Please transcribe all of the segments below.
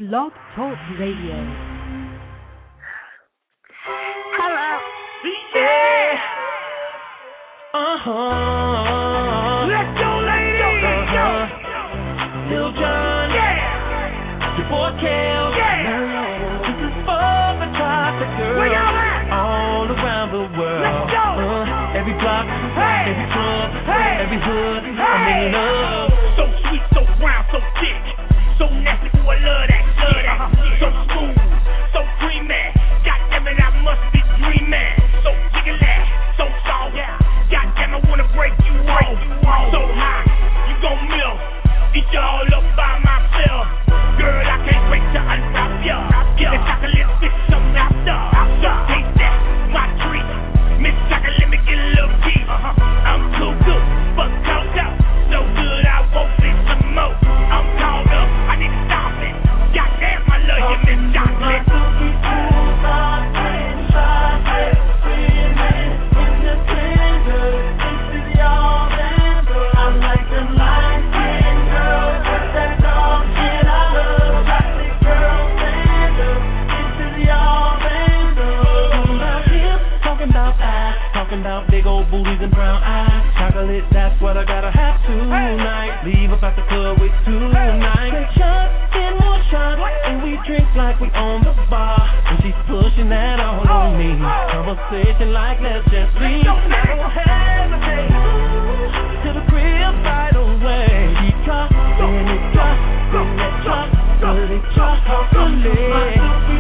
Blog Talk Radio. Hello. Yeah. Let's go, ladies. Lil Jon. Yeah. Your boy Kel. Yeah. This is for the traffic girls. Where y'all at? All around the world. Let's go. Every block, every club, every hood. I'm in love. So sweet, so brown, so thick, so nasty, ooh, I love that, So smooth, so creamy, goddamn it, I must be dreaming. So jiggly, so soft, goddamn, I wanna break you off. So high, you gon' melt, eat you all up by myself. Girl, I can't wait to unwrap ya. The chocolate fish, something after. So taste that, my treat. Miss Chocolate, let me get a little piece. I'm too good, but caught up. So good, I won't miss some more. I'm caught up, I need to stop it. Goddamn, I love you, Miss Chocolate. Talking about big old booties and brown eyes. Chocolate, that's what I gotta have tonight. Leave up at the club with tonight. Take shots and more shots, and we drink like we own the bar. And she's pushing that all on me. Conversation like let's just leave. I don't hesitate to the crib right away. She drops, then it drops, then it drops, but it drops slowly.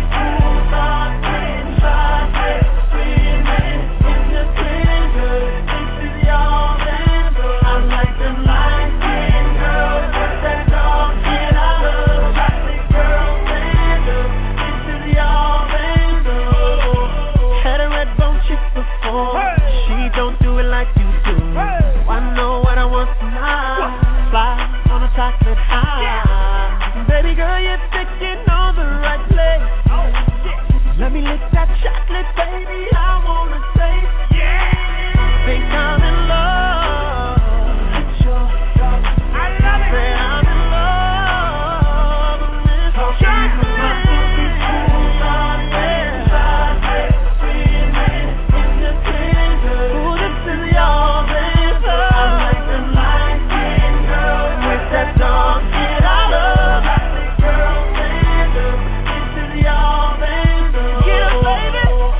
Let me lick that chocolate, baby. I wanna taste. Yeah. Think I'm in love. I love it. Say I'm in love with this chocolate. Ooh, this is your answer. I like the light skin girl with that dark skin. I love chocolate girl, stand up. This is your answer. Get up, baby.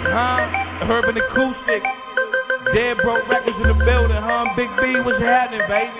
Urban Acoustic. Dead Broke Records in the building, Big B, what's happening, baby,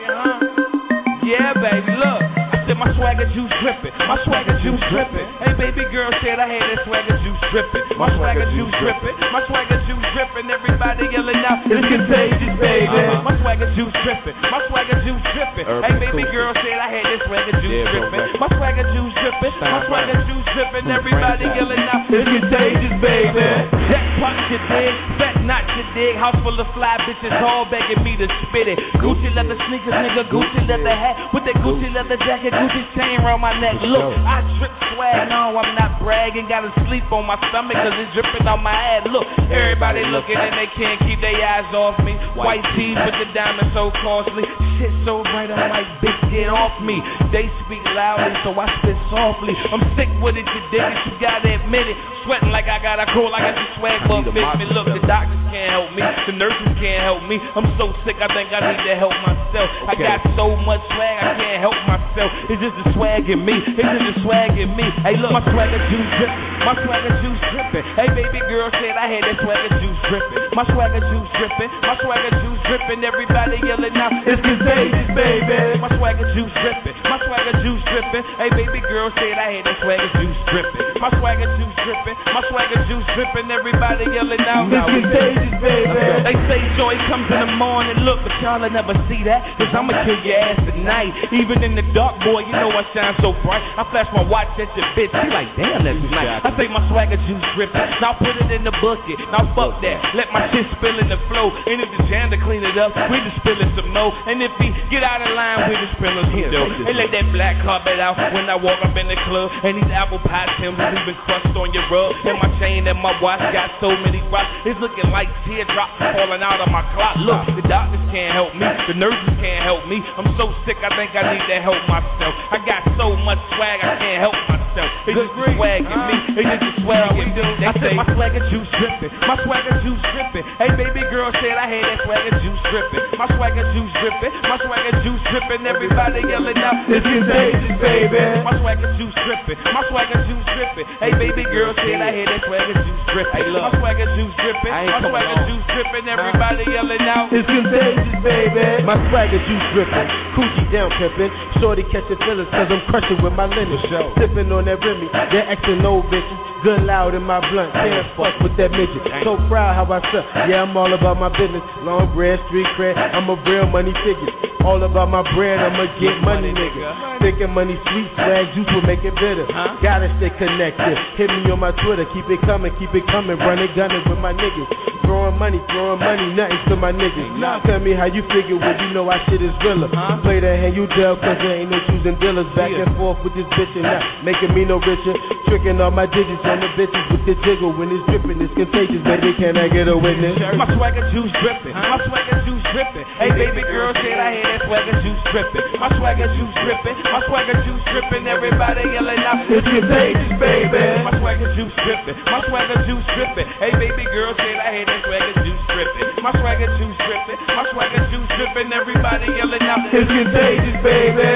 Yeah, baby, look. I said my swagger juice drippin', my swagger juice drippin'. Hey, baby girl said I had that swagger juice drippin', my swagger juice drippin', my swagger juice drippin'. Everybody yelling out, it's contagious, baby. My swagger juice drippin', my swagger juice drippin'. Hey, baby girl said I had that swagger juice drippin', my swagger juice drippin', my swagger juice drippin'. Everybody yelling out, it's contagious, baby. Jackpot you dig, fat knot you dig, house full of fly bitches all begging me to spit it. Gucci leather sneakers, nigga, Gucci leather hat with that Gucci leather jacket. Gucci chain around my neck. Look, I drip swag. No, I'm not bragging. Gotta sleep on my stomach cause it's dripping on my head. Look, everybody looking and they can't keep their eyes off me. White tees with the diamonds so costly. Shit so bright I'm like, bitch, get off me. They speak loudly so I spit softly. I'm sick with it, you dig it, you gotta admit it. Sweating like I got a cold, I got the swag but fit me. Look, the doctors can't help me, the nurses can't help me. I'm so sick, I think I need to help myself. I got so much swag, I can't help myself. It's just the swag in me, it's just the swag in me. Hey look, my swagger juice drippin', my swagger juice drippin'. Hey baby girl said I had that swagger juice drippin', my swagger juice drippin', my swagger juice drippin'. Everybody yelling out, it's contagious, baby. My swagger juice drippin', my swagger juice drippin'. Hey baby girl said I had that swagger juice drippin', my swagger juice drippin', my swagger juice drippin'. Everybody yelling out, it's contagious, baby. They say joy comes in the morning, look, but y'all will never see that, cause I'ma kill your ass tonight. Even in the dark, boy, you know I shine so bright. I flash my watch at your bitch, she like, damn, that's nice. I take my swagger juice drippin', now put it in the bucket, now fuck that, let my shit spill in the flow. And if the jam to clean it up, we just spillin' some more. And if he get out of line, we just spillin' some dough. They let that black carpet out when I walk up in the club. And these apple pie Timbs leaving crust on your rug. And my chain and my watch got so many rocks, it's looking like teardrops falling out of my clock. Look, the doctors can't help me, the nurses can't help me. I'm so sick, I think I need to help myself. I got so much swag, I can't help myself. It's just the swag in me, it's just the swag in me. I said my swagger juice drippin', my swagger juice drippin'. Hey baby girl said I had that swagger juice drippin', my swagger juice drippin', my swagger juice drippin'. Everybody yelling out, it's contagious, baby. My swagger juice drippin', my swagger juice drippin'. Hey baby girl said I had that swagger juice drippin', my swagger juice drippin', my swagger juice drippin'. Everybody yelling out, it's contagious, baby. My swagger juice drippin', coochie down pimpin'. Shorty catchin' feelings cause I'm crushin' with my linen. Sippin' on that Remy, that X and O bitches. Good loud in my blunt, can't fuck with that midget. So proud how I suck, yeah, I'm all about my business. Long bread, street cred, I'm a real money figure. All about my bread, I'ma get money, nigga. Thinking money sweet, swag juice will make it bitter. Gotta stay connected, hit me on my Twitter. Keep it coming, running, gunning with my niggas. Throwing money, nothing to my niggas. Tell me how you figure when you know our shit is realer. Play that hand you dealt, cause there ain't no choosing dealers. Back and forth with this bitch and not making me no richer. Tricking all my digits on the bitches with the jiggle. When it's dripping, it's contagious, baby, can I get a witness? My swagger juice drippin', my swagger juice drippin'. Hey baby girl said I had that swagger juice drippin', my swagger juice drippin', my swagger juice drippin'. Everybody yelling out, it's contagious, baby. My swagger juice drippin', my swagger juice drippin'. Hey baby girl said I had that swagger juice drippin', my swagger juice drippin', my swagger juice drippin'. Everybody yelling out, it's contagious, baby.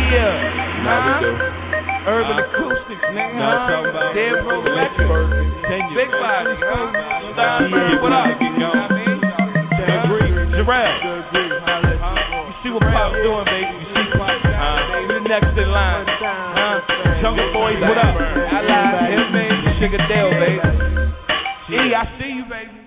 Yeah, Urban Acoustics, nigga. Dead Broke Records. Big body, what up? Jarrell. You see what Pop doing, baby? You see Pop? You the next in line. Jungle Boys, what up? I lied. Him, man. Sugar Dale, baby. E, I see you, baby.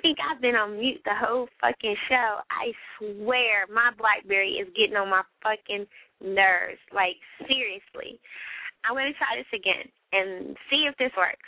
think I've been on mute the whole fucking show. I swear my BlackBerry is getting on my fucking nerves. Like, seriously. I'm going to try this again and see if this works.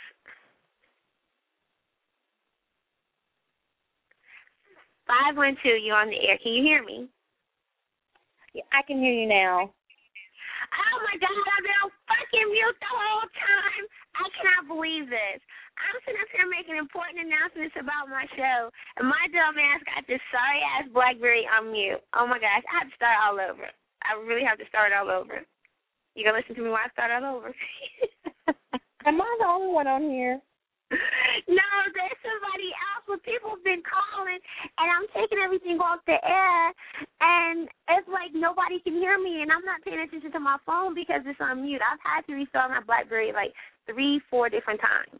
512, you're on the air. Can you hear me? Yeah, I can hear you now. Oh, my God, I've been on fucking mute the whole time. I cannot believe this. I'm sitting up here making important announcements about my show, and my dumb ass got this sorry-ass BlackBerry on mute. Oh, my gosh, I have to start all over. I really have to start all over. You going to listen to me while I start all over? Am I the only one on here? No, there's somebody else, but people have been calling, and I'm taking everything off the air, and it's like nobody can hear me, and I'm not paying attention to my phone because it's on mute. I've had to restart my BlackBerry like 3-4 different times.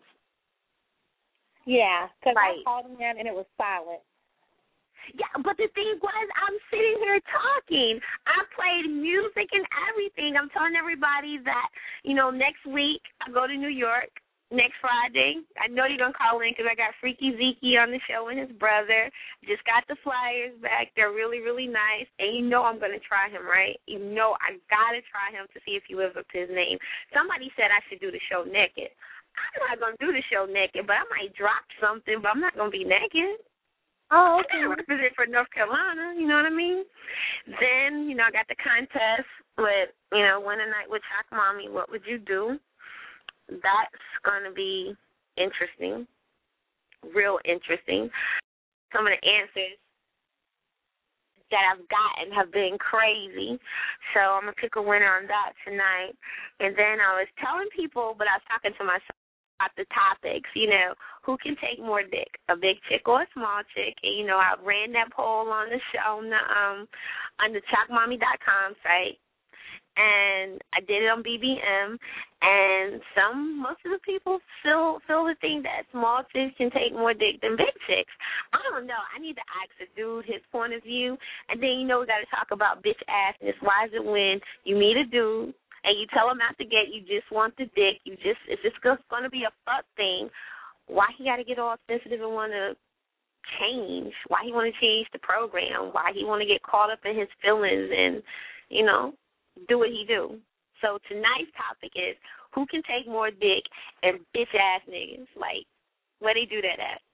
Yeah, because I called them and it was silent. Yeah, but the thing was, I'm sitting here talking. I played music and everything. I'm telling everybody that, next week I go to New York. Next Friday, I know you're going to call in because I got Freaky Zeke on the show and his brother. Just got the flyers back. They're really, really nice. And I'm going to try him, right? I got to try him to see if he lives up to his name. Somebody said I should do the show naked. I'm not going to do the show naked, but I might drop something, but I'm not going to be naked. Oh, okay. I represent for North Carolina, you know what I mean? Then, I got the contest with, Win a Night with Shock Mommy. What would you do? That's going to be interesting, real interesting. Some of the answers that I've gotten have been crazy, so I'm going to pick a winner on that tonight. And then I was telling people, but I was talking to myself about the topics, who can take more dick, a big chick or a small chick. And, I ran that poll on the show on the ChalkMommy.com site. And I did it on BBM, and most of the people still think that small chicks can take more dick than big chicks. I don't know. I need to ask a dude his point of view, and then we got to talk about bitch assness. Why is it when you meet a dude and you tell him out the gate you just want the dick, it's just going to be a fuck thing? Why he got to get all sensitive and want to change? Why he want to change the program? Why he want to get caught up in his feelings and do what he do. So tonight's topic is who can take more dick and bitch ass niggas. Like, where they do that at?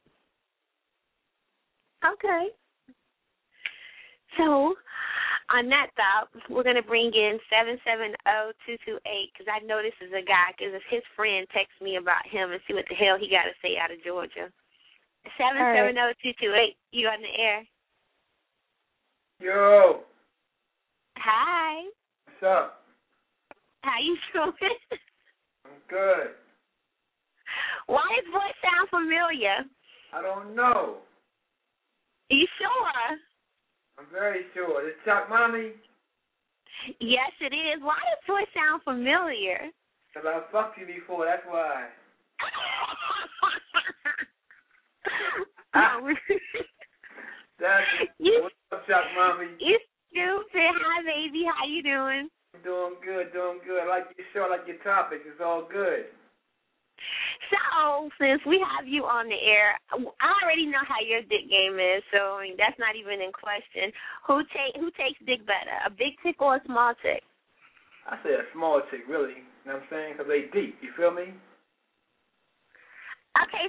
Okay. So on that thought, we're going to bring in 770-228 because I know this is a guy because if his friend texts me about him and see what the hell he got to say out of Georgia. 770-228, you on the air. Yo. Hi. What's up? How you doing? I'm good. Why does voice sound familiar? I don't know. You sure? I'm very sure. Is Shock Mommy? Yes, it is. Why does voice sound familiar? Because I fucked you before, that's why. What's up, Shock Mommy? You stupid. Hi, baby. How you doing? Doing good. I like your show, I like your topics. It's all good. So, since we have you on the air, I already know how your dick game is, so that's not even in question. Who takes dick better, a big chick or a small chick? I say a small chick, really. You know what I'm saying? Because they deep. You feel me? Okay,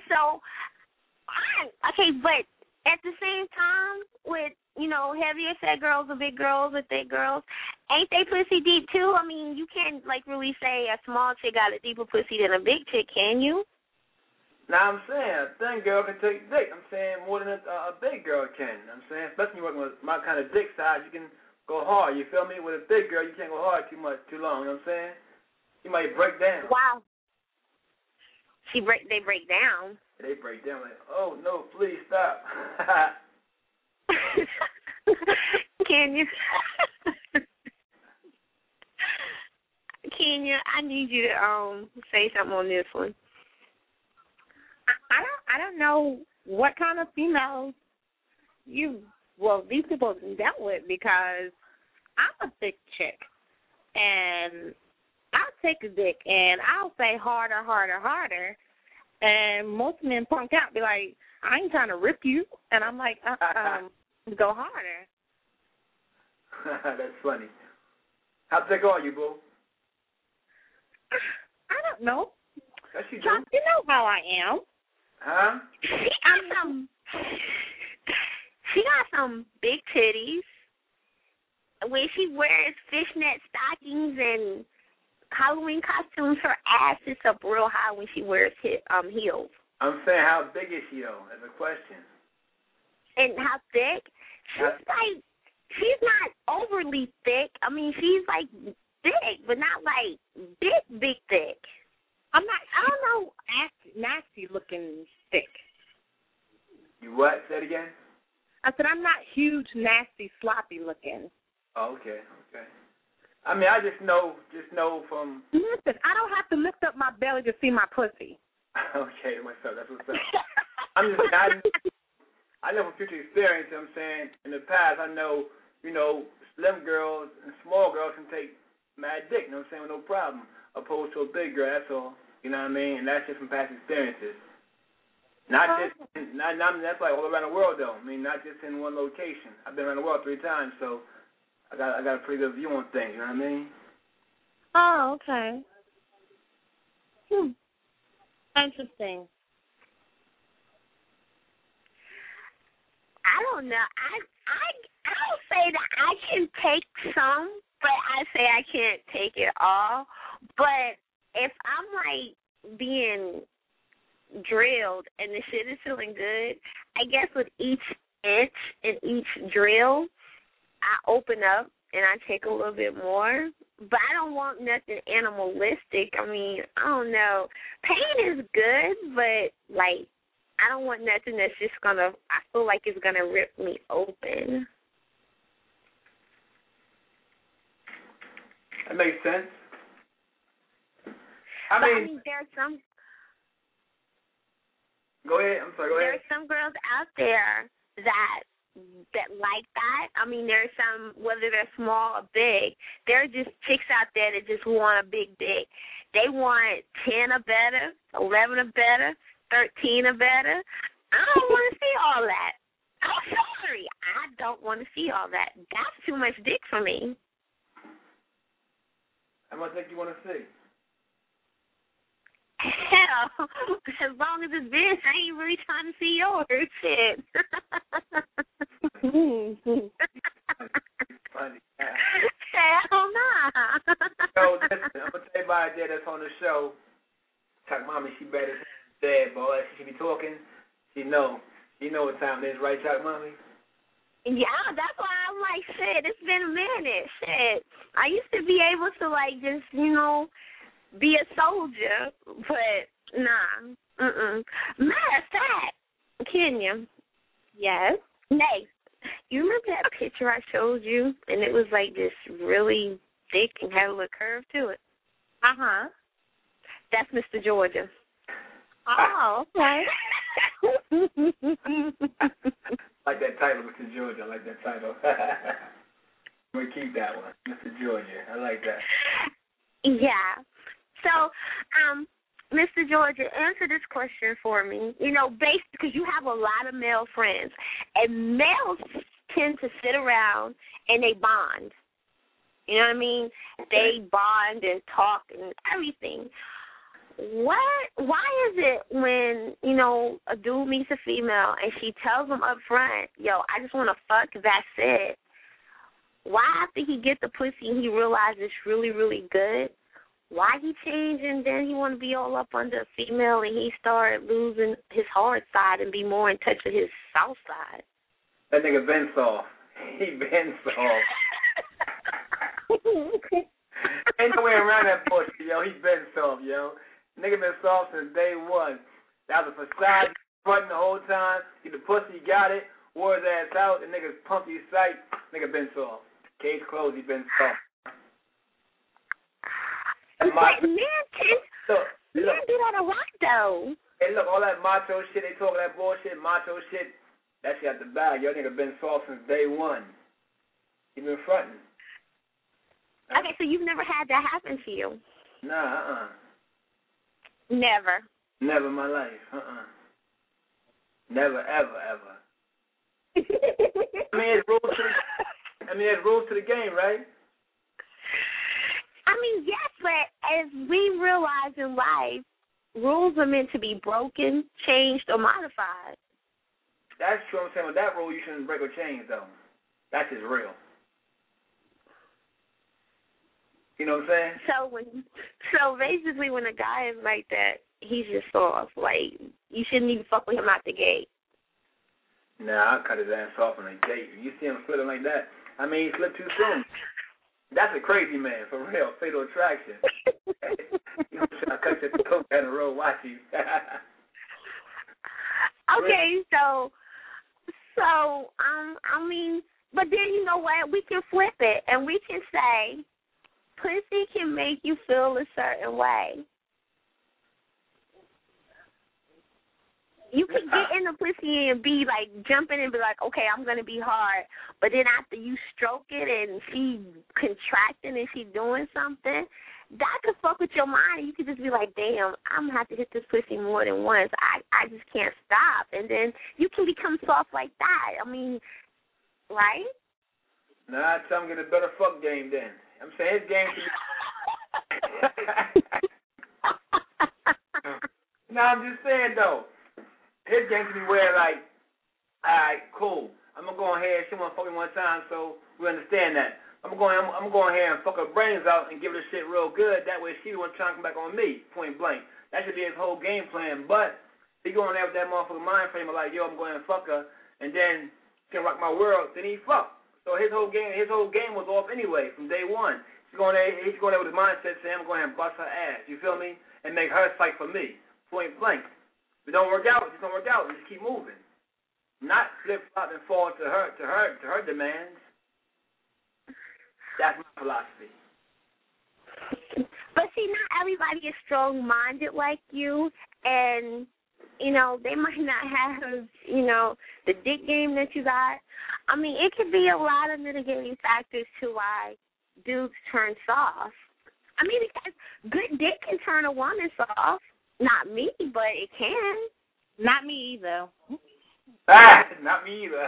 but at the same time, with, heavier set girls or big girls or thick girls, ain't they pussy deep too? I mean, you can't, really say a small chick got a deeper pussy than a big chick, can you? Now, I'm saying a thin girl can take dick. I'm saying more than a big girl can. I'm saying, especially working with my kind of dick size, you can go hard. You feel me? With a big girl, you can't go hard too long. You know what I'm saying? You might break down. Wow. They break down. They break down like, oh, no, please stop. Can you, I need you to say something on this one. I don't know what kind of females these people have dealt with because I'm a thick chick and I'll take a dick and I'll say harder. And most men punk out, be like, I ain't trying to rip you. And I'm like, go harder. That's funny. How thick are you, boo? I don't know. Yes, you do. Chuck, you know how I am. Huh? She got some big titties. When she wears fishnet stockings and Halloween costumes, her ass is up real high when she wears heels. I'm saying, how big is she, though? That's a question. And how thick? She's not overly thick. I mean, she's like thick, but not like big thick. I don't know, nasty looking thick. You what? Say it again? I said I'm not huge, nasty, sloppy looking. Oh, okay. I mean, I just know from. Listen, I don't have to lift up my belly to see my pussy. Okay, what's up? That's what's up. I'm just saying, I know from future experience. I'm saying in the past, I know, slim girls and small girls can take mad dick. You know what I'm saying, with no problem, opposed to a big girl. That's all. You know what I mean? And that's just from past experiences. Not that's like all around the world though. I mean, not just in one location. I've been around the world 3 times, so I got a pretty good view on things. You know what I mean? Oh, okay. Interesting. I don't know. I don't say that I can take some, but I say I can't take it all. But if I'm like being drilled and the shit is feeling good, I guess with each inch and each drill, I open up and I take a little bit more. But I don't want nothing animalistic. I mean, I don't know. Pain is good, but like I don't want nothing that's just I feel like it's gonna rip me open. That makes sense. I mean, there's some. Go ahead. I'm sorry. Go ahead. There's some girls out there that like that. I mean, there's some, whether they're small or big, there are just chicks out there that just want a big dick. They want 10 or better, 11 or better, 13 or better. I don't want to see all that. I'm sorry. I don't want to see all that. That's too much dick for me. How much dick you want to see? Hell, as long as it's big, I ain't really trying to see yours. Shit. Funny. Hell nah. So listen, I'm gonna tell everybody there that's on the show. Chuck Mommy, she better dead, boy. She be talking. She know what time it is, right, Chuck Mommy? Yeah, that's why I'm like, shit. It's been a minute. Shit, I used to be able to like just be a soldier, but nah. Matter of fact, Kenya. Yes. Nate, you remember that picture I showed you, and it was like just really thick and had a little curve to it? Uh-huh. That's Mr. Georgia. Oh, okay. Like that title, Mr. Georgia. I like that title. We'll keep that one, Mr. Georgia. I like that. Yeah. So, Mr. Georgia, answer this question for me. Based because you have a lot of male friends, and males tend to sit around and they bond. You know what I mean? They bond and talk and everything. Why is it when, a dude meets a female and she tells him up front, yo, I just want to fuck, that's it. Why after he get the pussy and he realizes it's really, really good, why he changed and then he want to be all up under a female and he started losing his hard side and be more in touch with his soft side? That nigga been soft. He been soft. Ain't no way around that pussy, yo. He been soft, yo. Nigga been soft since day one. That was a facade, fronting the whole time. Get the pussy, got it. Wore his ass out. The nigga's pumped his sight. Nigga been soft. Case closed, he been soft. Men do that a lot, though. Hey, look, all that macho shit, they talking that bullshit, macho shit, that shit at the bag. Your nigga been soft since day one. He been fronting. Okay, so you've never had that happen to you? Nah, Never. Never in my life. Never, ever, ever. There's rules to the game, right? I mean, yes, but as we realize in life, rules are meant to be broken, changed, or modified. That's true. I'm saying with that rule, you shouldn't break or change, though. That's just real. You know what I'm saying? So basically, when a guy is like that, he's just soft. Like, you shouldn't even fuck with him out the gate. Nah, I'll cut his ass off on the gate. You see him slipping like that, I mean, he slipped too soon. That's a crazy man, for real. Fatal attraction. You know, I cut you the coke down the road, watch you. Okay, so I mean, but then you know what? We can flip it, and we can say, pussy can make you feel a certain way. You can get in the pussy and be like jumping and be like, okay, I'm gonna be hard, but then after you stroke it and she contracting and she doing something, that could fuck with your mind. And you could just be like, damn, I'm gonna have to hit this pussy more than once. I just can't stop, and then you can become soft like that. I mean, right? Nah, I tell him get a better fuck game then. I'm saying his game should be. No, I'm just saying though. His game can be where, like, all right, cool. I'm going to go ahead. She want to fuck me one time, so we understand that. I'm going to go ahead and fuck her brains out and give her this shit real good. That way she won't try to come back on me, point blank. That should be his whole game plan. But he going there with that motherfucking mind frame of like, yo, I'm going to fuck her, and then she can rock my world. Then he fuck. So his whole game was off anyway from day one. He's going there with his mindset saying, I'm going to bust her ass. You feel me? And make her fight for me, point blank. If it don't work out, it's gonna work out. We just keep moving, not flip flop and fall to her demands. That's my philosophy. But see, not everybody is strong-minded like you, and you know they might not have the dick game that you got. I mean, it could be a lot of mitigating factors to why dudes turn soft. I mean, because good dick can turn a woman soft. Not me, but it can. Not me either. Not me either.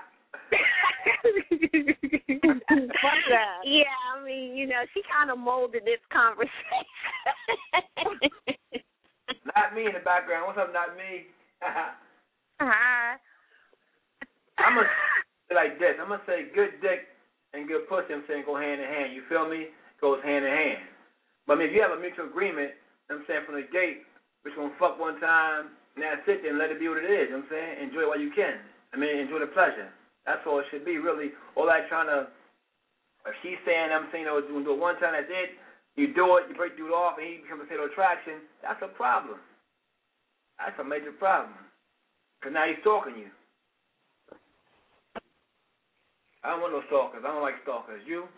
Fuck that. Yeah, I mean, she kind of molded this conversation. Not me in the background. What's up, not me? I'm going to say like this. I'm going to say good dick and good pussy, I'm saying, go hand in hand. You feel me? Goes hand in hand. But I mean, if you have a mutual agreement, I'm saying from the gate, we're going to fuck one time, and that's it, and let it be what it is. I'm saying, enjoy it while you can. I mean, enjoy the pleasure. That's all it should be, really. All that trying to, if she's saying, I'm saying, we're going to do it one time, that's it. You do it, you break the dude off, and he becomes a fatal attraction. That's a problem. That's a major problem. Because now he's stalking you. I don't want no stalkers. I don't like stalkers. You?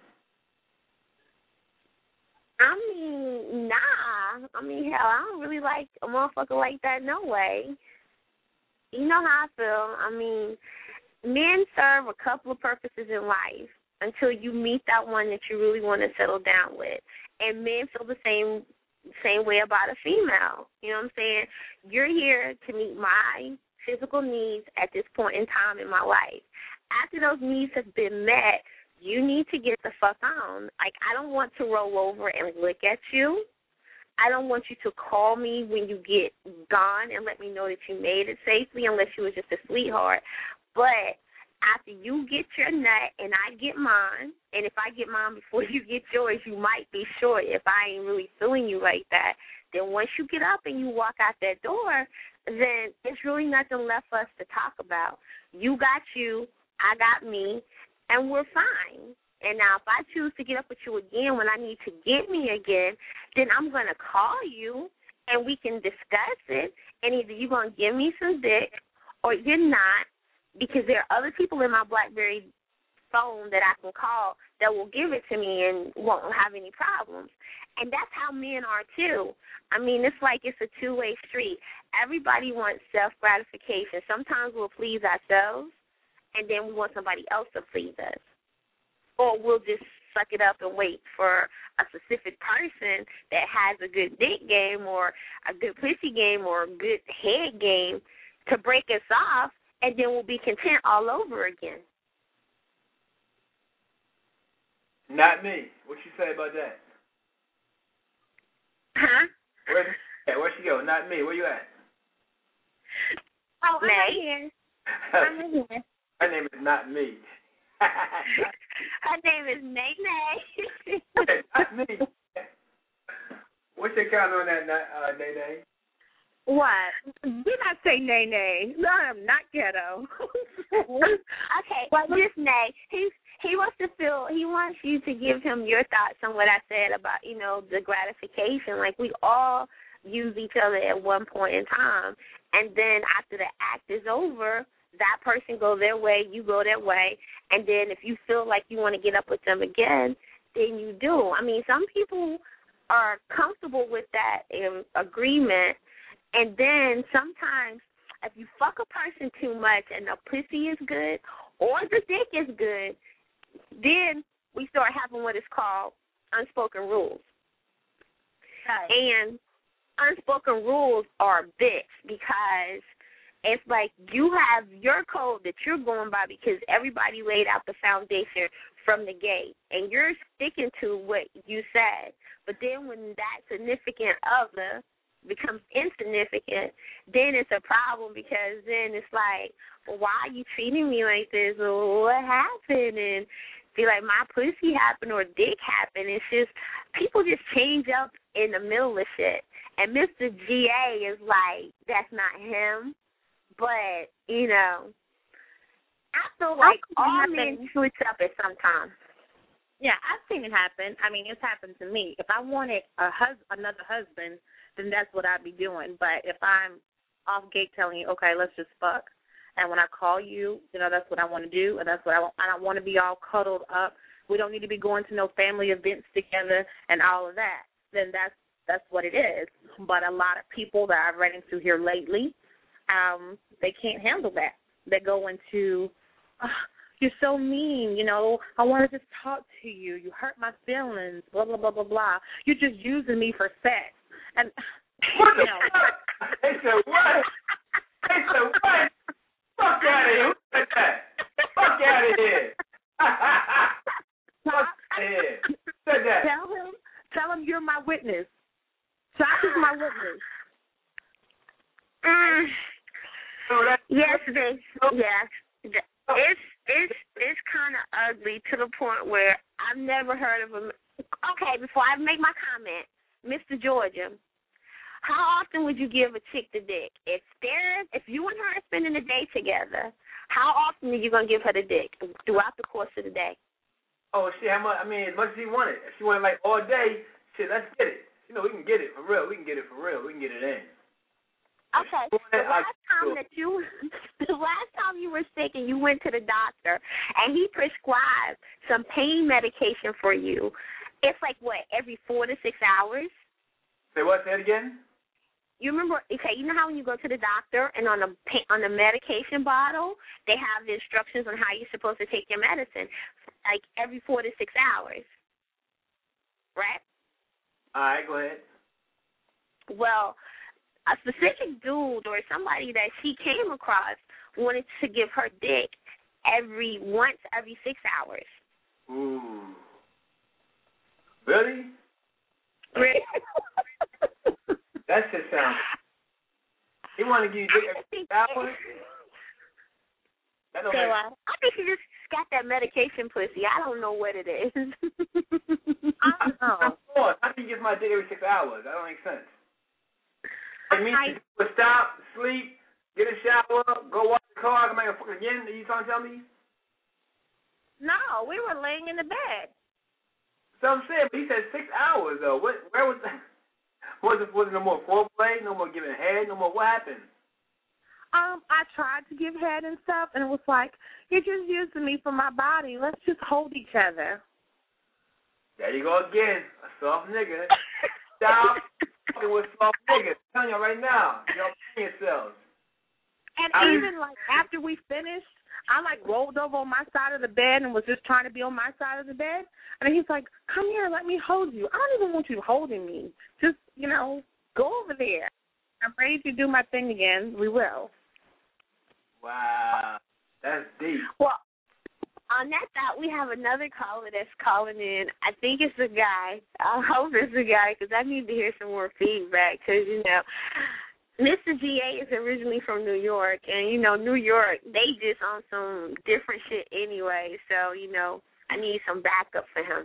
I mean, nah. I mean, hell, I don't really like a motherfucker like that, no way. You know how I feel. I mean, men serve a couple of purposes in life until you meet that one that you really want to settle down with. And men feel the same way about a female. You know what I'm saying? You're here to meet my physical needs at this point in time in my life. After those needs have been met, you need to get the fuck on. Like, I don't want to roll over and look at you. I don't want you to call me when you get gone and let me know that you made it safely unless you was just a sweetheart. But after you get your nut and I get mine, and if I get mine before you get yours, you might be short if I ain't really feeling you like that. Then once you get up and you walk out that door, then there's really nothing left for us to talk about. You got you, I got me, and we're fine. And now if I choose to get up with you again when I need to get me again, then I'm going to call you and we can discuss it. And either you're going to give me some dick or you're not, because there are other people in my BlackBerry phone that I can call that will give it to me and won't have any problems. And that's how men are, too. I mean, it's like it's a two-way street. Everybody wants self-gratification. Sometimes we'll please ourselves, and then we want somebody else to please us. Or we'll just suck it up and wait for a specific person that has a good dick game or a good pussy game or a good head game to break us off, and then we'll be content all over again. Not me. What you say about that? Huh? Where she go? Not me. Where you at? Oh, I'm here. I'm here. Her name is not me. Her name is Nene. Not me. What's your count on that, Nene? What? Do not say Nene. No, I'm not ghetto. Okay, just Nay. He wants you to give him your thoughts on what I said about, the gratification. Like, we all use each other at one point in time, and then after the act is over, that person go their way, you go their way, and then if you feel like you want to get up with them again, then you do. I mean, some people are comfortable with that agreement, and then sometimes if you fuck a person too much and the pussy is good or the dick is good, then we start having what is called unspoken rules. Right. And unspoken rules are bitch because it's like you have your code that you're going by because everybody laid out the foundation from the gate, and you're sticking to what you said. But then when that significant other becomes insignificant, then it's a problem because then it's like, well, why are you treating me like this? Or what happened? And be like, my pussy happened or dick happened. It's just people just change up in the middle of shit. And Mr. G.A. is like, that's not him. But, I feel like all men switch up at some time. Yeah, I've seen it happen. I mean, it's happened to me. If I wanted another husband, then that's what I'd be doing. But if I'm off gate telling you, okay, let's just fuck, and when I call you, that's what I want to do, and that's what I want. I don't want to be all cuddled up. We don't need to be going to no family events together and all of that. Then that's what it is. But a lot of people that I've run into here lately, they can't handle that. They go into, you're so mean, I want to just talk to you. You hurt my feelings, blah, blah, blah, blah, blah. You're just using me for sex. And, They said what? They said what? Fuck out of here. Who said that? Fuck out of here. Fuck out of here. Who said that? Tell him you're my witness. Josh is my witness. Yes, babe. Yeah. It's kind of ugly to the point where I've never heard of a. Okay, before I make my comment, Mr. Georgia, how often would you give a chick the dick? If you and her are spending the day together, how often are you gonna give her the dick throughout the course of the day? Oh shit! How much? I mean, as much as she wanted. If she wanted like all day, shit, let's get it. We can get it for real. We can get it for real. We can get it in. Okay. The last time you were sick and you went to the doctor and he prescribed some pain medication for you, it's like what, every 4 to 6 hours? Say what? Say it again. You remember? Okay, you know how when you go to the doctor and on the medication bottle they have the instructions on how you're supposed to take your medicine, like every 4 to 6 hours, right? All right, go ahead. Well, a specific dude or somebody that she came across wanted to give her dick once every 6 hours. Ooh. Really? Really? That shit sounds. He want to give you dick every 6 hours? I think she just got that medication pussy. I don't know what it is. I don't know. How can you get my dick every 6 hours? That don't make sense. It means to stop, sleep, get a shower, go wash the car, come back and fuck again. Are you trying to tell me? No, we were laying in the bed. So I'm saying, but he said 6 hours though. Where was that? Was it no more foreplay? No more giving head? No more? What happened? I tried to give head and stuff, and it was like, you're just using me for my body. Let's just hold each other. There you go again, a soft nigga. Stop fucking with soft niggas. I'm telling you right now, y'all playing yourselves. And even like after we finished, I like rolled over on my side of the bed and was just trying to be on my side of the bed. And he's like, "Come here, let me hold you." I don't even want you holding me. Just, go over there. I'm ready to do my thing again. We will. Wow, that's deep. Well, on that thought, we have another caller that's calling in. I think it's a guy. I hope it's a guy because I need to hear some more feedback because, Mr. GA is originally from New York, and, New York, they just on some different shit anyway, so, I need some backup for him.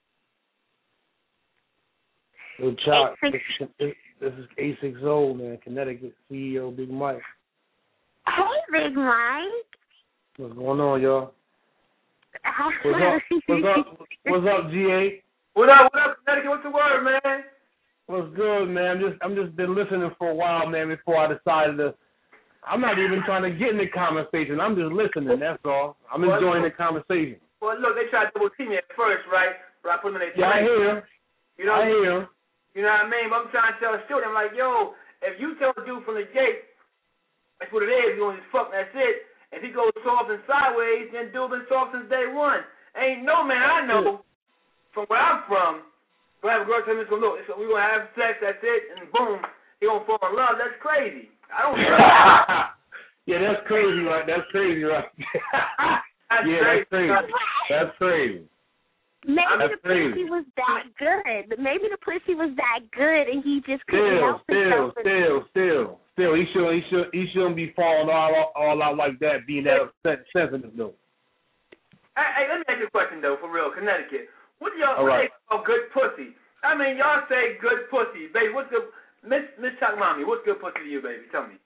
Yo, Chuck, this is A60, man, Connecticut CEO, Big Mike. Hey, Big Mike. What's going on, y'all? What's up, GA? What up, Connecticut? What's the word, man? What's good, man? I'm just been listening for a while, man, before I decided to. I'm not even trying to get in the conversation. I'm just listening, that's all. I'm enjoying the conversation. Well, look, they tried to double team me at first, right? But I put them in their I hear. I hear. You know what I mean? But I'm trying to tell a student, I'm like, yo, if you tell a dude from the gate, that's what it is, you want to fuck, that's it. If he goes soft and sideways, then dude been soft since day one. Ain't no man I know from where I'm from. Gonna have a girl tell me, look, we're gonna have sex, that's it, and boom, he gonna fall in love. That's crazy. I don't know. Yeah, that's crazy, right? That's crazy, right? That's crazy. That's crazy. Maybe the pussy was that good. Maybe the pussy was that good, and he just couldn't help himself. Still, he shouldn't be falling all out like that, being that sensitive though. Hey, let me ask you a question though, for real, Connecticut. What do y'all say about good pussy? I mean, y'all say good pussy, baby. What's good, Miss Chuck Mommy? What's good pussy to you, baby? Tell me.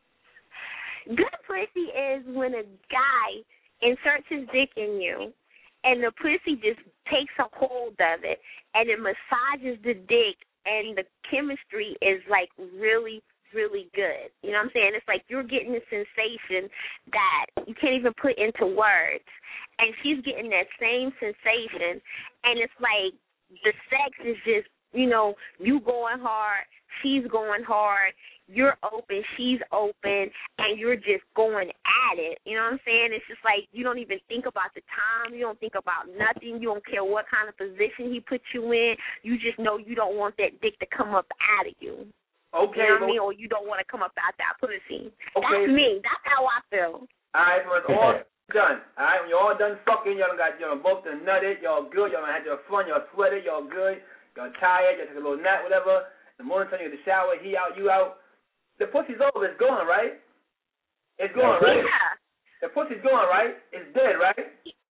Good pussy is when a guy inserts his dick in you, and the pussy just takes a hold of it, and it massages the dick, and the chemistry is like really, really good. You know what I'm saying? It's like you're getting a sensation that you can't even put into words. And she's getting that same sensation, and it's like the sex is just, you going hard, she's going hard, you're open, she's open, and you're just going at it. You know what I'm saying? It's just like you don't even think about the time, you don't think about nothing, you don't care what kind of position he puts you in, you just know you don't want that dick to come up out of you. Okay. You know what I mean? Or you don't want to come up out that pussy. Okay. That's me. That's how I feel. All right, so it's all done. All right, when you're all done fucking, y'all both done nutted, y'all good, y'all had your fun, y'all sweated, y'all good, y'all tired, y'all took a little nap, whatever. The morning time you get the shower, he out, you out. The pussy's over, it's gone, right? It's gone, right? Yeah. The pussy's gone, right? It's dead, right?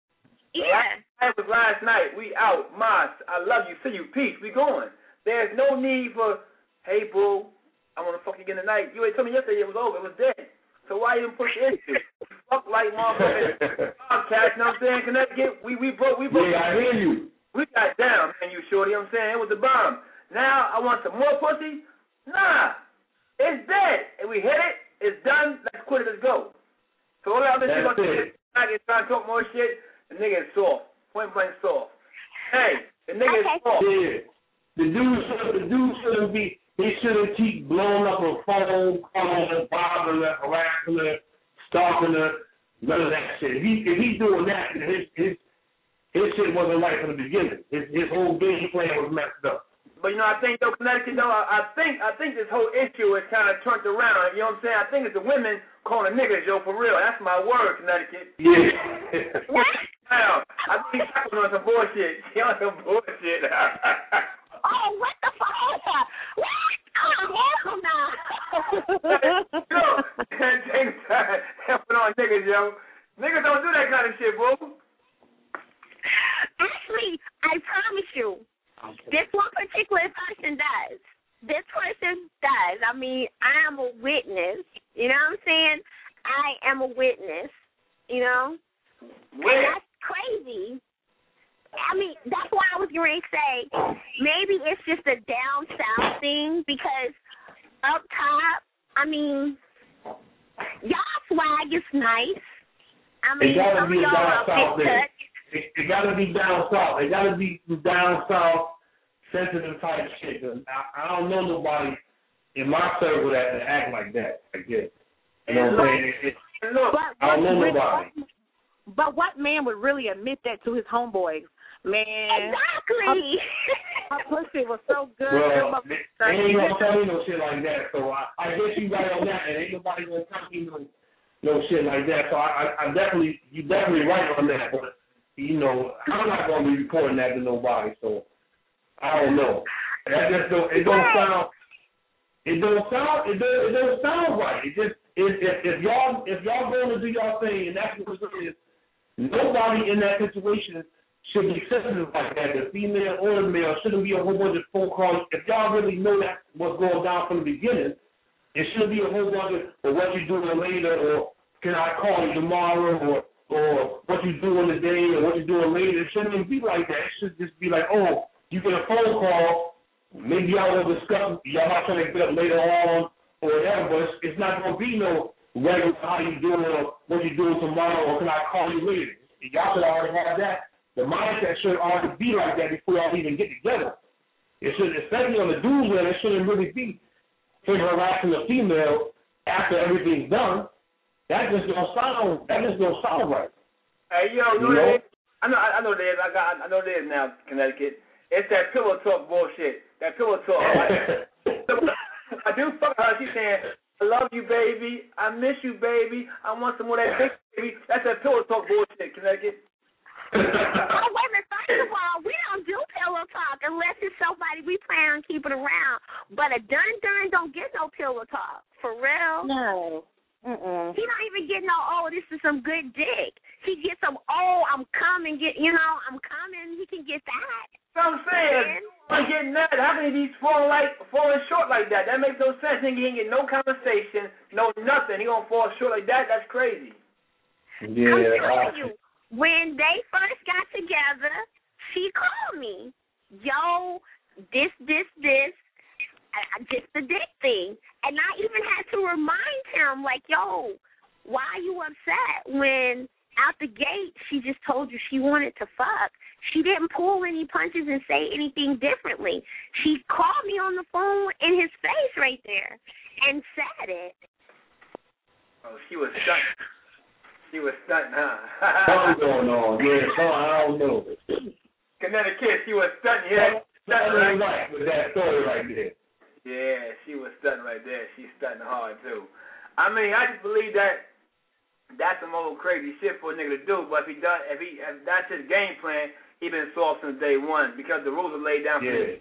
Yeah. That was last night. We out. Mas, I love you. See you. Peace. We going. There's no need for, hey, boo, I want to fuck you again tonight. You already told me yesterday it was over. It was dead. So why even push the issue? Fuck like motherfuckers. Podcast, you know what I'm saying? Connecticut, we broke. Yeah, I hear you. We got down, man, you shorty, you know what I'm saying? It was the bottom. Now I want some more pussy? Nah. It's dead. And we hit it. It's done. Let's quit it. Let's go. So all that other shit about the shit, trying to talk more shit, the nigga is soft. Point blank soft. Hey, the nigga is soft. Yeah. The dude shouldn't be. He shouldn't keep blowing up a phone, calling her, bothering her, harassing her, stalking her, none of that shit. If he's doing that, his shit wasn't right from the beginning. His whole game plan was messed up. But I think though, Connecticut though, I think this whole issue is kind of turned around. You know what I'm saying? I think it's the women calling niggas, for real. That's my word, Connecticut. Yeah. Now, I think he's on some bullshit. She on some bullshit. Oh, what the fuck? What? Oh, hell no. Yo, take time helping on niggas, yo. Niggas don't do that kind of shit, bro. Actually, I promise you, this one particular person does. This person does. I mean, I am a witness. You know what I'm saying? I am a witness. You know? And that's crazy. I mean, that's why I was going to say maybe it's just a down south thing because up top, I mean, y'all swag is nice. I mean, some of y'all are big touch. It got to be down south. It got to be down south, sensitive type shit. I don't know nobody in my circle that act like that, I guess. You know what I'm saying? I don't know nobody. But what man would really admit that to his homeboys? Man. Exactly. Her pussy was so good. Well, they ain't gonna tell me no shit like that. So I guess you right on that, and ain't nobody gonna tell me no shit like that. So you definitely right on that. But you know, I'm not gonna be reporting that to nobody. So I don't know. That just it don't sound right. It just if y'all going to do y'all thing, and that's what it is. Nobody in that situation should be sensitive like that. The female or the male shouldn't be a whole bunch of phone calls. If y'all really know that's what's going down from the beginning, it shouldn't be a whole bunch of what you doing later, or can I call you tomorrow, or what you doing today, or what you doing later. It shouldn't even be like that. It should just be like, oh, you get a phone call, maybe y'all will discuss, y'all might try to get up later on, or whatever, but it's not going to be no regular how you doing, or what you doing tomorrow, or can I call you later. Y'all should already have that. The mindset should already be like that before y'all even get together. It should, especially on the dude's end, it shouldn't really be him harassing the female after everything's done. That just don't sound right. Hey, yo, you know? I know there is. I know there is now, Connecticut. It's that pillow talk bullshit. That pillow talk. I do fuck her. She's saying, I love you, baby. I miss you, baby. I want some more of that dick, baby. That's that pillow talk bullshit, Connecticut. Oh, wait a minute. First of all, we don't do pillow talk unless it's somebody we plan on keeping around. But a done don't get no pillow talk. For real. No. He don't even get no, oh, this is some good dick. He gets some, oh, I'm coming. I'm coming. He can get that. So I'm saying, I'm getting that. How can he be falling short like that? That makes no sense. He ain't get no conversation, no nothing. He gonna fall short like that? That's crazy. Yeah. I'm telling you, when they first got together, she called me. Yo, this, just the dick thing. And I even had to remind him, like, yo, why are you upset when out the gate she just told you she wanted to fuck? She didn't pull any punches and say anything differently. She called me on the phone in his face right there and said it. Oh, she was stunting. She was stunting, huh? Something going on. Yeah, I don't know. Connecticut, she was stunting. Yeah, something right with that story right there. Yeah, she was stunting right there. She's stunting hard, too. I mean, I just believe that's some old crazy shit for a nigga to do, but if that's his game plan, he been soft since day one because the rules are laid down for him.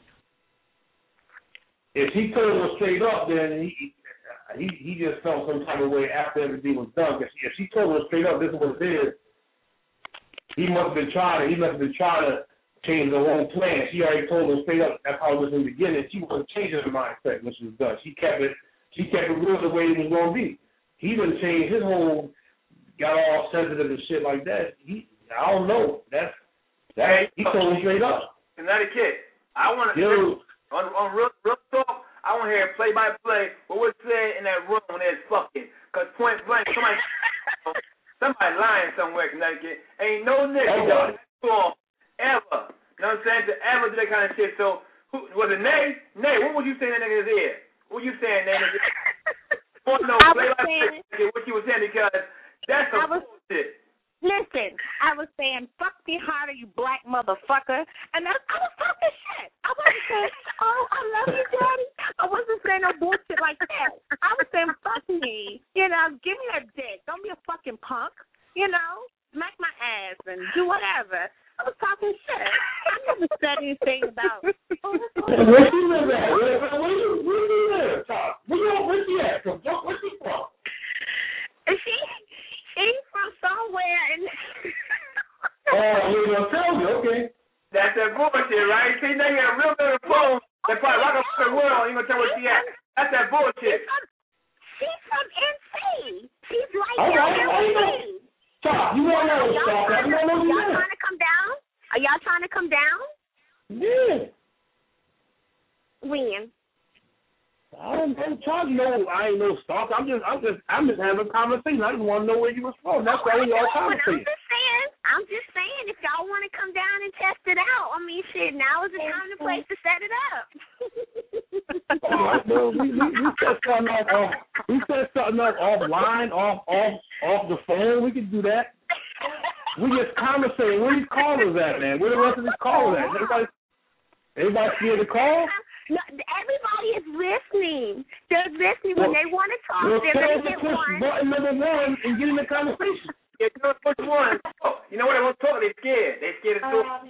If he told her straight up, then he just felt some type of way after everything was done. If she told her straight up, this is what it is, he must have been trying to change the whole plan. She already told her straight up that's how it was in the beginning. She wasn't changing her mindset when she was done. She kept it real the way it was going to be. He didn't change his whole, got all sensitive and shit like that. I don't know. He told her straight up. Connecticut, I want to on real talk. I want to hear play by play what was said in that room when there's fucking. Because point blank, somebody lying somewhere. Connecticut, ain't no nigga ever. You know what I'm saying? To ever do that kind of shit. So, was it Nay? Nay, what would you say in that nigga's ear? What you saying, Nay? What you was saying, because that's some bullshit. Listen, I was saying, fuck me harder, you black motherfucker. And I was talking shit. I wasn't saying, oh, I love you, daddy. I wasn't saying no bullshit like that. I was saying, fuck me. You know, give me a dick. Don't be a fucking punk. You know, smack my ass and do whatever. I was talking shit. I never said anything about. Where you live at? Where you live? Where she at? Where's she from? She's from somewhere in. Oh, you're gonna tell me? Okay. That's that bullshit, right? See, now you got a real bit of phone. They probably rock up the world. You gonna tell where she at? That's that bullshit. She's from NC. She's right here in NC. Stop. You want to know? Stop. Y'all trying to come down? Are y'all trying to come down? Yeah. When? I'm trying to know. I ain't no stalk. I'm just having a conversation. I just want to know where you was from. That's all y'all conversation. I'm just saying, if y'all want to come down and test it out, I mean, shit, now is the time and place to set it up. We test one out We set something up offline, off the phone. We can do that. We just conversating. Where these callers at, man? Where the rest of these callers at? Everybody scared to call? No, everybody is listening. They're listening when they want to talk. They're going to hit one. Button number one and get in the conversation. Yeah, push one. You know what? They won't talk. They're scared. They're scared to talk.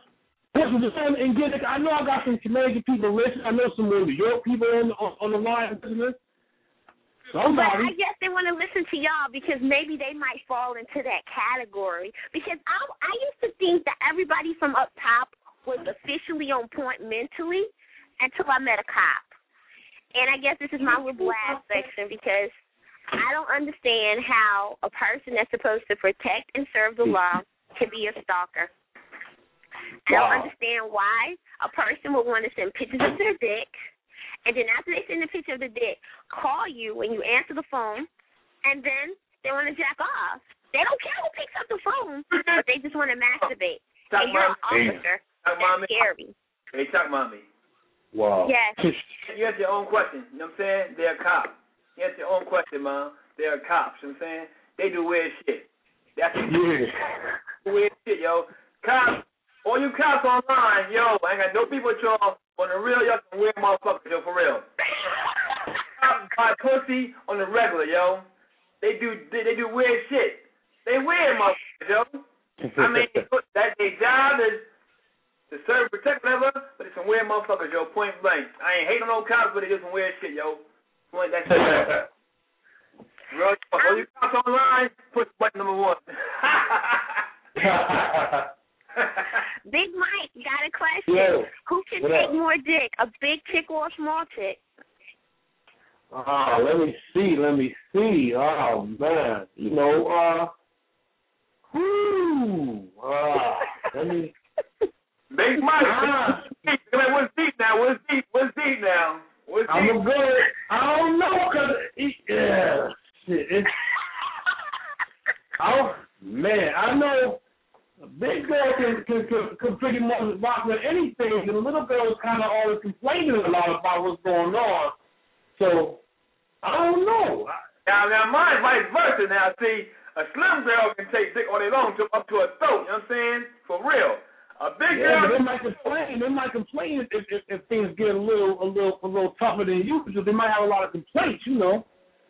I know I got some Connecticut people listening. I know some New York people on the line listening. Somebody. But I guess they want to listen to y'all because maybe they might fall into that category. Because I used to think that everybody from up top was officially on point mentally until I met a cop. And I guess this is my little blast section because I don't understand how a person that's supposed to protect and serve the law can be a stalker. I don't understand why a person would want to send pictures of their dick, and then after they send a picture of the dick, call you when you answer the phone, and then they want to jack off. They don't care who picks up the phone, but they just want to masturbate. And you're an officer. That's scary. Hey, Chuck Mommy. Wow. Yes. You answer your own question. You know what I'm saying? They're a cop. You answer your own question, Mom. They're cops. You know what I'm saying? They do weird shit. That's weird shit, yo. Cops. All you cops online, yo, I ain't got no people at y'all. On the real, y'all some weird motherfuckers, yo, for real. Cops buy pussy on the regular, yo. They do weird shit. They weird motherfuckers, yo. I mean, that their job is to serve and protect, whatever, but it's some weird motherfuckers, yo, point blank. I ain't hating on no cops, but they do some weird shit, yo. That's it. Real, all you cops online, push button number one. Big Mike got a question. Yo, who can take more dick, a big chick or a small chick? Let me see. Oh, man. You know, let me. Big Mike. What's deep now? I'm a good. I don't know, because shit. I know. A big girl can pretty much rock with anything, and the little girl is kind of always complaining a lot about what's going on. So, I don't know. Now mine's vice versa. Now, see, a slim girl can take dick all day long up to her throat, you know what I'm saying? For real. A big girl... They might complain if things get a little tougher than usual. They might have a lot of complaints, you know.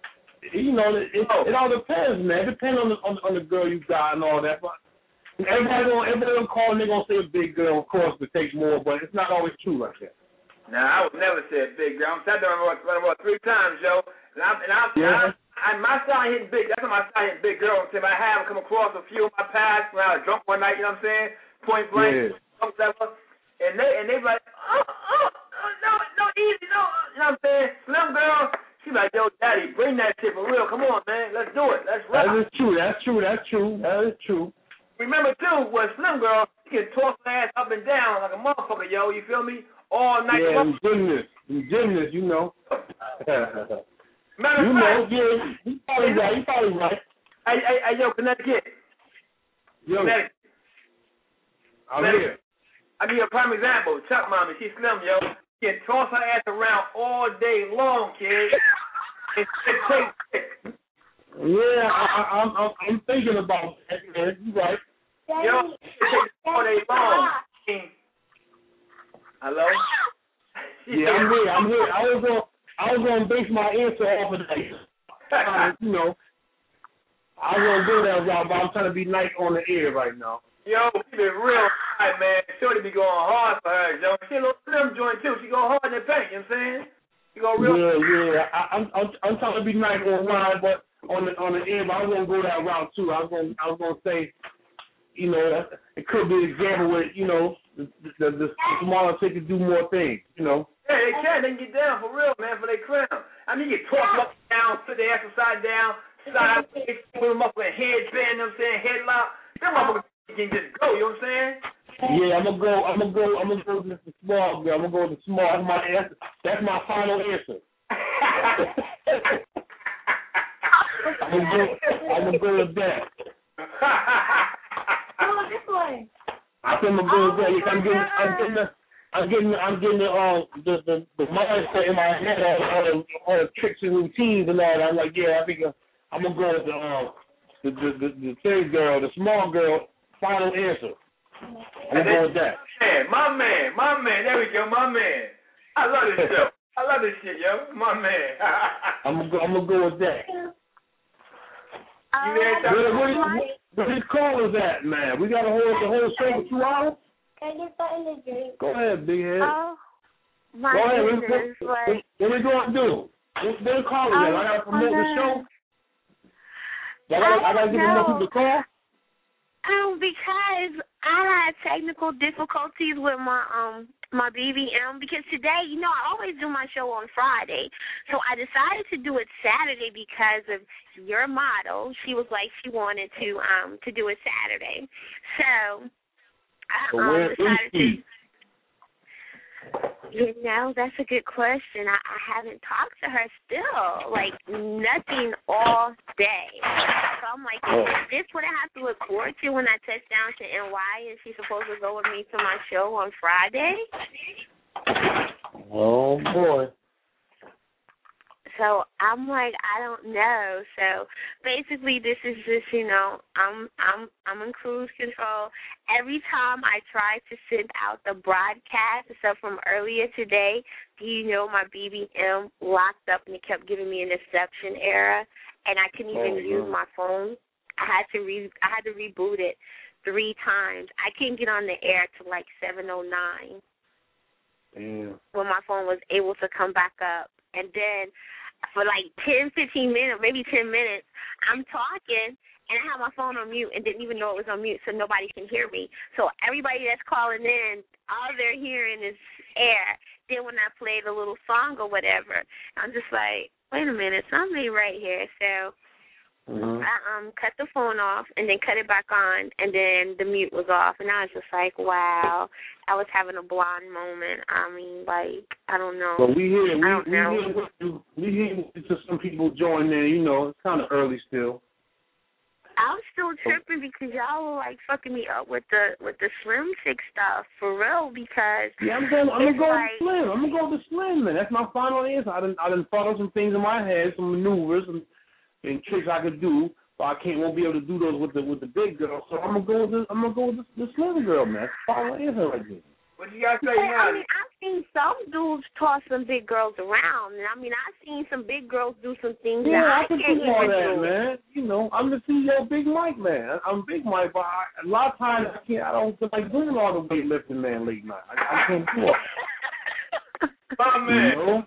It all depends, man. It depends on the girl you got and all that, but... Everybody gonna call and they're gonna say a big girl, of course, to take more, but it's not always true like that. Nah, I would never say a big girl. I'm sat there about 3 times, yo. My style hitting big. That's my style hitting big girls. If I have come across a few of my past when I was drunk one night, you know what I'm saying? Point blank, whatever. And they like, no, easy, no. You know what I'm saying? Slim girl, she like, yo, daddy, bring that shit for real. Come on, man, let's do it. Let's rock. That is true. Remember, too, with Slim Girl, she can toss her ass up and down like a motherfucker, yo. You feel me? All night. Yeah, gymnast, you know. Matter of fact, you probably right. Hey, yo, Connecticut. Yo. Connecticut. I'm here. I'll give you a prime example. Chuck Mommy, she's slim, yo. She can toss her ass around all day long, kid. It takes. Yeah, I'm thinking about that, man. You right. Yo, all day long. Hello? Yeah, I'm here. I was gonna base my answer off of that. You know, I was gonna go that route, but I'm trying to be nice on the air right now. Yo, she been real hard, man. Shorty be going hard for her, yo. She a little slim joint too. She go hard in the paint. You know what I'm saying? She go real. Yeah. I'm trying to be nice online, but on the air, but I was gonna go that route too. I was gonna say, you know, it could be an example where, you know, the smaller chick can do more things, you know. Yeah, they can. They can get down for real, man, for their crown. I mean, you get tossed up down, put their ass upside down, sideways, put them up with a headband, you know what I'm saying, headlock. Them motherfuckers can just go, you know what I'm saying? Yeah, I'm gonna go with the small girl. I'm gonna go with the small. That's my final answer. I'm gonna go with that. Come on, this way. I think I'm gonna go with that. I'm I'm getting the mindset in my head all the tricks and routines and all that. I'm like, yeah, I think I'm gonna go with the third girl, the small girl. Final answer. I'm gonna go with that. My man. There we go, my man. I love this show. I love this shit, yo. My man. I'm gonna go with that. Where these callers at, man? We gotta hold the whole show for 2 hours. Can I get something to drink? Go ahead, big head. Oh, my Go ahead. goodness. What we gonna do? Where the callers at? I gotta promote the show. I gotta give them more people to call. Because I had technical difficulties with my BBM, because today, I always do my show on Friday. So I decided to do it Saturday because of your model. She was like, she wanted to do it Saturday. So I decided to. That's a good question. I haven't talked to her still, like nothing all day. So I'm like, is this what I have to look forward to when I touch down to NY? Is she supposed to go with me to my show on Friday? Oh boy. So I'm like, I don't know. So basically, this is just, I'm in cruise control. Every time I try to send out the broadcast, except from earlier today, my BBM locked up and it kept giving me an exception error, and I couldn't even use my phone. I had to reboot it 3 times. I couldn't get on the air till like 7:09. Yeah. When my phone was able to come back up, and then for like 10, 15 minutes, maybe 10 minutes, I'm talking, and I have my phone on mute and didn't even know it was on mute, so nobody can hear me. So everybody that's calling in, all they're hearing is air. Then when I play the little song or whatever, I'm just like, wait a minute, something ain't right here. So I cut the phone off and then cut it back on, and then the mute was off, and I was just like, wow, I was having a blonde moment. I mean, like, I don't know. But we hear some people join in. It's kind of early still. I'm still tripping because y'all were like fucking me up with the Slim Chick stuff for real. Because I'm gonna go with Slim. I'm gonna go with Slim, man. That's my final answer. I done thought of some things in my head, some maneuvers and tricks I could do, but I won't be able to do those with the big girl. So I'm gonna go with the Slim girl, man. That's the final answer right there. What you gotta say now? I mean, I've seen some dudes toss some big girls around, and I mean, I've seen some big girls do some things that I can't even all do. Man. I'm the CEO Big Mike, man. I'm Big Mike, but a lot of times I don't feel like doing all the weightlifting, man, late night. I can't do it. My man.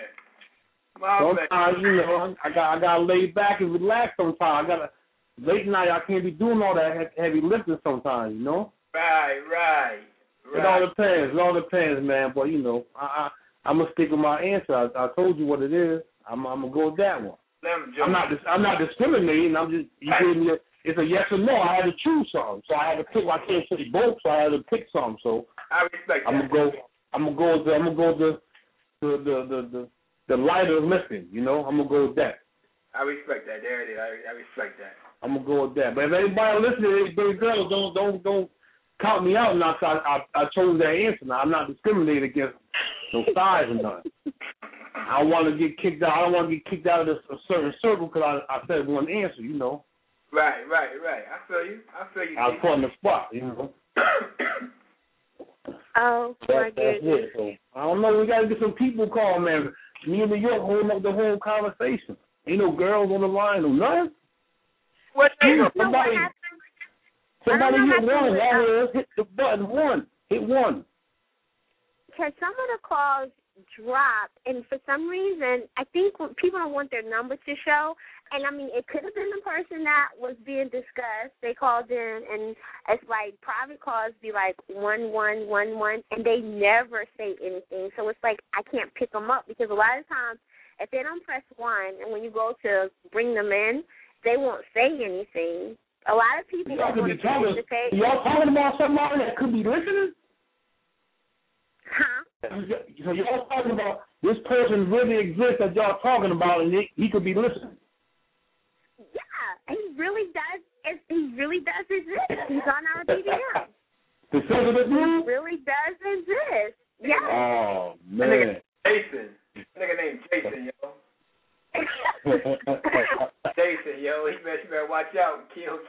Sometimes, I gotta lay back and relax sometimes. Late night, I can't be doing all that heavy lifting sometimes, Right. It all depends, man. But, I'm going to stick with my answer. I told you what it is. I'm going to go with that one. I'm not discriminating. You gave me it's a yes or no. I had to choose something. So I had to pick. I can't say both, so I had to pick something. So I respect that. I'm going to go with the lighter lifting, I'm going to go with that. I respect that. There it is. I respect that. I'm going to go with that. But if anybody listening, baby girls, don't count me out. Now, I chose that answer. Now, I'm not discriminating against no size or nothing. I don't want to get kicked out. I don't want to get kicked out of a certain circle because I said one answer, Right. I feel you. I was put on the spot, Oh, my goodness. It. So, I don't know. We got to get some people called, man. Me and New York holding up the whole conversation. Ain't no girls on the line or nothing. What happened? Somebody hit one. Hit the button. One. Hit one. Because some of the calls dropped, and for some reason, I think people don't want their number to show. And, I mean, it could have been the person that was being discussed. They called in, and it's like private calls be like 1111, and they never say anything. So it's like I can't pick them up because a lot of times if they don't press 1, and when you go to bring them in, they won't say anything. A lot of people don't want to participate. Y'all talking about somebody that could be listening? Huh? So y'all talking about this person really exists that y'all talking about, and he could be listening. Yeah, he really does. He really does exist. He's on our BBM. The sensitive dude? He really does exist. Yeah. Oh, man. Jason. Nigga named Jason, yo. Jason, yo. You better watch out. Kill.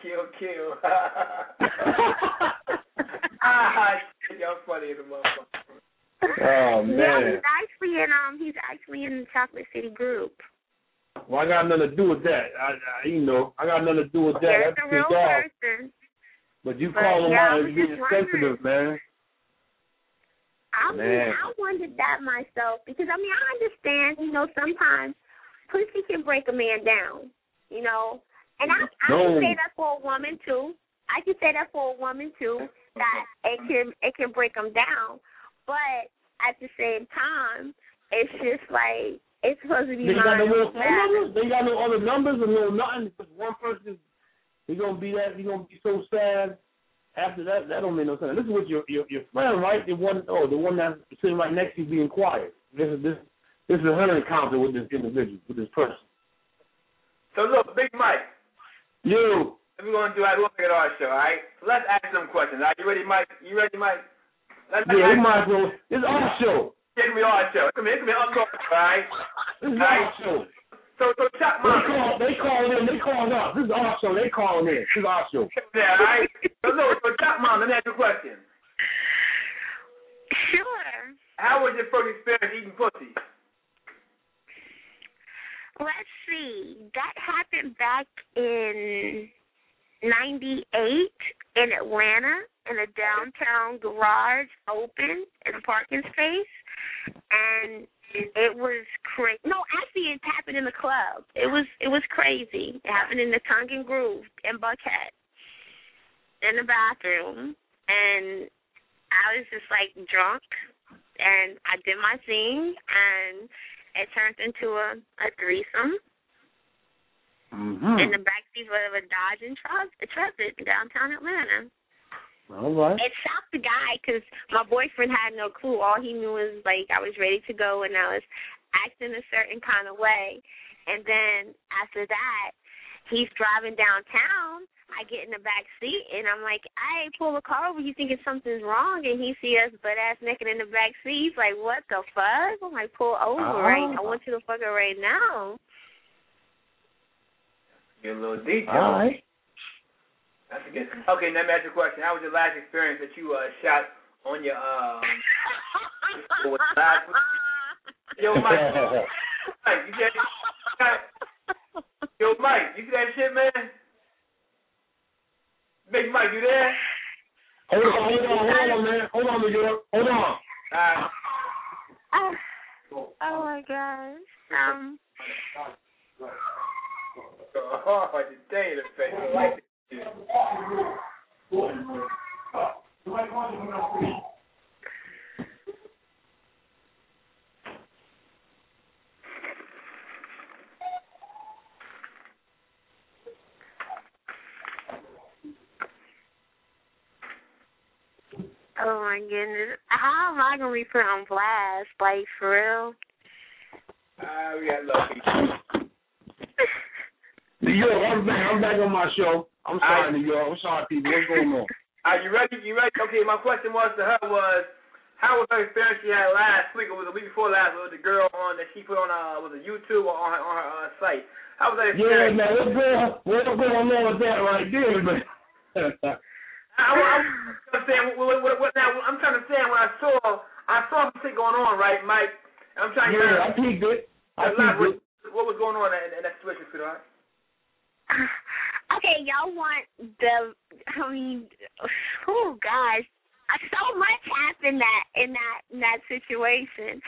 Y'all funny as a motherfucker. Oh, man. Yeah, he's actually in the Chocolate City group. Well, I got nothing to do with that. I got nothing to do with that. Yeah, it's That's a real person. But you call him out as being sensitive, man. I wondered that myself because, I understand, sometimes pussy can break a man down, And I can say that for a woman, too. That it can break them down. But at the same time, it's just like, it's supposed to be They got no numbers. They got no other numbers or no nothing. Because one person, he's gonna be so sad. After that don't make no sense. This is what your friend, right? The one that's sitting right next to you being quiet. This is her encounter with this individual, with this person. So look, Big Mike. You. We're gonna do our look at our show, all right? So let's ask some questions. Are you ready, Mike? You ready, Mike? We might as well. It's our show. It's gonna be our show. Come here, all right? This is our show. So Chuck Mom. They called in. They called us. This is our show. They called in. This is our show. Yeah, all right? So Chuck Mom, let me ask you a question. Sure. How was your first experience eating pussy? Let's see. That happened back in 98 in Atlanta in a downtown garage open in a parking space. And it was crazy. No, actually, it happened in the club. It was crazy. It happened in the Tongue and Groove in Buckhead in the bathroom. And I was just, like, drunk. And I did my thing. And it turned into a threesome in the backseat of a Dodge Intrepid in downtown Atlanta. All right. It shocked the guy because my boyfriend had no clue. All he knew was, like, I was ready to go and I was acting a certain kind of way. And then after that, he's driving downtown. I get in the back seat, and I'm like, I pull the car over. You thinking something's wrong? And he see us butt-ass naked in the back seat. He's like, what the fuck? I'm like, pull over, right? I want you to fuck her right now. Get a little detail. All right. That's a good. Okay, let me ask you a question. How was your last experience that you shot on your Yo, Mike. Mike, you see that? Yo, Mike, you see that shit, man? Big Mike, you there? Hold on, man. Hold on, New York. Hold on. Oh my gosh. Oh, I just tell you the face. I like it. Oh my goodness. How am I gonna be put on blast? Like, for real? We got lucky. New York, I'm back on my show. I'm sorry, New York. I'm sorry, people. What's going on? Are you ready? Okay, my question was to her was, how was her experience she had last week, or was it the week before last, with the girl that she put on, was it YouTube or on her site? How was that experience? Yeah, man, what's going on with that right there, man? I'm saying, what now? I'm trying to say when I saw something going on, right, Mike? I'm trying to. Yeah, I peeked it. What was going on in that situation, sweetheart? Okay, y'all want oh gosh, so much happened in that situation.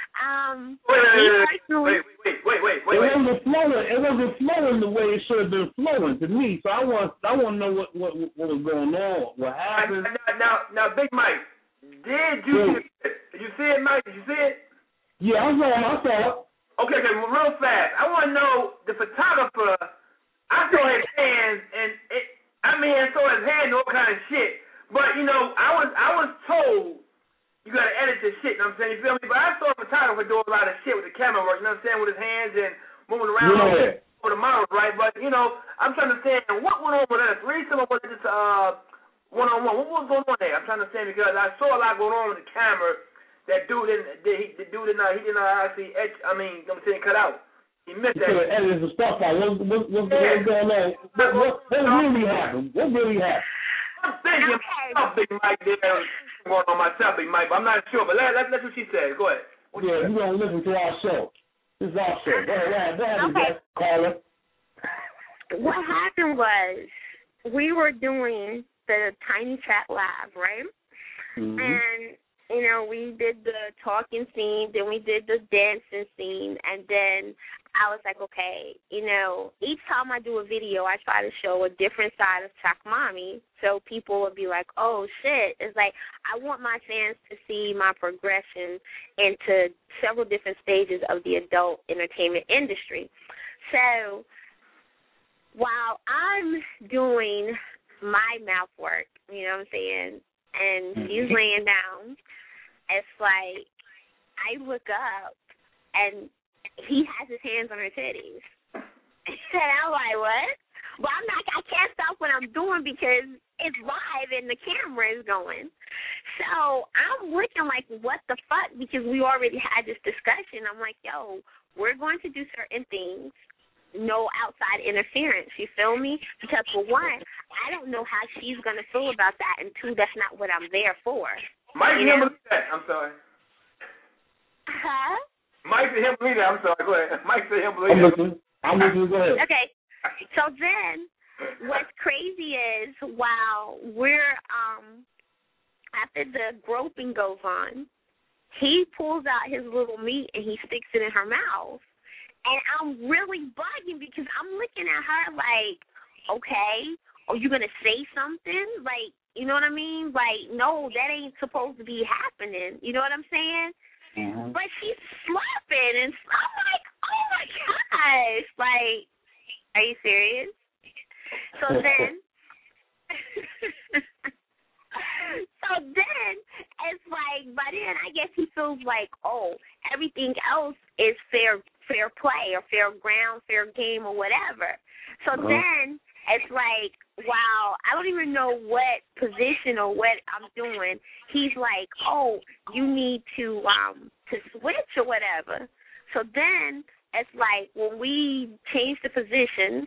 Wait. It wasn't flowing the way it should have been flowing to me. So I want to know what was going on, what happened. Now, Big Mike, did you see it, Mike? Did you see it? Yeah, I saw it. Okay, real fast. I want to know the photographer. I saw his hands, and I saw his hand and all kind of shit. But I was told you gotta edit this shit. You know what I'm saying? You feel me? But I saw a photographer do a lot of shit with the camera work. You know what I'm saying? With his hands and moving around for the models, right? But I'm trying to understand what went on with that threesome, or was it just one-on-one? What was going on there? I'm trying to understand because I saw a lot going on with the camera. that dude he didn't actually cut out. He missed that. He edited some stuff out. What's going on? What really happened? What really happened? I'm thinking Big Mike there going on myself, Big Mike, but I'm not sure. But let's what she said. Go ahead. Yeah, you gonna listen to our show. This is our show. Go ahead, caller. What happened was we were doing the Tiny Chat Live, right? Mm-hmm. And we did the talking scene, then we did the dancing scene, and then I was like, okay, each time I do a video, I try to show a different side of Chalk Mommy, so people will be like, oh, shit. It's like I want my fans to see my progression into several different stages of the adult entertainment industry. So while I'm doing my mouth work, you know what I'm saying, and she's laying down, it's like I look up and he has his hands on her titties. And I'm like, what? Well, I can't stop what I'm doing because it's live and the camera is going. So I'm looking like, what the fuck? Because we already had this discussion. I'm like, yo, we're going to do certain things. No outside interference, you feel me? Because for one, I don't know how she's going to feel about that, and two, that's not what I'm there for. Mike said him believe that. I'm sorry. Huh? Mike said him believe that. I'm sorry. Go ahead. Mike said him believe that. I'm listening. Go ahead. Okay. So then what's crazy is while we're, after the groping goes on, he pulls out his little meat and he sticks it in her mouth. And I'm really bugging because I'm looking at her like, okay, are you going to say something? Like, you know what I mean? Like, no, that ain't supposed to be happening. You know what I'm saying? Mm-hmm. But she's slapping, and I'm like, oh, my gosh. Like, are you serious? So then, it's like, by then I guess he feels like, oh, everything else is fair play or fair ground, fair game or whatever. So then it's like, wow, I don't even know what position or what I'm doing. He's like, oh, you need to switch or whatever. So then it's like when we change the positions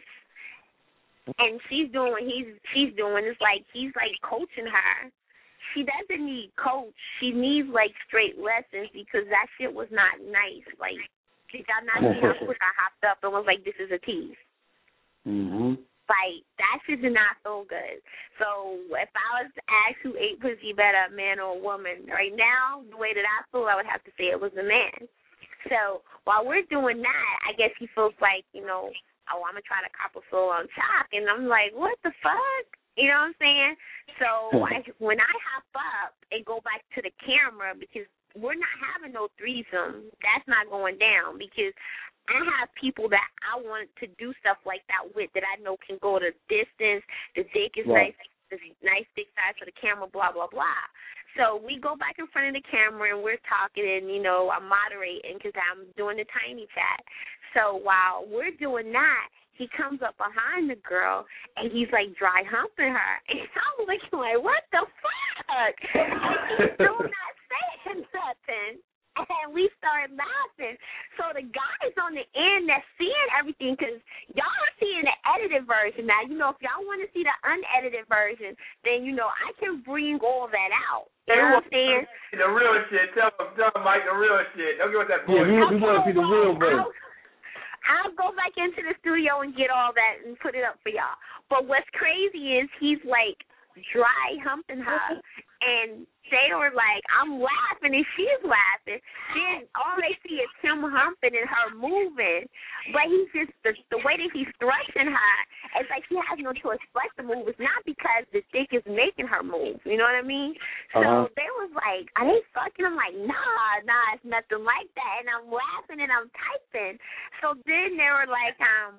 and she's doing what she's doing, it's like he's like coaching her. She doesn't need coach. She needs like straight lessons because that shit was not nice. Like, did y'all not see how quick I hopped up and was like, this is a tease? Mm-hmm. Like, that shit did not feel good. So if I was to ask who ate pussy better, a man or a woman, right now, the way that I feel, I would have to say it was a man. So while we're doing that, I guess he feels like, oh, I'm going to try to cop a soul on Chalk. And I'm like, what the fuck? You know what I'm saying? So when I hop up and go back to the camera, because we're not having no threesome, that's not going down, because I have people that I want to do stuff like that with that I know can go the distance. The dick is nice big size for the camera, blah, blah, blah. So we go back in front of the camera and we're talking and, I'm moderating because I'm doing the tiny chat. So while we're doing that, he comes up behind the girl and he's like dry humping her. And I'm looking like, what the fuck? And she's still not saying nothing. And we started laughing. So the guys on the end that's seeing everything, because y'all are seeing the edited version. Now, if y'all want to see the unedited version, then, I can bring all that out. You know what I'm saying? The real shit. Tell Mike the real shit. Don't give us that bullshit. Yeah, we want to see the real version. I'll go back into the studio and get all that and put it up for y'all. But what's crazy is he's, like, dry humping her, and they were like, I'm laughing, and she's laughing. Then all they see is him humping and her moving. But he's just, the way that he's thrusting her, it's like he has no choice but to move. It's not because the dick is making her move. You know what I mean? So they was like, are they fucking? I'm like, nah, it's nothing like that. And I'm laughing and I'm typing. So then they were like,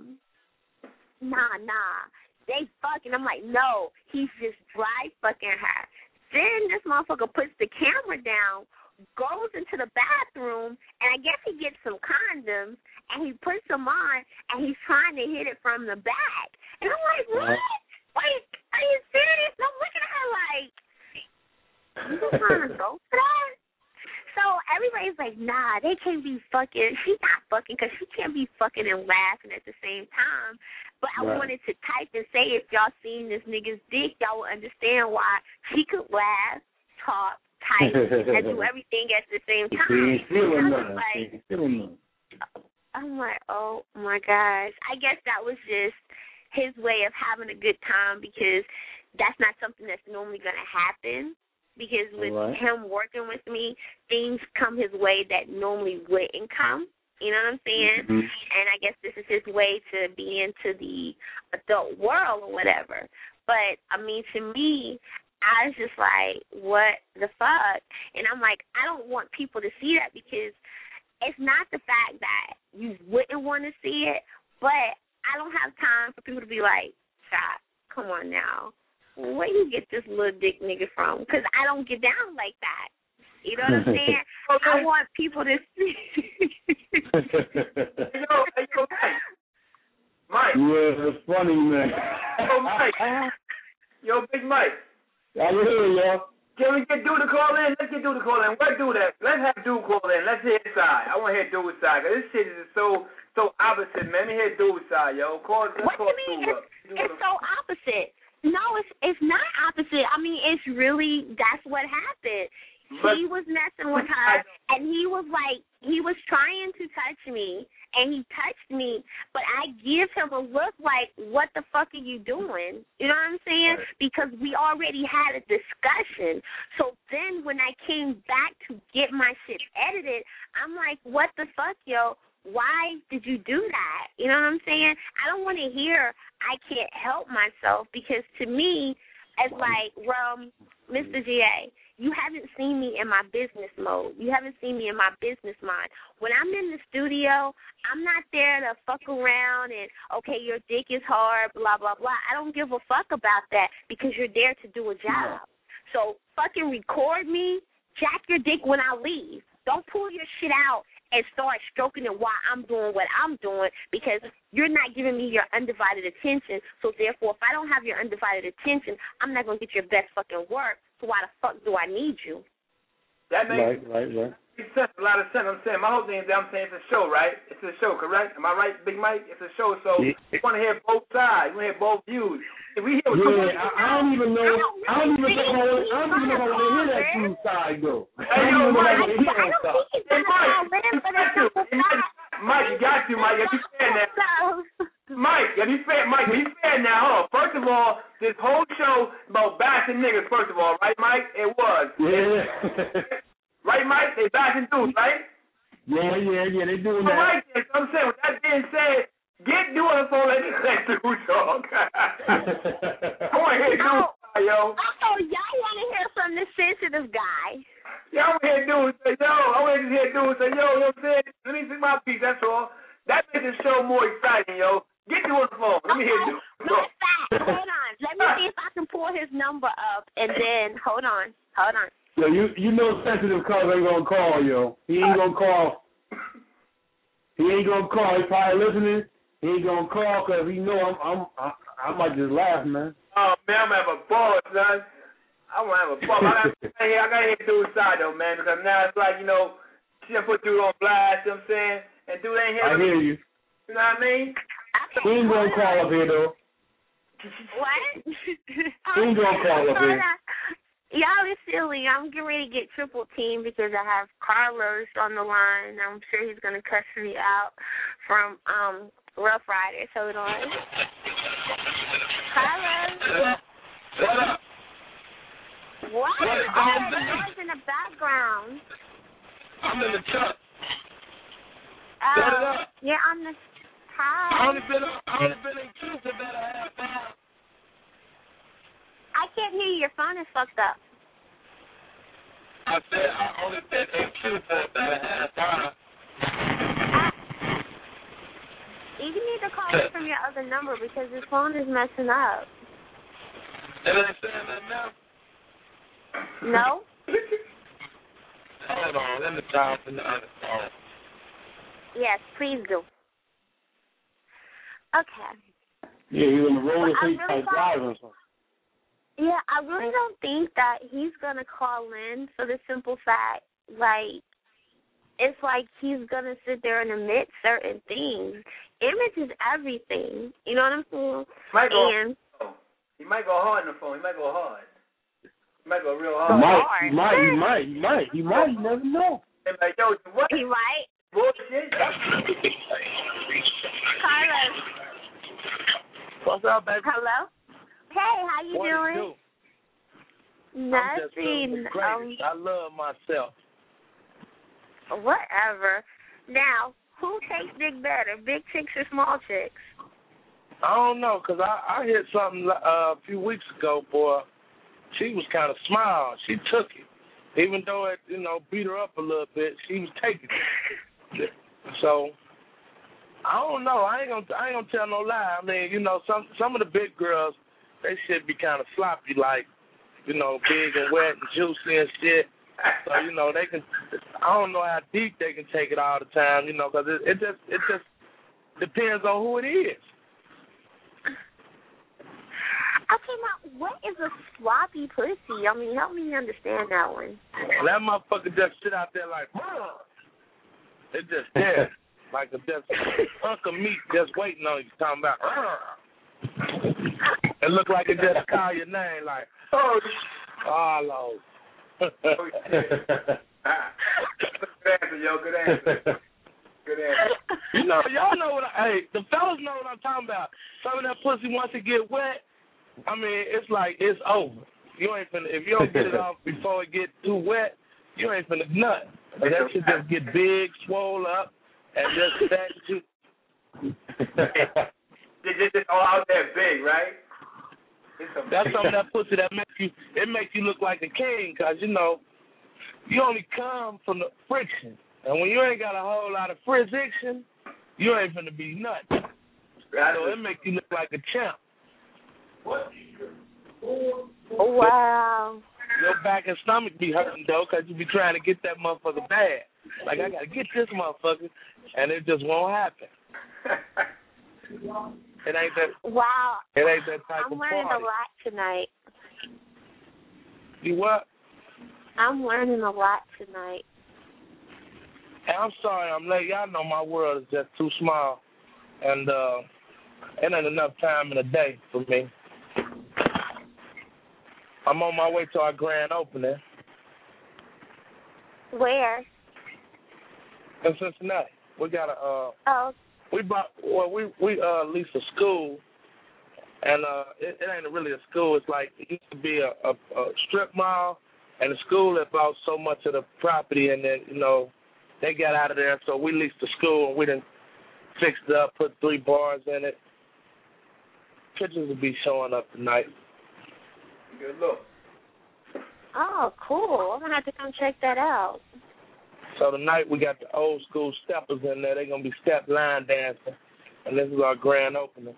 nah. They fucking. I'm like, no, he's just dry fucking her. Then this motherfucker puts the camera down, goes into the bathroom, and I guess he gets some condoms, and he puts them on, and he's trying to hit it from the back. And I'm like, what? Like, are you serious? And I'm looking at her like, you trying to go for that? So like, nah, they can't be fucking. She's not fucking because she can't be fucking and laughing at the same time. But I wanted to type and say, if y'all seen this nigga's dick, y'all will understand why she could laugh, talk, type, and do everything at the same time. She ain't feeling nothing. I'm like, oh, my gosh. I guess that was just his way of having a good time because that's not something that's normally going to happen. Because with him working with me, things come his way that normally wouldn't come. You know what I'm saying? Mm-hmm. And I guess this is his way to be into the adult world or whatever. But, I mean, to me, I was just like, what the fuck? And I'm like, I don't want people to see that because it's not the fact that you wouldn't want to see it, but I don't have time for people to be like, Shot, come on now. Where you get this little dick nigga from? Because I don't get down like that. You know what I'm saying? I want people to see. Yo, Mike. Yeah, that's funny, man. Yo, Mike. Yo, Big Mike. I hear you, y'all. Can we get Dude to call in? Let's get Dude to call in. Where Dude at? Let's have Dude call in. Let's hear his side. I want to hear Dude's side. Because this shit is so opposite, man. Let me hear Dude's side, yo. Let's call Dude up. It's so opposite. No, it's not opposite. I mean, it's really, that's what happened. He was messing with her, and he was trying to touch me, and he touched me, but I give him a look like, what the fuck are you doing? You know what I'm saying? Because we already had a discussion. So then when I came back to get my shit edited, I'm like, what the fuck, yo? Why did you do that? You know what I'm saying? I don't want to hear I can't help myself because to me, it's like, well, Mr. G.A., you haven't seen me in my business mode. You haven't seen me in my business mind. When I'm in the studio, I'm not there to fuck around and, okay, your dick is hard, blah, blah, blah. I don't give a fuck about that because you're there to do a job. So fucking record me, jack your dick when I leave. Don't pull your shit out and start stroking it while I'm doing what I'm doing because you're not giving me your undivided attention. So, therefore, if I don't have your undivided attention, I'm not going to get your best fucking work. So why the fuck do I need you? That makes right. sense, a lot of sense. I'm saying, my whole thing is that I'm saying it's a show, right? It's a show, correct? Am I right, Big Mike? It's a show, so we want to hear both sides. We want to hear both views. If we hear I don't even know if I want to hear that true side, though. Hey, yo, Mike, Mike, you got to, Mike. You fair now. Mike, be fair now. Hold on. First of all, this whole show about bashing niggas, first of all, right, Mike? It was. Yeah. Right, Mike? They bashing dudes, right? Yeah, they doing that. Right, so I'm saying, with that being said, get doing the phone, let dude talk. I want to hear dude, yo. Oh, y'all want to hear from the sensitive guy. Yeah, I want to hear dude say, yo. I want to hear dude say, yo, you know what I'm saying? Let me see my piece, that's all. That makes the show more exciting, yo. Get you on the phone. Let me hear dude. Matter of fact, hold on. Let me see if I can pull his number up, and then, hold on. Yo, you know sensitive cuz ain't gonna call, yo. He ain't gonna call. He's probably listening. He ain't gonna call because he know I might just laugh, man. Oh man, I'm gonna have a ball, son. I wanna have a ball. I gotta hear dude's side though, man, because now it's like, you know, she done put dude on blast, you know what I'm saying? And dude ain't here. I hear you. You know what I mean? He ain't gonna call up here though. What? He ain't gonna call up here. Y'all is silly. I'm getting ready to get triple team because I have Carlos on the line. I'm sure he's going to cuss me out from Rough Riders. Hold on. Carlos. What up? What? All that noise in the background. I'm in the truck. Yeah, on the hi. I only been in Houston about a half hour. I can't hear you. Your phone is fucked up. I said I only been in Houston about a half hour. You need to call me from your other number because your phone is messing up. It ain't saying that now? No? Hold on. Let me dial from the other phone. Yes, please do. Okay. Yeah, he's on the road and he's driving or something. Yeah, I really don't think that he's going to call in for the simple fact, like, it's like he's going to sit there and admit certain things. Image is everything. You know what I'm saying? He might go hard on the phone. He might go hard. He might go real hard. He might. You never know. Hey, man, yo, what? He might. Bullshit. Carlos. What's up, baby? Hello? Hey, how you doing? Nothing. I love myself. Whatever. Now, who takes dick better, big chicks or small chicks? I don't know, because I hit something a few weeks ago, boy. She was kind of small. She took it. Even though it, beat her up a little bit, she was taking it. So, I don't know. I ain't gonna tell no lie. I mean, some of the big girls, they should be kind of sloppy, like, big and wet and juicy and shit. So, they can, I don't know how deep they can take it all the time, because it just depends on who it is. Okay, now, what is a sloppy pussy? I mean, help me understand that one. That motherfucker just sit out there like, it just there, like a just hunk of meat just waiting on you, talking about, it look like it just call your name, like, Lord. Good answer, yo. Good answer. Good answer. Y'all know what the fellas know what I'm talking about. Some of that pussy, once it get wet, I mean, it's like it's over. You ain't finna, if you don't get it off before it get too wet, you ain't finna nut. But that shit just get big, swole up, and just that shit. Just all out there big, right? That's some of that pussy that makes you look like a king, because, you only come from the friction. And when you ain't got a whole lot of friction, you ain't finna be nuts. So it make you look like a champ. Wow. Your back and stomach be hurting, though, because you be trying to get that motherfucker bad. Like, I got to get this motherfucker, and it just won't happen. It ain't that. Wow. It ain't that type of party. I'm learning a lot tonight. You what? I'm learning a lot tonight. Hey, I'm sorry I'm late. Y'all know my world is just too small, and it ain't enough time in a day for me. I'm on my way to our grand opening. Where? In Cincinnati. We got a we leased a school, and it ain't really a school. It's like it used to be a strip mall, and the school had bought so much of the property, and then they got out of there. So we leased the school, and we done fixed it up, put 3 bars in it. Pictures will be showing up tonight. Good look. Oh, cool. I'm going to have to come check that out. So tonight we got the old school steppers in there. They're going to be step line dancing. And this is our grand opening.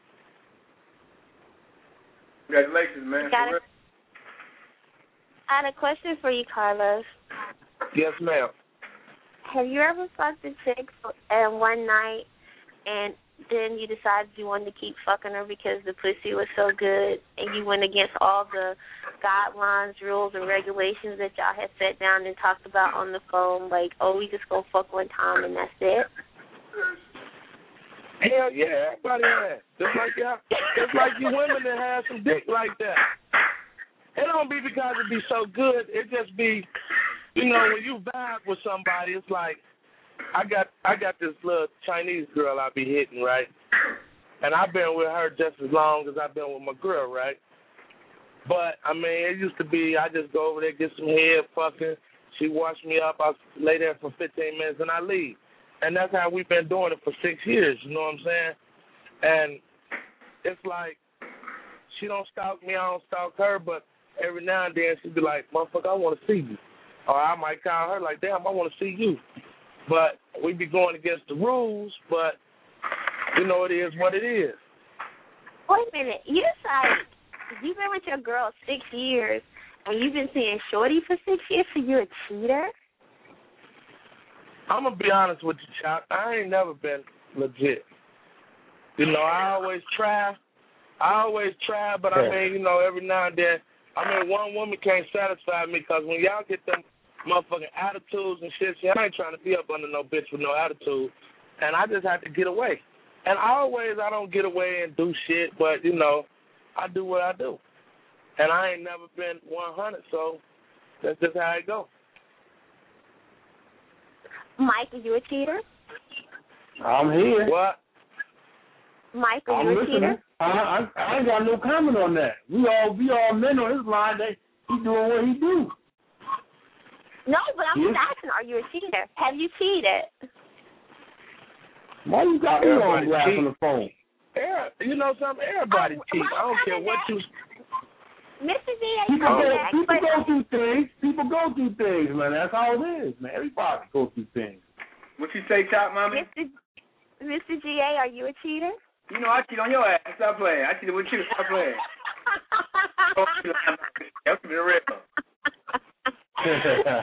Congratulations, man. I had a question for you, Carlos. Yes, ma'am. Have you ever fucked a chick one night and then you decided you wanted to keep fucking her because the pussy was so good and you went against all the guidelines, rules, and regulations that y'all had set down and talked about on the phone, like, we just gonna fuck one time and that's it? Hell yeah, everybody has. Just like you women that have some dick like that. It don't be because it be so good. It just be, when you vibe with somebody, it's like, I got this little Chinese girl I be hitting, right? And I've been with her just as long as I've been with my girl, right? But, I mean, it used to be I just go over there, get some head, fucking. She wash me up. I lay there for 15 minutes, and I leave. And that's how we've been doing it for 6 years, you know what I'm saying? And it's like she don't stalk me, I don't stalk her, but every now and then she'll be like, motherfucker, I want to see you. Or I might call her like, damn, I want to see you. But we be going against the rules, but, it is what it is. Wait a minute. You've been with your girl 6 years, and you've been seeing Shorty for 6 years, so you're a cheater? I'm going to be honest with you, Chop. I ain't never been legit. I always try, but I mean, every now and then, one woman can't satisfy me because when y'all get them motherfucking attitudes and shit. See, I ain't trying to be up under no bitch with no attitude. And I just had to get away. And I don't get away and do shit, but, you know, I do what I do. And I ain't never been 100, so that's just how it goes. Mike, are you a cheater? I'm here. What? Mike, are I'm you a listening. cheater? I ain't got no comment on that. We all men on his line. He doing what he do. No, but I'm just asking, are you a cheater? Have you cheated? Why you got me on blast on the phone? You know something? Everybody cheat. I don't care what you... Mr. G, People go through things. People go through things, man. That's how it is, man. Everybody goes through things. What you say, Chop Mommy? Mr. GA, are you a cheater? You know I cheat on your ass. Stop playing. I cheated with you. Stop playing. That's the real. No,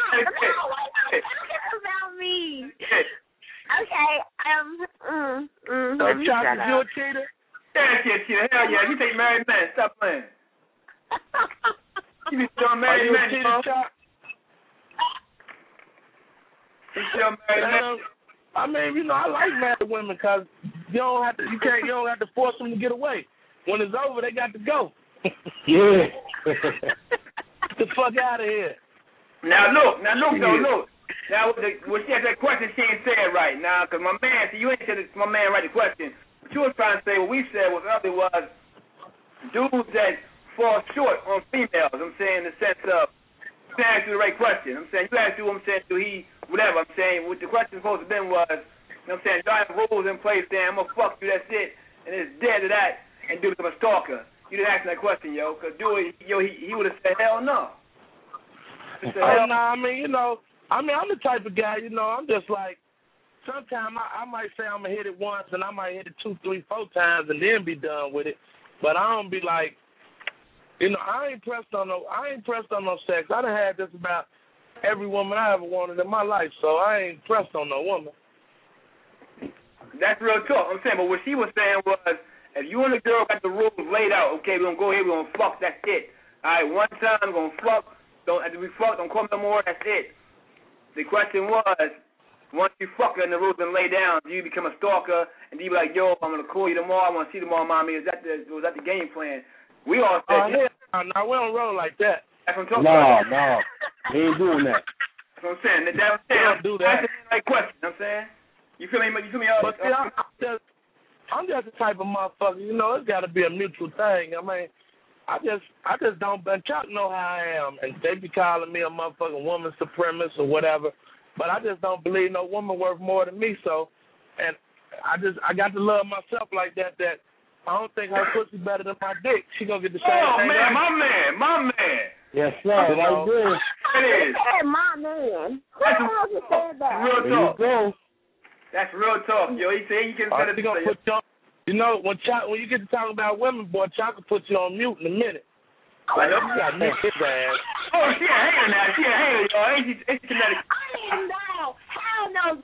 about me. Okay, So, Chop, is you a cheater? Yeah, cheater. Hell yeah. You take married men. Stop playing. You be still married men, you know? You still married men. I mean, you know, I like married women because you don't have to force them to get away. When it's over, they got to go. Yeah. Get the fuck out of here. Now look. Now, when she asked that question, she ain't said right. Now, because my man, see, you ain't said my man right the question. What you was trying to say, what we said was earlier was dudes that fall short on females. I'm saying in the sense of, you asked you the right question. I'm saying, you asked you, I'm saying, do he, whatever. I'm saying, what the question supposed to have been was, you know what I'm saying, y'all have rules in place saying, I'm going to fuck you, that's it. And it's dead to that, and dude become a stalker. You didn't ask that question, yo, because dude, he would have said, hell no. I mean, you know, I'm the type of guy, you know, I'm just like, sometimes I might say I'm going to hit it once, and I might hit it 2, 3, 4 times, and then be done with it. But I don't be like, you know, I ain't pressed on no sex. I done had just about every woman I ever wanted in my life, so I ain't pressed on no woman. That's real talk. I'm saying, but what she was saying was, if you and the girl got the rules laid out, okay, we're going to go here, we're going to fuck, that's it. All right, one time, we're going to fuck. After we fuck, don't call me no more, that's it. The question was, once you fuck her and the rules been laid down, do you become a stalker, and do you be like, yo, I'm going to call you tomorrow, I want to see you tomorrow, mommy, was that the game plan? We all said, no, we don't roll like that. That's what I'm talking about. No, we ain't doing that. That's what I'm saying. That's don't do that. That's the right question, you know what I'm saying? You feel me? But see, I'm just the type of motherfucker, you know, it's got to be a mutual thing. I mean, I just don't, and Chuck know how I am, and they be calling me a motherfucking woman supremacist or whatever, but I just don't believe no woman worth more than me, so, and I got to love myself like that I don't think her pussy better than my dick. She gonna get the same thing. Man, my man. Yes, sir. Right there. It is. Hey, my man. Who the hell you said that? Real talk. There you go. That's real talk, yo. He said he can set it. You know, when you get to talking about women, boy, Chuck will put you on mute in a minute. I know. You got mute his ass. Oh, she a hater now. She a hater, yo. Ain't she genetic? No. Hell no.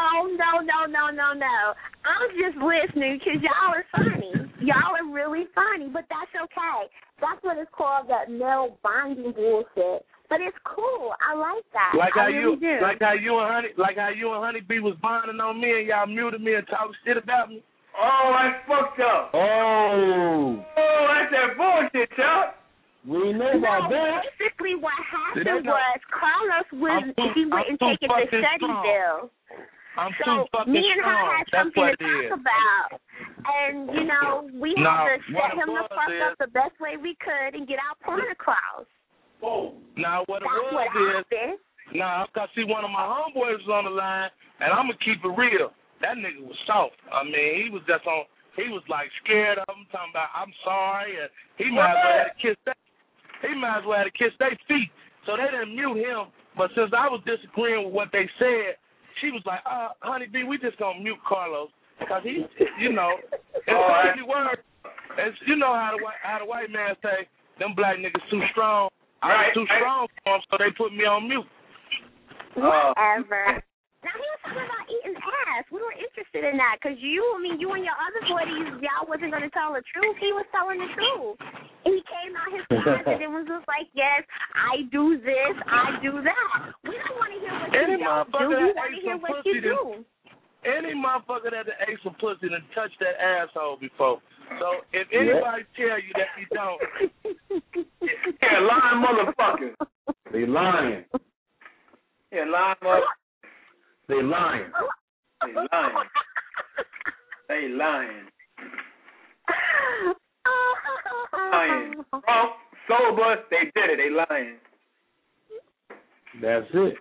No. I'm just listening because y'all are funny. Y'all are really funny, but that's okay. That's what it's called, that male binding bullshit. But it's cool. I like that. Like how you do. and Honey B was bonding on me and y'all muted me and talking shit about me. Oh, that's fucked up. Oh, that's that bullshit, Chuck. We know about that. Basically, what happened was Carlos went and taken the study bill. So me and her had something to talk about, and you know we had to set him the fuck up the best way we could and get our point across. Now what it That's what happened. Because see, one of my homeboys was on the line, and I'm gonna keep it real. That nigga was soft. I mean, he was like scared of him, talking about I'm sorry, and he might as well have to kiss their feet. So they didn't mute him. But since I was disagreeing with what they said, she was like, Honey B, we just gonna mute Carlos because he, you know, it's crazy word. It's, you know how the white man say them black niggas too strong. I was too strong for them, so they put me on mute. Whatever. Now he was talking about eating ass. What were interested in that because you and your other buddies, y'all wasn't going to tell the truth. He was telling the truth. He came out his closet and was just like, yes, I do this, I do that. We don't want to hear what you don't do. We want to hear what you do. Any motherfucker that ate some pussy and touched that asshole before. So if anybody tell you that you don't, yeah, lying motherfuckers. They lying. Yeah, lying motherfuckers. They lying. They lying. They lying. Lying. Drunk, sober, they did it. They lying. That's it.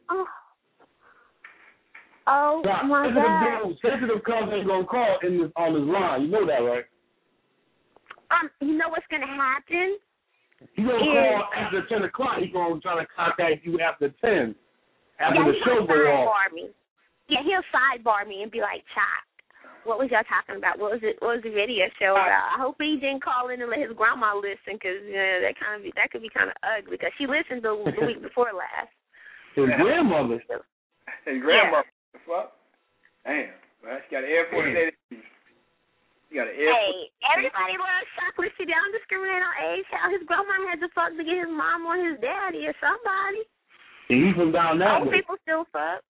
Oh now, my God. Sensitive cousin ain't gonna call on this line. You know that, right? You know what's gonna happen? He's gonna call after 10 o'clock. He's gonna try to contact you after 10. After the show go off. Me. Yeah, he'll sidebar me and be like, "Chop, what was y'all talking about? What was it? What was the video show about?" I hope he didn't call in and let his grandma listen, because that could be kind of ugly. Because she listened the week before last. His grandmother. His grandmother. What? Damn. Well, she got an Air Force Day. You got an Air Force. Hey, everybody loves chocolate. She don't discriminate on age. How his grandma had to fuck to get his mom or his daddy or somebody. And he's from down that way. Old people still fuck.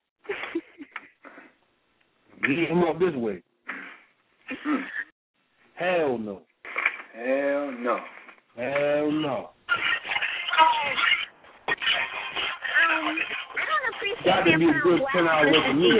Get him up this way. Hell no. Hell no. Hell no. I don't appreciate got to be a good 10 hours for me.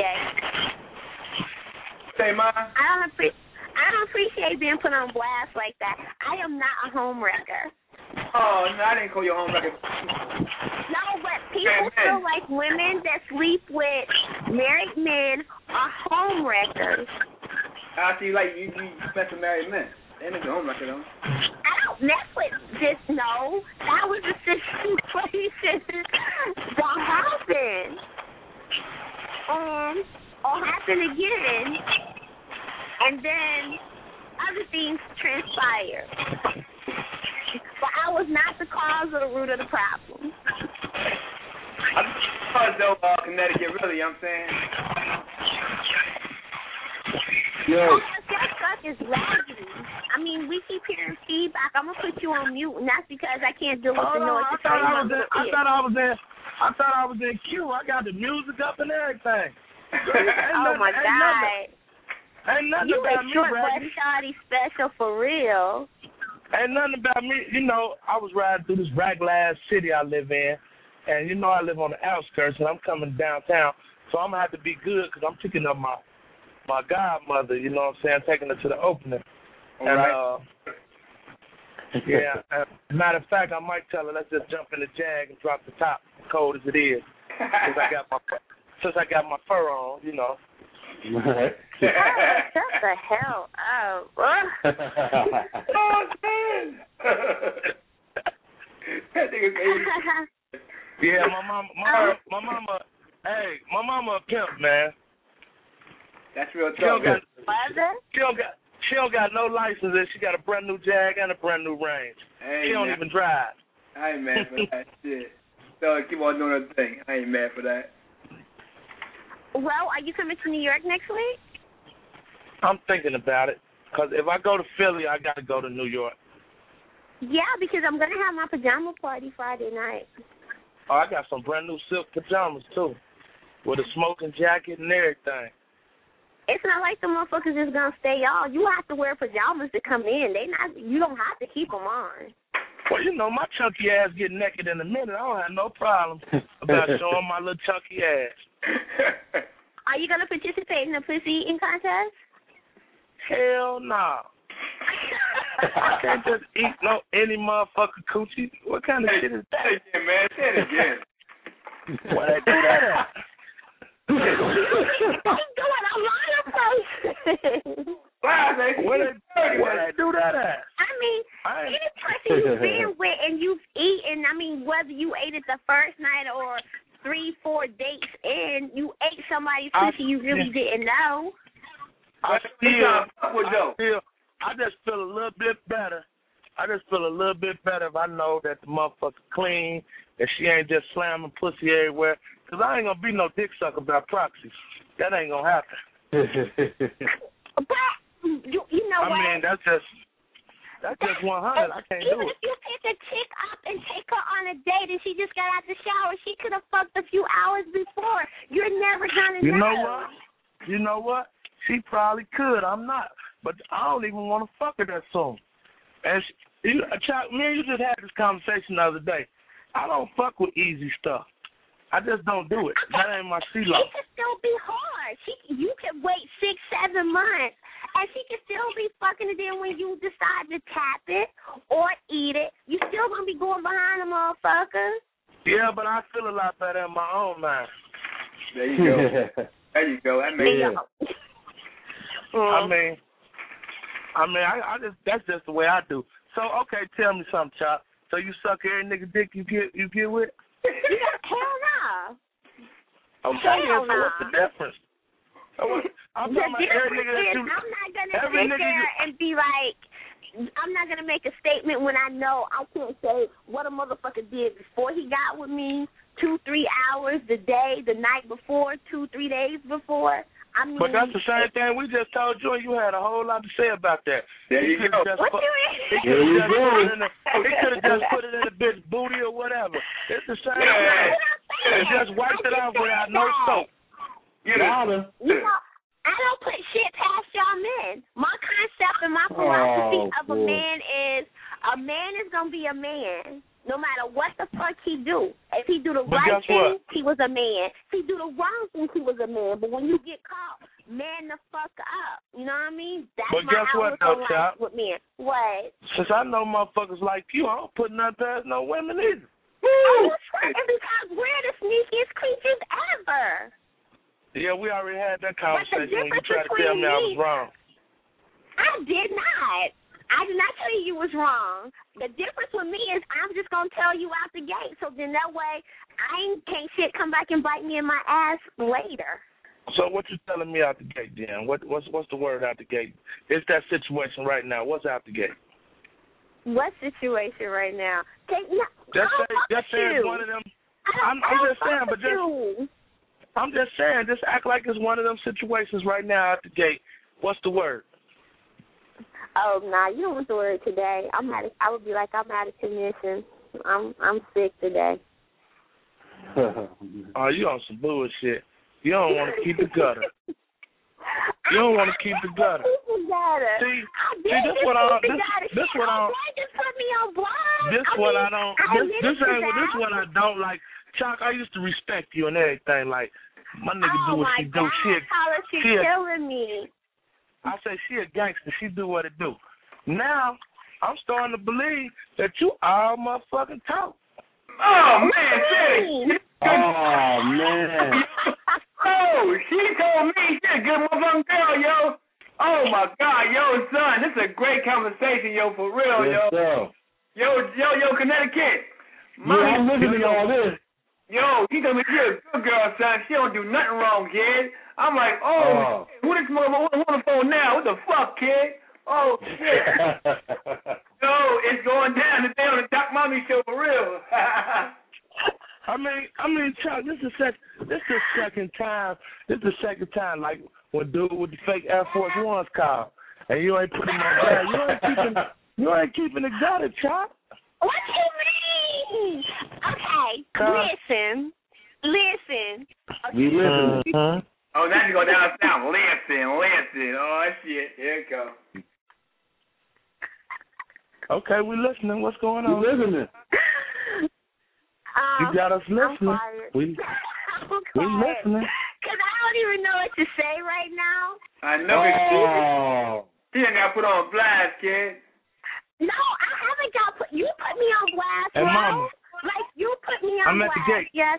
Say, Ma. I don't appreciate being put on blast like that. I am not a home wrecker. Oh, no, I didn't call you a home wrecker. No, but people feel like women that sleep with married men are home wreckers. I see, like, you mess with married men. They ain't a home wrecker, though. I don't mess with this, no. That was a situation that happened. Or happened again. And then other things transpired. But I was not the cause or the root of the problem. I'm though, Connecticut, really, you know what I'm saying? Yo. That stuff is raggedy. I mean, we keep hearing feedback. I'm going to put you on mute, and that's because I can't deal with the noise. I thought I was in Q. I got the music up and everything. Oh, my God. Ain't nothing you about me, short but shoddy special for real. Ain't nothing about me. You know, I was riding through this ragla city I live in, and you know I live on the outskirts, and I'm coming downtown, so I'm going to have to be good because I'm picking up my godmother, you know what I'm saying, taking her to the opening. All and, yeah, matter of fact, I might tell her, let's just jump in the Jag and drop the top, cold as it is, since I got my fur on, you know. Right. Shut the hell up. Oh, man. Yeah, my mama a pimp, man. That's real tough. She don't got no license, and she got a brand new Jag and a brand new Range. Hey, she don't even drive. I ain't mad for that shit. So keep on doing her thing. I ain't mad for that. Well, are you coming to New York next week? I'm thinking about it, because if I go to Philly, I got to go to New York. Yeah, because I'm going to have my pajama party Friday night. Oh, I got some brand new silk pajamas, too, with a smoking jacket and everything. It's not like the motherfuckers is going to stay on. You have to wear pajamas to come in. You don't have to keep them on. Well, you know, my chunky ass get naked in a minute. I don't have no problem about showing my little chunky ass. Are you going to participate in the pussy eating contest? Hell no. I can't just eat any motherfucker coochie. What kind of shit is that? Say it again, man. Say it again. What I do that at? I'm doing a lot of places. What I do that at? I mean, any person you've been with and you've eaten, I mean, whether you ate it the first night or 3-4 dates in, you ate somebody's pussy you really didn't know. I just feel a little bit better. I just feel a little bit better if I know that the motherfucker clean, that she ain't just slamming pussy everywhere. Because I ain't going to be no dick sucker by proxy. That ain't going to happen. But you know what? I mean, that's just 100. I can't do Even it. if you pick a chick up and take her on a date and she just got out the shower, she could have fucked a few hours before. You're never gonna know. You know what? She probably could. I'm not. But I don't even want to fuck her that soon. And Chuck, me and you just had this conversation the other day. I don't fuck with easy stuff. I just don't do it. That ain't my CeeLo. It can still be hard. You can wait 6-7 months, and she can still be fucking it. Then when you decide to tap it or eat it, you still gonna be going behind the motherfucker. Yeah, but I feel a lot better in my own mind. There you go. There you go. That makes sense. I just that's just the way I do. So okay, tell me something, Chop. So you suck every nigga dick you get with? Hell no. Okay, so what's the difference? I'm talking about every nigga that you. I'm not gonna sit there and be like, I'm not gonna make a statement when I know I can't say what a motherfucker did before he got with me, 2-3 hours, the day, the night before, 2-3 days before. I mean, but that's the same thing we just told you, and you had a whole lot to say about that. There you go. What He could have just put it in the bitch booty or whatever. It's the same thing. And just wiped it off without no soap. You know, I don't put shit past y'all men. My concept and my philosophy of a man is going to be a man. No matter what the fuck he do. If he do the right thing, he was a man. If he do the wrong thing, he was a man. But when you get caught, man the fuck up. You know what I mean? That's my outlook on life with men. What? Since I know motherfuckers like you, I don't put nothing past no women either. Oh, that's right. Because we're the sneakiest creatures ever. Yeah, we already had that conversation when you tried to tell me I was wrong. I did not. I did not tell you was wrong. The difference with me is I'm just going to tell you out the gate. So then that way can't shit come back and bite me in my ass later. So what you telling me out the gate, then? What's the word out the gate? It's that situation right now. What's out the gate? What situation right now? Just say it's one of them. I'm just saying, but I'm just saying, just act like it's one of them situations right now out the gate. What's the word? Oh, nah, you don't want the word today. I would be like, I'm out of commission. I'm sick today. Oh, you on some bullshit. You don't want to keep the gutter. You don't want to keep the gutter. See, this what I don't like. Chuck, I used to respect you and everything. Like, my nigga do what she do. She killing me. I say she a gangster. She do what it do. Now, I'm starting to believe that you all motherfucking talk. Oh, man. Oh, man. Oh, she told me she's a good motherfucking girl, yo. Oh, my God. Yo, son, this is a great conversation, yo, for real, yo. Yo, Connecticut. I'm listening to all this. Yo, he told me she's a good girl, son. She don't do nothing wrong, kid. I'm like, who this motherfucker on the phone now? What the fuck, kid? Oh, shit. Yo, it's going down today on the Doc Mommy show for real. I mean, Chuck, this is the second time. This is the second time, like when dude with the fake Air Force Ones called, and you ain't putting them on ground. You ain't keeping it guarded, Chuck. What you mean? Okay, listen. Okay. We listen. Oh, now you go down south. Listen. Oh, shit. Here it go. Okay, we listening. What's going on? We listening. You got us listening. We listening. Because I don't even know what to say right now. I know. She ain't got put on blast, kid. No, I haven't got you put me on blast, hey, bro. Mama. Like, you put me on blast. I'm at the gate. Yes.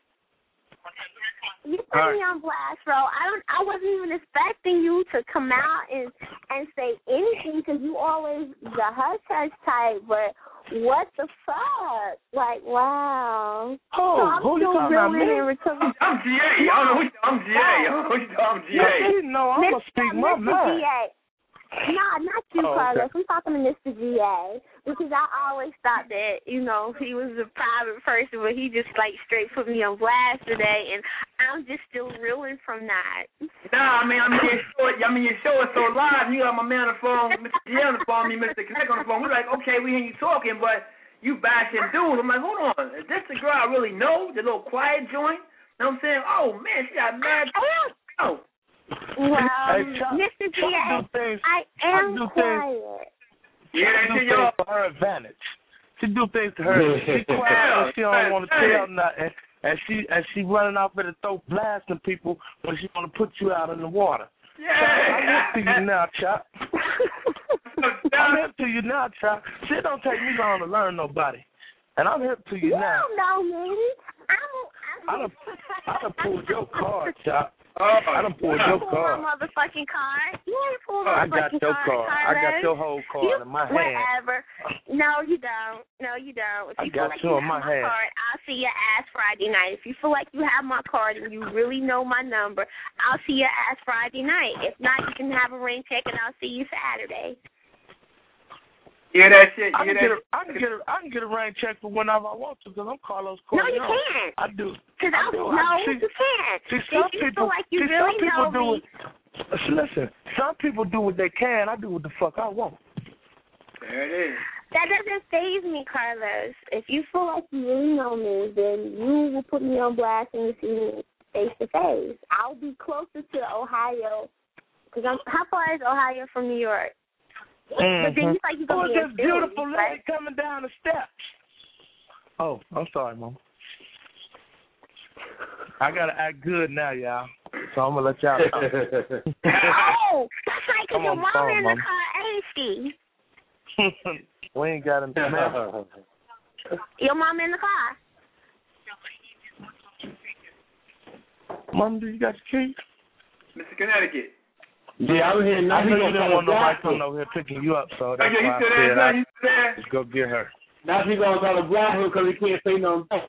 You put me on blast, bro. I wasn't even expecting you to come out and say anything because you always the hush type, but what the fuck? Like, wow. Oh, who you talking about, me? I'm GA. I'm GA. No, I'm going to speak my mind. No, not you, Carlos. Okay. I'm talking to Mr. GA because I always thought that, he was a private person, but he just straight put me on blast today, and I'm just still reeling from that. Nah, your show is so live. You got my man on the phone, Mr. GA on the phone, me, Mr. Connect on the phone. We're like, okay, we hear you talking, but you bashing dudes. I'm like, hold on, is this the girl I really know? The little quiet joint? You know what I'm saying? Oh man, she got mad. Oh. Well, Hey, Mr. GA, I am quiet. Yeah, she do things for her advantage. She do things to her. She quiet. She don't want to tell nothing, and she running out there to throw blasting people when she want to put you out in the water. Yeah. I'm hip to you now, Chop. I'm hip to you now, Chop. Shit don't take me long to learn nobody, and I'm hip to you now. You don't know me. I done pulled your card, Chop. Oh, I done pulled your card. My motherfucking card. You ain't pulled my I got your card. I got your whole card in my hand. Whatever. No, you don't. No, you don't. If you I got feel like you in my hand. Card, I'll see your ass Friday night. If you feel like you have my card and you really know my number, I'll see your ass Friday night. If not, you can have a rain check and I'll see you Saturday. You hear that shit? I can get a rain check for whenever I want to because I'm Carlos Corleone. No, you can't. I do. You can't. See, some people, feel like you really know do me. Listen, some people do what they can. I do what the fuck I want. There it is. That doesn't faze me, Carlos. If you feel like you really know me, then you will put me on blast and you see me face to face. I'll be closer to Ohio because how far is Ohio from New York? Mm-hmm. But then you like you're going to be this beautiful lady coming down the steps. Oh, I'm sorry, Mom. I got to act good now, y'all. So I'm going to let y'all know. Oh, that's right, because your mom in the car, ain't she? We ain't got him. Your mom in the car? Mom, do you got your keys? Mr. Connecticut. Yeah, I'm here now. I know you didn't want nobody coming over here picking you up, so that's why I said just go get her. Now she's going to try to block him because he can't say nothing back.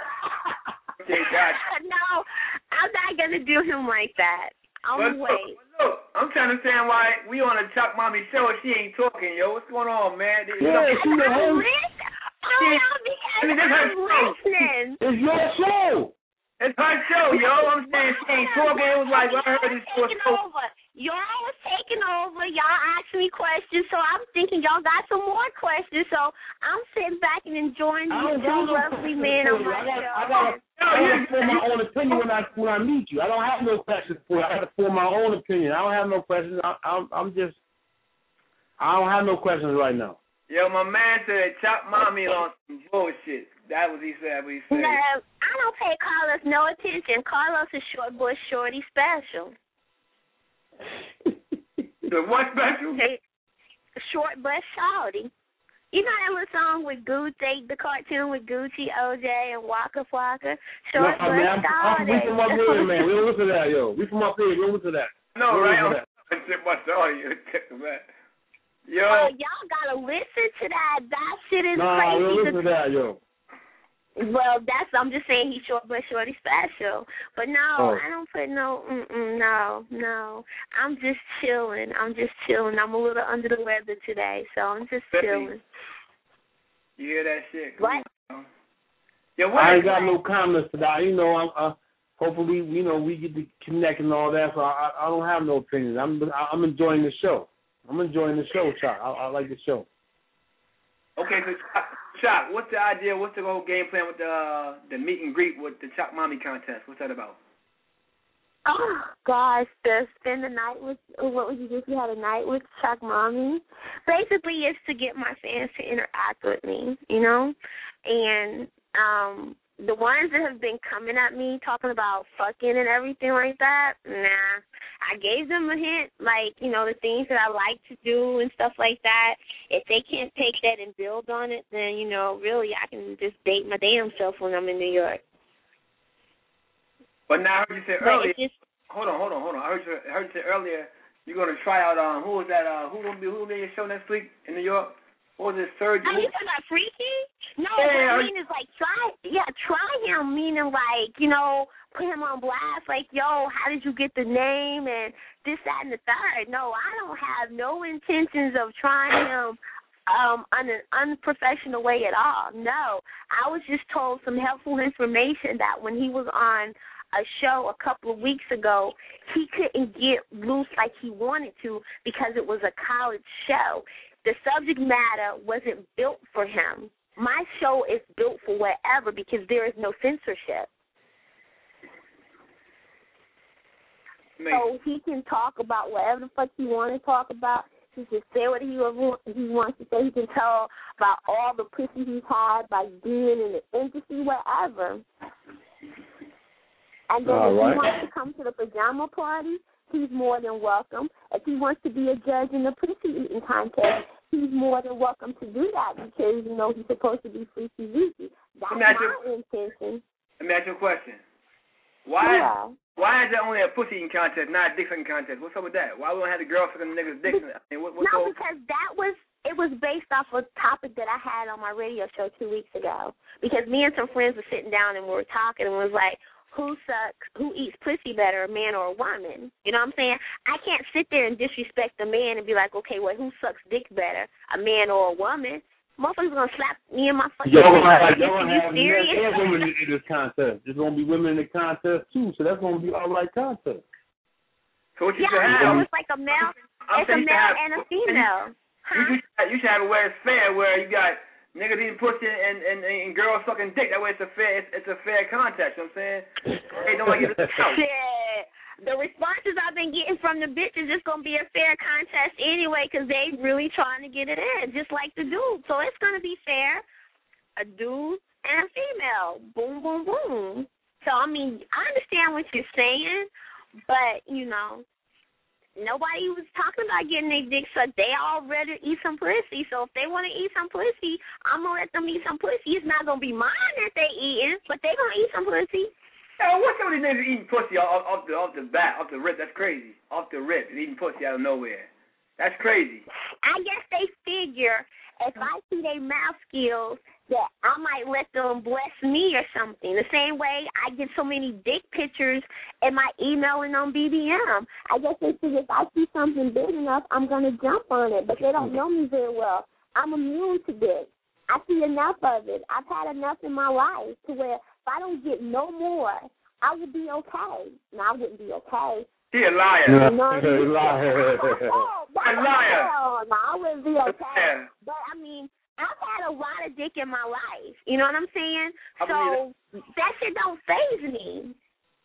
No, I'm not going to do him like that. Wait. Look, I'm trying to understand why we on a Chuck Mommy show and she ain't talking, yo. What's going on, man? Yeah, she's the host. I'm listening. It's your show. It's her show, yo. I'm saying she ain't talking. It was like, I heard this show. Y'all was taking over. Y'all asked me questions, so I'm thinking y'all got some more questions. So I'm sitting back and enjoying these two lovely men on my show. I got to form my own opinion when I meet you. I don't have no questions for you. I got to form my own opinion. I don't have no questions. I don't have no questions right now. Yo, my man said Chop Mommy on some bullshit. That was he said. What he said. No, I don't pay Carlos no attention. Carlos is short boy shorty special. The what special? Hey, short butt shorty. You know that little song with Gucci, the cartoon with Gucci, OJ, and Waka Flocka? Short butt shorty. We from up here, man. We don't listen to that, yo. We from up here. We don't listen to that. No, right? Yo. Y'all gotta listen to that. That shit is crazy. Nah, we don't listen to that, yo. Well, I'm just saying he's short but shorty special. But no, I don't put no, no. I'm just chilling. I'm a little under the weather today, so I'm just chilling. You hear that shit? What? I ain't got no comments to that. You know, hopefully, you know, we get to connect and all that, so I don't have no opinions. I'm enjoying the show. Chuck. I like the show. Okay, so Chuck, what's the idea? What's the whole game plan with the meet and greet with the Chuck Mommy contest? What's that about? Oh, gosh, to spend the night with, what would you do if you had a night with Chuck Mommy? Basically, it's to get my fans to interact with me, you know? And the ones that have been coming at me talking about fucking and everything like that, nah. I gave them a hint, like, you know, the things that I like to do and stuff like that. If they can't take that and build on it, then, you know, really I can just date my damn self when I'm in New York. But now I heard you say earlier. Hold on. I heard you say earlier you're gonna try out. Who was that? Who will be your show next week in New York? What was it? Surgery. Are you talking about Freaky? No, what I mean is like try him, meaning like, you know, put him on blast, like, yo, how did you get the name and this, that, and the third. No, I don't have no intentions of trying him in an unprofessional way at all. No, I was just told some helpful information that when he was on a show a couple of weeks ago, he couldn't get loose like he wanted to because it was a college show. The subject matter wasn't built for him. My show is built for whatever because there is no censorship. So he can talk about whatever the fuck he wants to talk about. He can say what he wants to say. He can tell about all the pussy he's had by being in the industry, whatever. And then if he wants to come to the pajama party, he's more than welcome. If he wants to be a judge in the pussy eating contest, he's more than welcome to do that because, you know, he's supposed to be freaky-weaky. That's my intention. Let me ask you a question. Why is there only a pussy eating contest, not a dick sucking contest? What's up with that? Why we don't have the girls sucking the niggas' dicks? I mean, because it was based off a topic that I had on my radio show 2 weeks ago. Because me and some friends were sitting down and we were talking and was like, who eats pussy better, a man or a woman? You know what I'm saying? I can't sit there and disrespect a man and be like, okay, well, who sucks dick better, a man or a woman? Motherfuckers gonna slap me in my fucking face. You're gonna have men and women in this contest. There's gonna be women in the contest too, so that's gonna be all right contest. So what you should have? It's like a male. It's a male and a female. You should have it where it's fair, where you got niggas eating pussy and girls sucking dick. That way it's a fair contest. You know what I'm saying? Hey, don't like it. Shit. The responses I've been getting from the bitches, it's going to be a fair contest anyway because they really trying to get it in, just like the dude. So it's going to be fair. A dude and a female. Boom, boom, boom. So, I mean, I understand what you're saying, but, you know, nobody was talking about getting their dick sucked. They all ready to eat some pussy. So if they want to eat some pussy, I'm going to let them eat some pussy. It's not going to be mine that they eating, but they going to eat some pussy. What's some of these niggas eating pussy off the bat, off the rip? That's crazy. Off the rip, eating pussy out of nowhere. That's crazy. I guess they figure if I see their mouth skills that I might let them bless me or something. The same way I get so many dick pictures in my email and on BBM. I guess they figure if I see something big enough, I'm going to jump on it. But they don't know me very well. I'm immune to dick. I see enough of it. I've had enough in my life to where if I don't get no more, I would be okay. No, I wouldn't be okay. He a liar. No, a liar. No, I wouldn't be okay. But, I mean, I've had a lot of dick in my life. You know what I'm saying? So that shit don't faze me.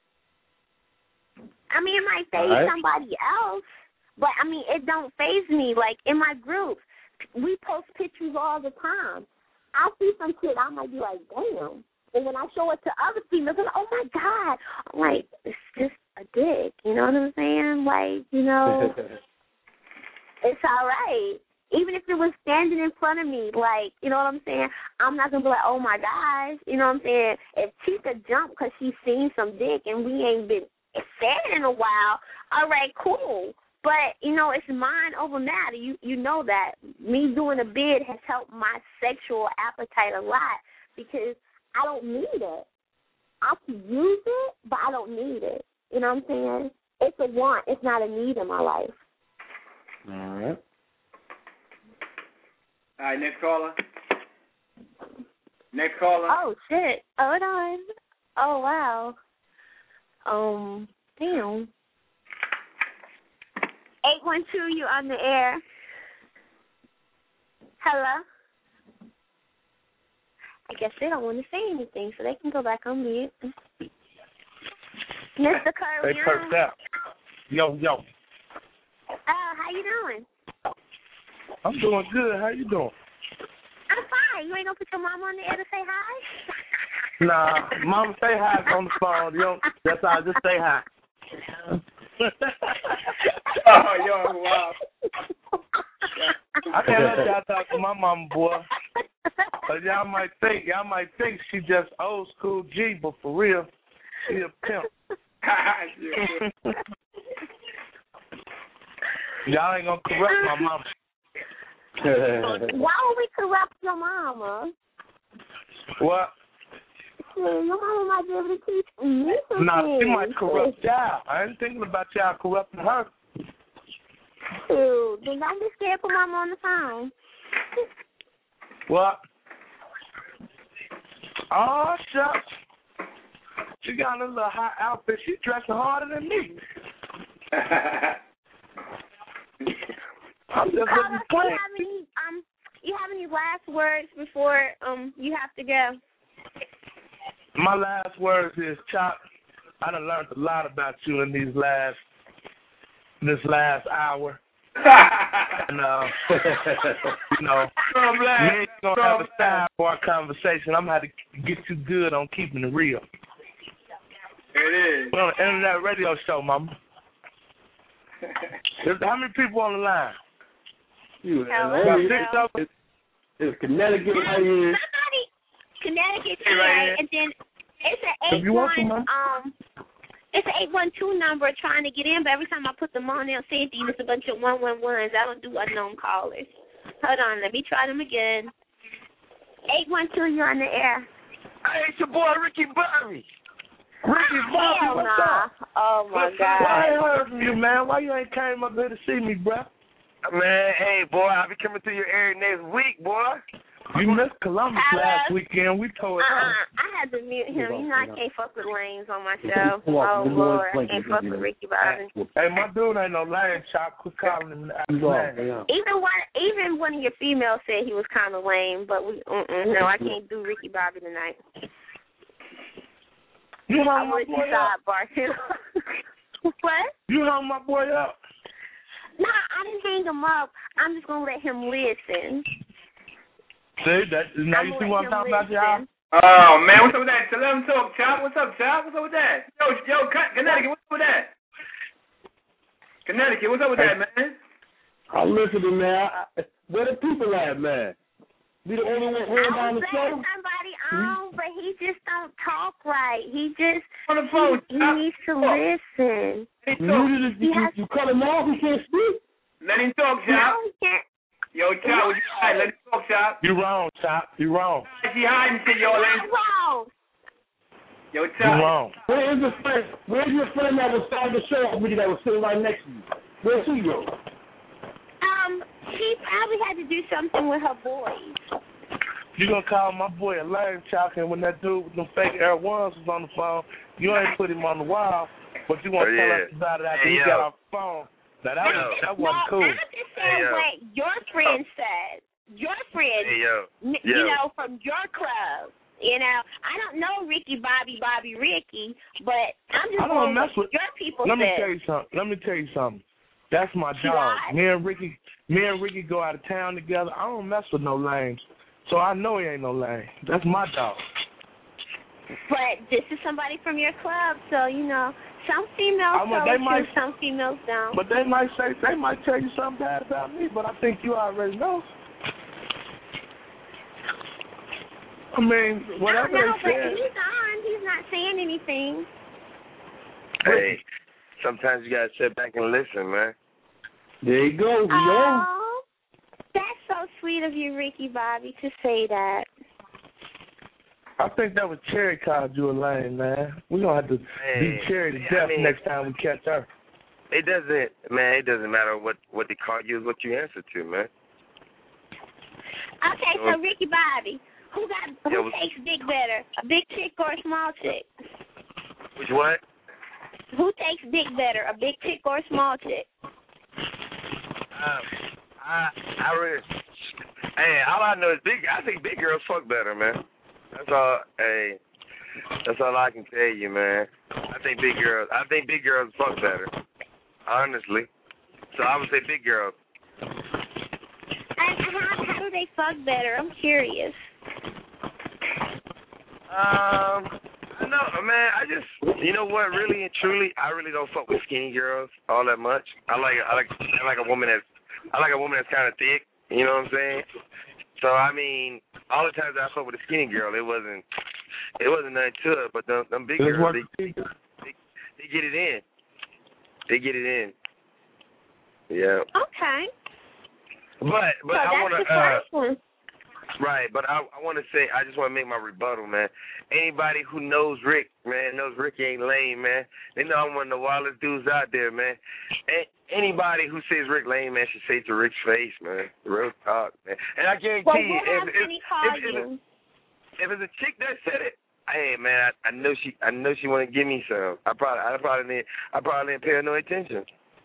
I mean, it might faze somebody else, but, I mean, it don't faze me. Like, in my group, we post pictures all the time. I see some shit, I might be like, damn. And when I show it to other females, they're like, oh, my God. I'm like, it's just a dick. You know what I'm saying? Like, you know, it's all right. Even if it was standing in front of me, like, you know what I'm saying? I'm not going to be like, oh, my gosh. You know what I'm saying? If she could jump because she's seen some dick and we ain't been fed in a while, all right, cool. But, you know, it's mind over matter. You know that. Me doing a bid has helped my sexual appetite a lot because I don't need it. I can use it, but I don't need it. You know what I'm saying? It's a want. It's not a need in my life. All right. All right, next caller. Next caller. Oh, shit. Hold on. Oh, wow. Damn. 812, you on the air. Hello? I guess they don't want to say anything, so they can go back on mute. Mr. Curry. They perked out. Yo. How you doing? I'm doing good. How you doing? I'm fine. You ain't gonna put your mom on the air to say hi? Nah, Mama say hi on the phone. Yo, that's how I just say hi. Oh, yo, wow. I can't let y'all talk to my mama, boy. But y'all might think she just old school G, but for real, she a pimp. Y'all ain't gonna corrupt my mama. Why would we corrupt your mama? What? Your mama might be able to teach me some Nah, she things. might corrupt y'all. I ain't thinking about y'all corrupting her. Dude, then don't be scared. Put mama on the phone. What? Oh, shucks. She got a little hot outfit. She's dressing harder than me. I'm just looking plain. You have any last words before you have to go? My last words is, Chop, I done learned a lot about you in this last hour. And, you know, we ain't going to have a time for our conversation. I'm going to have to get you good on keeping it real. It is. We're on the internet radio show, mama. How many people on the line? It's Connecticut right here. Connecticut today, and then it's an 812 number trying to get in, but every time I put them on, they'll say it's a bunch of 111s. I don't do unknown callers. Hold on, let me try them again. 812, you're on the air. Hey, it's your boy Ricky Bobby. Ricky Bobby, what's up? Oh my God. Why I ain't heard from you, man? Why you ain't came up here to see me, bro? Man, hey, boy, I'll be coming to your area next week, boy. You missed Columbus last weekend. We tore it up. I had to mute him. You know I can't fuck with lames on my show. Oh, Lord. I can't fuck with Ricky Bobby. Hey, my dude ain't no lame, Chop. Quit calling him that. Even one of your females said he was kind of lame, but no, I can't do Ricky Bobby tonight. You hung my boy up. What? You hung my boy up. Nah, I didn't hang him up. I'm just going to let him listen. See, now you see what I'm talking about, y'all? Oh, man, what's up with that? So let him talk, Chop. What's up, Chop? What's up with that? Yo, Connecticut, what's up with that? Connecticut, what's up with that, man? I'm listening, man. Where the people at, man? We the only one hearing down the show? Somebody on, but he just don't talk right. He just on the phone. He needs to listen. You cut him off? He can't speak? Let him talk, Chop. No, he can't. Yo, Chop, let him talk, Chop. You wrong, Chop. You wrong. She hiding shit, yo. Wrong. Yo, Chop. You wrong. Where's your friend? Where's your friend that was starting the show with you that was sitting right next to you? Where's she go? She probably had to do something with her boys. You gonna call my boy a lame, Chop, and when that dude with them fake Air Ones was on the phone, you ain't put him on the wall, but you want to tell us about it after he got off the phone. Now, that wasn't cool. I'm just saying what your friend said. Your friend, you know, from your club. You know, I don't know Ricky Bobby Ricky, but I'm just going to what your people Let me said. tell you something. That's my dog. Me and Ricky go out of town together. I don't mess with no lames. So I know he ain't no lame. That's my dog. But this is somebody from your club, so, you know, some females some females don't. But they might tell you something bad about me, but I think you already know. I mean, whatever they but said. he's on. He's not saying anything. Hey, sometimes you gotta sit back and listen, man. There you go. Oh, that's so sweet of you, Ricky Bobby, to say that. I think that was Cherry called you a lame, man. We're going to have to beat Cherry to death next time we catch her. It doesn't matter what they call you, is what you answer to, man. Okay, so Ricky Bobby, who takes dick better, a big chick or a small chick? Which what? Who takes dick better, a big chick or a small chick? All I know is I think big girls fuck better, man. That's all. Hey, that's all I can tell you, man. I think big girls fuck better, honestly. So I would say big girls. And how do they fuck better? I'm curious. No, man. You know what? Really and truly, I really don't fuck with skinny girls all that much. I like a woman that's kind of thick. You know what I'm saying? So I mean, all the times I fuck with a skinny girl, it wasn't nothing to it. But them big girls, they get it in. They get it in. Yeah. Okay. But so I want to. Right, but I want to say, I just want to make my rebuttal, man. Anybody who knows Rick, man, knows Ricky ain't lame, man. They know I'm one of the wildest dudes out there, man. Anybody who says Rick lame, man, should say it to Rick's face, man. Real talk, man. And I guarantee you, if it's a chick that said it, hey, man, I know she want to give me some. I probably didn't pay her no attention.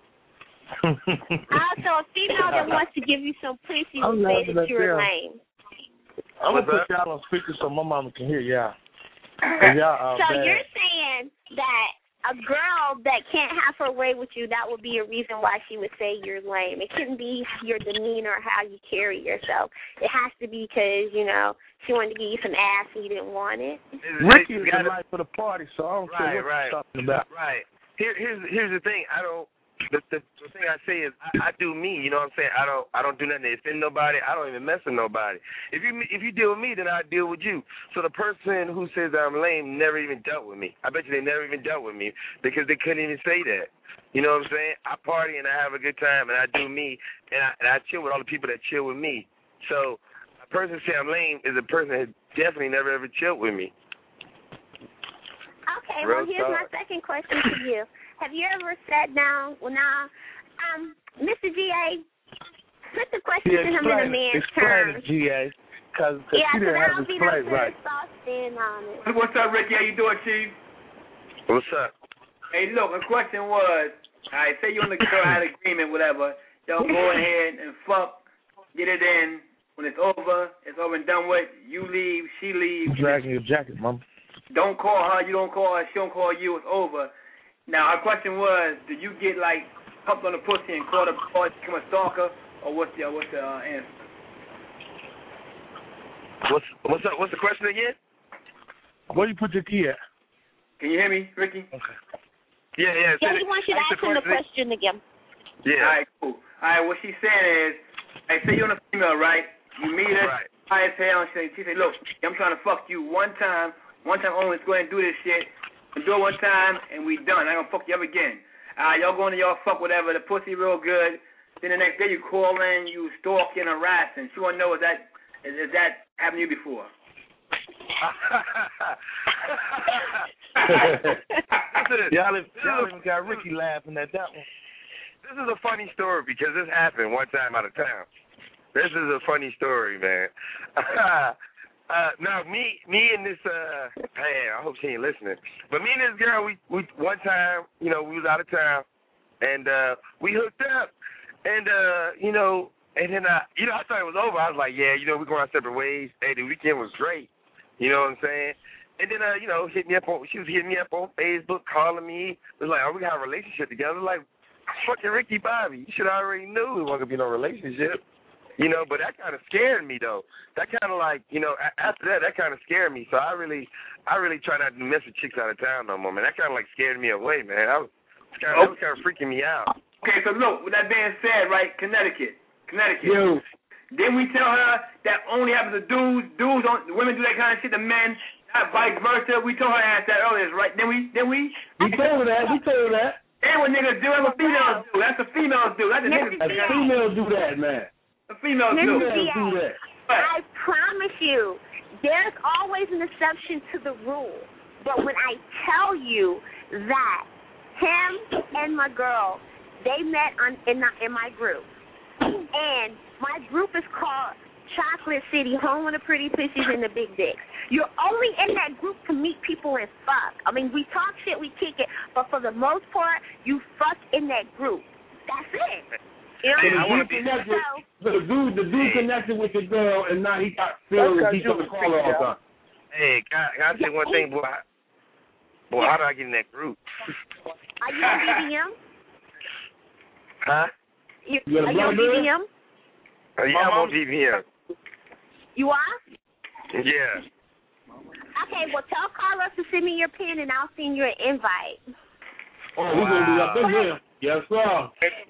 Also, a female that wants to give you some pussy will say that you're lame. I'm going to put y'all on speaker so my mama can hear y'all. So you're saying that a girl that can't have her way with you, that would be a reason why she would say you're lame. It couldn't be your demeanor or how you carry yourself. It has to be because, you know, she wanted to give you some ass and you didn't want it. Ricky's the life for the party, so I don't care what you're talking about. Right. Here's the thing. The thing I say is I do me, you know what I'm saying? I don't do nothing to offend nobody. I don't even mess with nobody. If you deal with me, then I deal with you. So the person who says that I'm lame never even dealt with me. I bet you they never even dealt with me because they couldn't even say that. You know what I'm saying? I party and I have a good time and I do me and I chill with all the people that chill with me. So a person say I'm lame is a person that definitely never ever chilled with me. Okay, well here's my second question to you. Have you ever sat down? Well, now, Mr. G.A., put the question to him in a man's terms. Explain it, G.A., because she didn't have it explained right. What's up, Ricky? How you doing, Chief? What's up? Hey, look, the question was, all right, say you and the girl had an agreement, whatever. Y'all go ahead and fuck, get it in. When it's over and done with, you leave, she leaves. I'm dragging your jacket, Mom. Don't call her, you don't call her, she don't call you, it's over. Now, our question was, do you get, like, humped on the pussy and called a boy to become a stalker, or what's the answer? What's the question again? Where you put your key at? Can you hear me, Ricky? Okay. Yeah. Yeah, he wants you to ask him the question again. Yeah. All right, cool. All right, what she's saying is, hey, say you're a female, right? You meet her, high as hell, and she say, look, I'm trying to fuck you one time only, let's go ahead and do this shit. Do it one time, and we done. I ain't gonna fuck you up again. Y'all going to y'all fuck whatever, the pussy real good. Then the next day you call in, you stalking, harassing. She want to know, is that happened to you before? Y'all even got Ricky laughing at that one. This is a funny story because this happened one time out of town. This is a funny story, man. Now, me and this, hey, I hope she ain't listening. But me and this girl, we one time, you know, we was out of town, and we hooked up, and and then I thought it was over. I was like, yeah, we're going our separate ways. Hey, the weekend was great. You know what I'm saying? And then, she was hitting me up on Facebook, calling me. It was like, oh, we got a relationship together. Like, fucking Ricky Bobby, you should have already knew it wasn't gonna be no relationship. But that kind of scared me, though. That kind of like, after that kind of scared me. So I really try not to mess with chicks out of town no more, man. That kind of like scared me away, man. That was kind of freaking me out. Okay, so look, with that being said, right, Connecticut. Yo. Didn't we tell her that only happens to dudes? The women do that kind of shit to men, not vice versa. We told her to ask that earlier, right? Then we? We told her that. And what niggas do, that's what females do. That's what females do. That's the niggas do. Females do that, man. The females do that. I promise you, there's always an exception to the rule. But when I tell you that him and my girl, they met in my group. And my group is called Chocolate City, home of the pretty pussies and the big dicks. You're only in that group to meet people and fuck. I mean, we talk shit, we kick it, but for the most part, you fuck in that group. That's it. The dude connected with the girl, and now he got feelings. He's going to call her all the time. Hey, can I say one thing, boy? Boy, how do I get in that group? Are you on BBM? Huh? Are you on BBM? Yeah, I'm on BBM. You are? Yeah. Okay, well, tell Carlos to send me your pin, and I'll send you an invite. Oh, we're going to do that thing here. Yes, sir.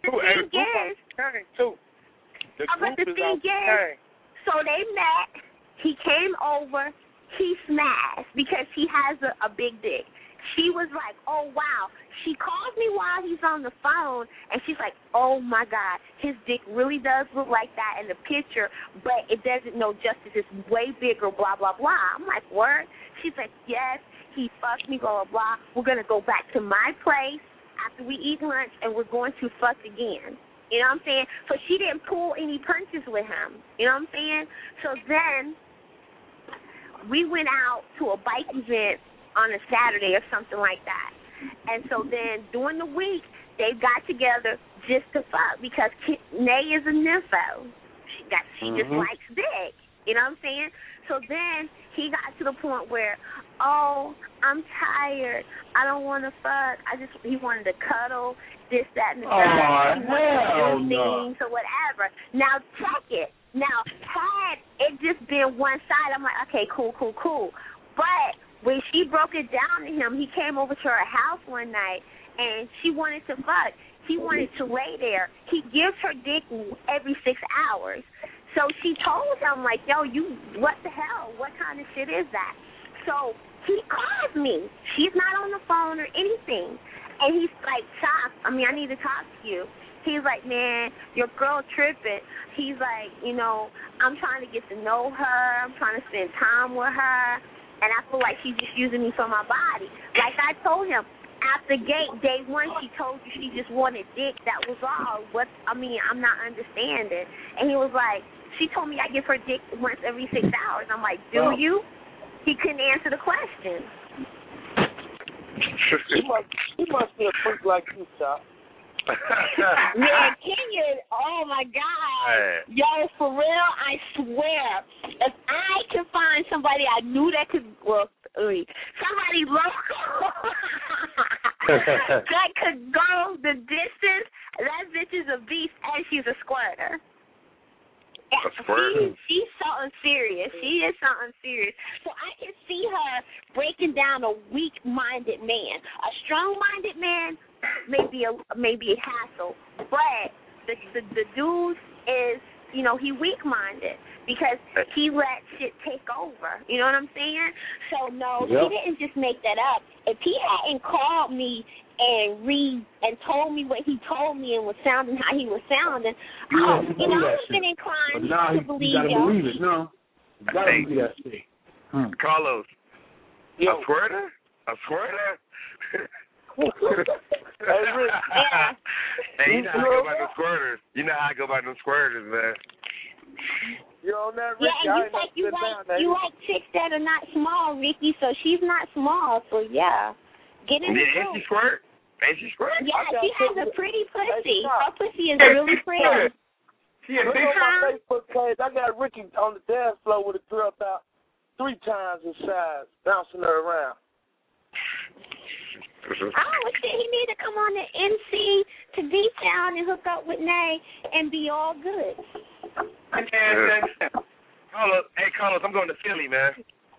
The thing is, so they met, he came over, he smashed because he has a big dick. she was like, oh, wow. She calls me while he's on the phone, and she's like, oh, my God, his dick really does look like that in the picture, but it doesn't know justice. It's way bigger, blah, blah, blah. I'm like, what? She's like, yes, he fucked me, blah, blah, blah. We're going to go back to my place after we eat lunch, and we're going to fuck again. You know what I'm saying? So she didn't pull any punches with him. You know what I'm saying? So then we went out to a bike event on a Saturday or something like that. And so then during the week, they got together just to fuck because Nay is a nympho. She just likes dick. You know what I'm saying? So then he got to the point where, oh, I'm tired. I don't want to fuck. He wanted to cuddle, this, that, and the third. He wanted to do things or whatever. Now check it. Now, had it just been one side, I'm like, okay, cool. But when she broke it down to him, he came over to her house one night, and she wanted to fuck. He wanted to lay there. He gives her dick every 6 hours. So she told him, like, yo, what the hell? What kind of shit is that? So he calls me. She's not on the phone or anything. And he's like, shocked. I need to talk to you. He's like, man, your girl tripping. He's like, I'm trying to get to know her. I'm trying to spend time with her. And I feel like she's just using me for my body. Like I told him, after day one, she told you she just wanted dick. That was all. I'm not understanding. And he was like, she told me I give her dick once every 6 hours. I'm like, do you? He couldn't answer the question. He must be a freak like you, Chop. Man, Kenyon, oh my God. Yo, for real, I swear, if I could find somebody I knew that could, somebody local that could go the distance, that bitch is a beast and she's a squirter. She's something serious. She is something serious. So I can see her breaking down a weak-minded man. A strong-minded man may be a hassle, but the dude is, he weak-minded because he let shit take over. You know what I'm saying? So no, he didn't just make that up. If he hadn't called me and told me what he told me and was sounding how he was sounding, I would have been inclined to believe him. You gotta believe it, no. You gotta believe that shit. Carlos, a squirter? Hey, Rick. Hey, you know how I go about them squirters. You know how I go about them squirters, man. You on that, Ricky? Yeah, and you like chicks that are not small, Ricky, so she's not small, so yeah. Get in the room. Ain't she squirt? Yeah, she has a pretty pussy. Her pussy is really pretty. Look on my Facebook page. I got Ricky on the dance floor with a girl about 3 times his size, bouncing her around. Oh, shit, he need to come on the MC to D-Town and hook up with Nay and be all good. Carlos, I'm going to Philly, man.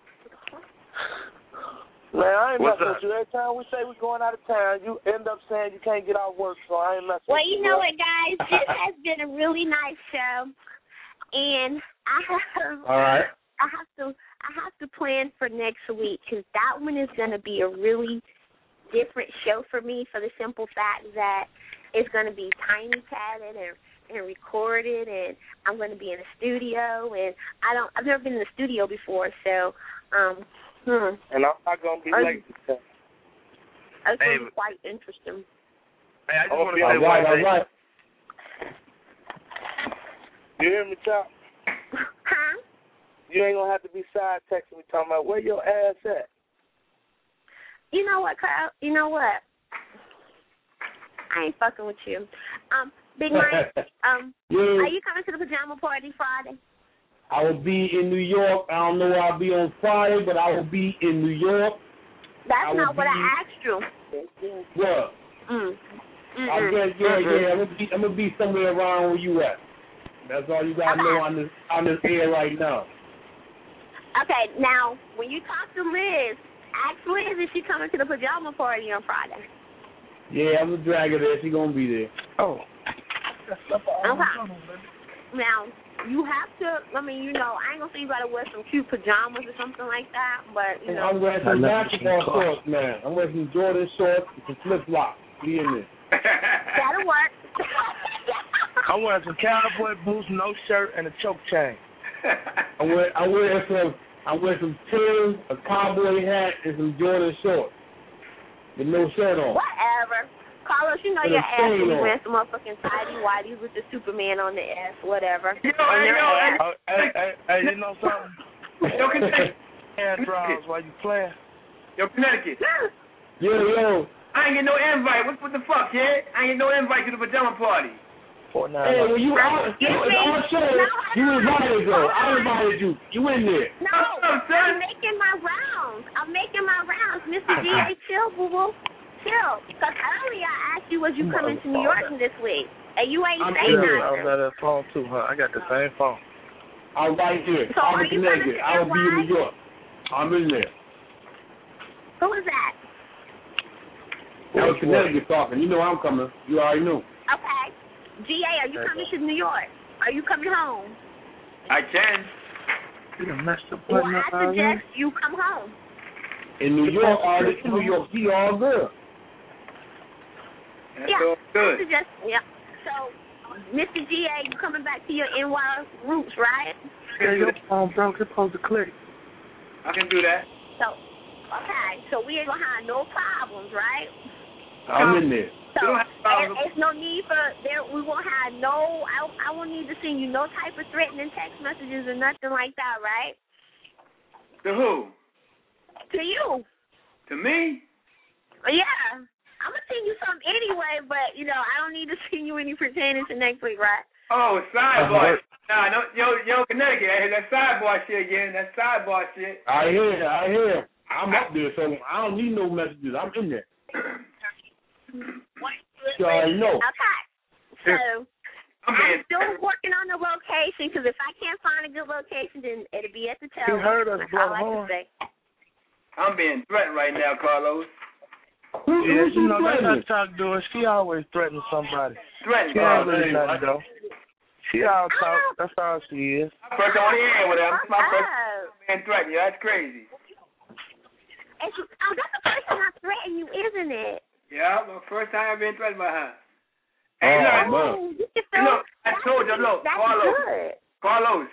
Man, I ain't messing with you. Every time we say we're going out of town, you end up saying you can't get off work, so I ain't messing with you. Well, you know what, guys? This has been a really nice show, and I have to plan for next week because that one is going to be a really different show for me for the simple fact that it's going to be tiny padded and recorded, and I'm going to be in a studio, and I've never been in a studio before, so and I'm not going to be late. It's going to be quite interesting. Hey, I just want to say one thing. Right. You hear me, Chop? Huh? You ain't going to have to be side texting me talking about where your ass at. You know what, Kyle? You know what? I ain't fucking with you. Big Mike, are you coming to the pajama party Friday? I will be in New York. I don't know where I'll be on Friday, but I will be in New York. That's not what I asked you. What? I guess, I'm going to be somewhere around where you at. That's all you got to know on this air right now. Okay, now, when you talk to Liz, ask Liz if she's coming to the pajama party on Friday. Yeah, I'm going to drag her there. She's going to be there. Oh. Okay. Now, you have to. I mean, you know, I ain't gonna say you gotta wear some cute pajamas or something like that, but you know. I'm wearing some basketball shorts, man. I'm wearing some Jordan shorts and some flip flops. Be in there. That'll work. I'm wearing some cowboy boots, no shirt, and a choke chain. I'm wearing some Tim's, a cowboy hat, and some Jordan shorts with no shirt on. Whatever. Carlos, you know With your a ass stain when you on. wearing some motherfucking tidy whities with the Superman on the ass, whatever. Hey, you know something? Yo, Connecticut. Hand draws while you playing. Yo, Connecticut. Yo. I ain't get no invite. What the fuck, kid? I ain't get no invite to the pajama party. Hey, when you out, it's our show. You invited, though. I invited you. You in there. No, I'm making my rounds. Mr. G.A., chill, boo-boo. Chill. Because earlier I asked you, was you coming to New York this week? And you ain't saying nothing. I got that phone, too, huh? I got the same phone. I'm right here. So I'm in Connecticut. I will be in New York. I'm in there. Who is that? That was Connecticut talking. You know I'm coming. You already knew. Okay. G.A., are you coming to New York? Are you coming home? I can. You done messed up. Well, I suggest you come home. In New York, he all good. That's all good. I suggest, So, Mr. G.A., you coming back to your NY roots, right? Yeah, your phone broke. It's supposed to click. I can do that. So, okay. So we ain't going to have no problems, right? I'm in there. So, there's no need for, we won't have I won't need to send you no type of threatening text messages or nothing like that, right? To who? To you. To me? Yeah. I'm going to send you something anyway, but, you know, I don't need to send you any pertaining to next week, right? Oh, sidebar. Nah, no, yo, Connecticut, I hear that sidebar shit again. That sidebar shit. I hear. I'm up there, so I don't need no messages. I'm in there. You already know. Okay. So, I'm still working on the location, because if I can't find a good location, then it'll be at the tail. You heard us, That's all I can say. I'm being threatened right now, Carlos. Yeah, you know, that's how Talk do it. She always threatens somebody. Threatened. She ain't really nothing, though. She all talk. That's all she is. First on the air with her. My first time being threatened. Yeah, that's crazy. That's the first time I threatened you, isn't it? Yeah, my first time being threatened by her. Hey, look, I told you, look, Carlos.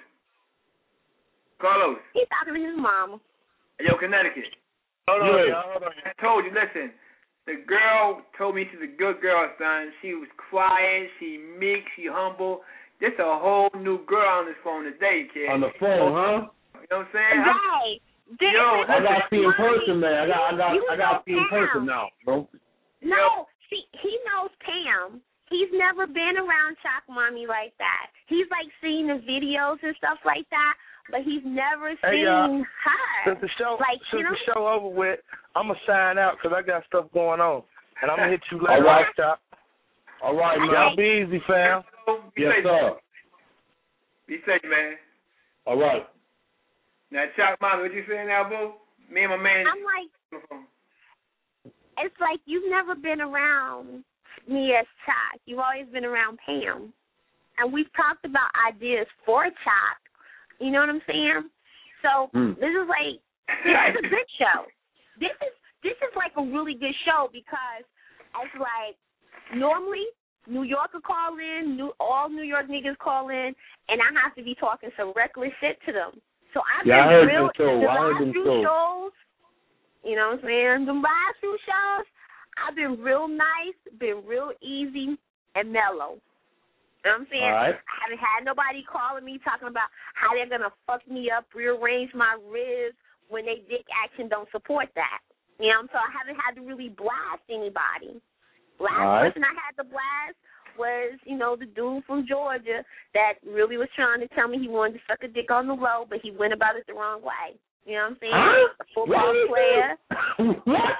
He's talking to his mama. Yo, Connecticut. Hold on. I told you, listen, the girl told me she's a good girl, son. She was quiet, she meek, she humble. This a whole new girl on this phone today, kid. On the phone, huh? You know what I'm saying? Right. I got to see in person, man. I got to see in person now, bro. No, see, he knows Pam. He's never been around Chalk Mommy like that. He's like seen the videos and stuff like that, but he's never seen her. Since the show over with, I'm going to sign out because I got stuff going on. And I'm going to hit you later. All right. Chop. All right, man. Y'all be easy, fam. Yes, sir. Be safe, man. All right. Now, Chalk Mommy, what you saying now, boo? Me and my man. I'm like, it's like you've never been around me as Chalk. You've always been around Pam. And we've talked about ideas for Chalk. You know what I'm saying? So this is like, this is a good show. This is like a really good show because it's like normally New York will call in, all New York niggas call in, and I have to be talking some reckless shit to them. So I've been real. The last few shows, you know what I'm saying? The last few shows, I've been real nice, been real easy and mellow. You know what I'm saying? Right. I haven't had nobody calling me talking about how they're going to fuck me up, rearrange my ribs when they dick action don't support that. You know, so I haven't had to really blast anybody. Last person I had to blast was, you know, the dude from Georgia that really was trying to tell me he wanted to suck a dick on the low, but he went about it the wrong way. You know what I'm saying? A football player. What?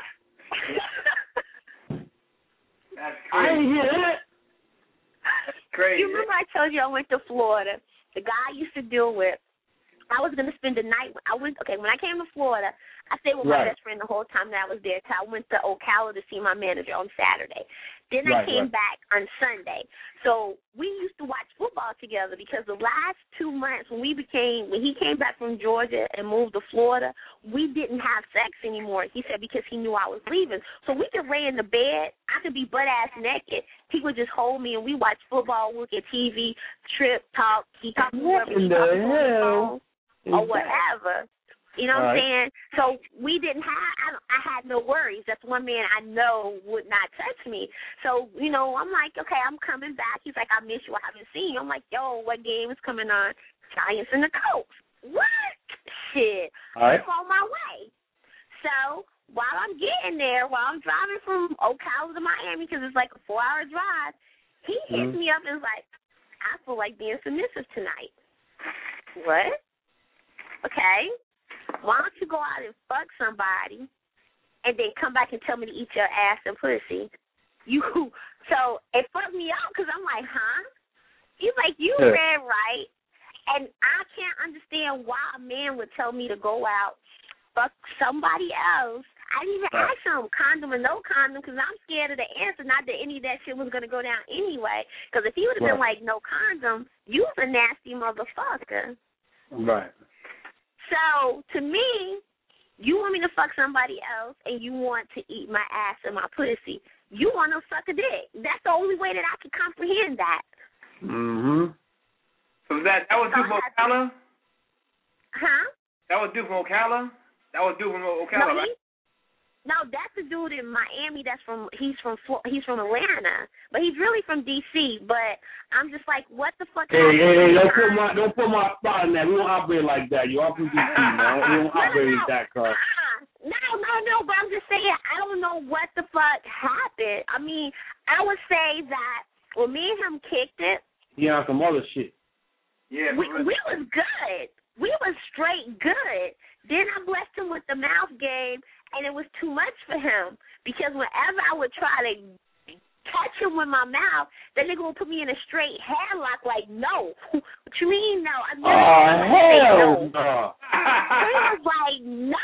That's crazy. I didn't hear that. That's crazy. You remember I told you I went to Florida? The guy I used to deal with, I was going to spend the night. When I came to Florida, I stayed with my best friend the whole time that I was there. So I went to Ocala to see my manager on Saturday. Then I came back on Sunday. So we used to watch football together because the last 2 months when he came back from Georgia and moved to Florida, we didn't have sex anymore. He said because he knew I was leaving. So we could lay in the bed. I could be butt-ass naked. He would just hold me and we watch football, look at TV, trip, talk. He talked to whoever he talked to on the phone or whatever. You know what I'm saying? So we didn't have, I had no worries. That's one man I know would not touch me. So, you know, I'm like, okay, I'm coming back. He's like, I miss you. I haven't seen you. I'm like, yo, what game is coming on? Giants and the Colts. What? Shit. I'm on my way. So while I'm getting there, while I'm driving from Ocala to Miami, because it's like a 4-hour drive, he hits me up and is like, I feel like being submissive tonight. What? Okay. Why don't you go out and fuck somebody and then come back and tell me to eat your ass and pussy? So it fucked me up because I'm like, huh? He's like, you read right. And I can't understand why a man would tell me to go out, fuck somebody else. I didn't even ask him condom or no condom because I'm scared of the answer, not that any of that shit was going to go down anyway. Because if he would have been like, no condom, you was a nasty motherfucker. Right. So, to me, you want me to fuck somebody else and you want to eat my ass and my pussy. You want to suck a dick. That's the only way that I can comprehend that. Mm-hmm. So that was dude from Ocala? Huh? That was dude from Ocala? That was dude from Ocala, right? No, that's a dude in Miami. He's from Atlanta, but he's really from D.C. But I'm just like, what the fuck? Hey, don't put my spot in that. We don't operate like that. You're from D.C., man. We don't operate like that, car. No, but I'm just saying, I don't know what the fuck happened. I mean, I would say that when me and him kicked it, yeah, some other shit. Yeah, we was good. We was straight good. Then I blessed him with the mouth game. And it was too much for him because whenever I would try to touch him with my mouth, the nigga would put me in a straight headlock like, no. What you mean, no? I hell no. He was like, no.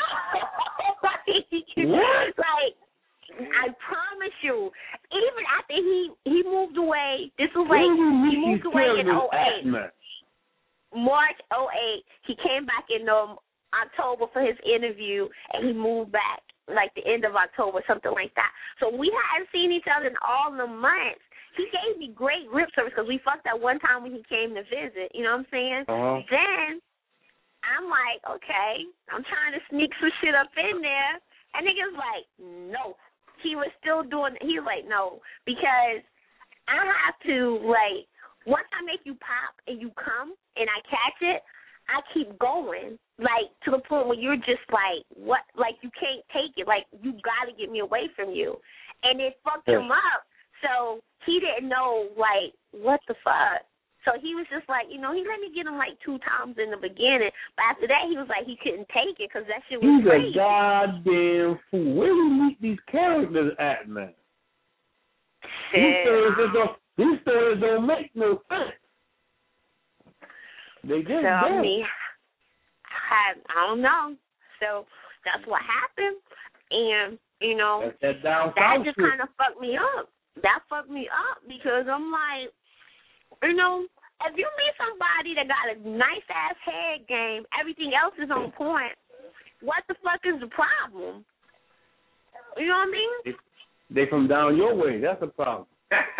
Like, I promise you, even after he moved away, this was like, he moved away in 2008. March 2008, he came back in October for his interview, and he moved back like the end of October, something like that. So we hadn't seen each other in all the months. He gave me great lip service because we fucked that one time when he came to visit. You know what I'm saying? Then I'm like, okay, I'm trying to sneak some shit up in there, and nigga's like, no. He was still doing. He was like, no, because I have to like once I make you pop and you come and I catch it, I keep going, like, to the point where you're just like, what? Like, you can't take it. Like, you got to get me away from you. And it fucked him up. So he didn't know, like, what the fuck. So he was just like, you know, he let me get him, like, 2 times in the beginning. But after that, he was like, he couldn't take it because that shit was crazy. He's a goddamn fool. Where do we meet these characters at, man? These stories don't make no sense. They just I don't know. So that's what happened. And, you know, that just kind of fucked me up. That fucked me up because I'm like, you know, if you meet somebody that got a nice-ass head game, everything else is on point, what the fuck is the problem? You know what I mean? They from down your way. That's the problem.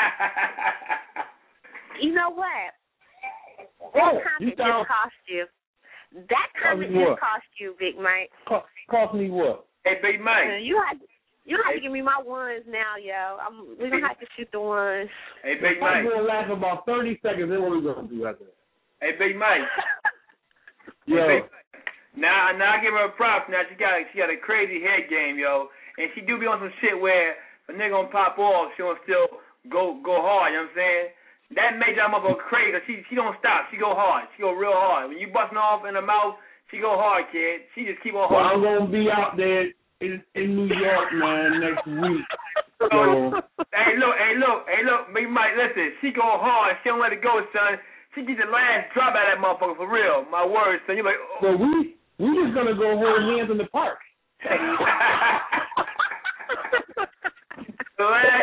You know what? That comment just cost you. That comment just cost you, Big Mike. Cost me what? Hey, Big Mike. You have to give me my ones now, yo. We're going to have to shoot the ones. Hey, Big Mike. I'm going to laugh about 30 seconds, then what are we going to do after that? Hey, Big Mike. Yo. Hey, Big Mike. Now I give her a props. Now she got a crazy head game, yo. And she do be on some shit where a nigga gonna pop off, she gonna still go hard, you know what I'm saying? That makes that motherfucker crazy. She don't stop. She go hard. She go real hard. When you busting off in the mouth, she go hard, kid. She just keep on hard. Well, I'm going to be out there in New York, man, next week. So. Hey, look, Big Mike, listen. She go hard. She don't let it go, son. She get the last drop out of that motherfucker for real. My word, son. You're like, oh. So we just going to go hold hands in the park. So,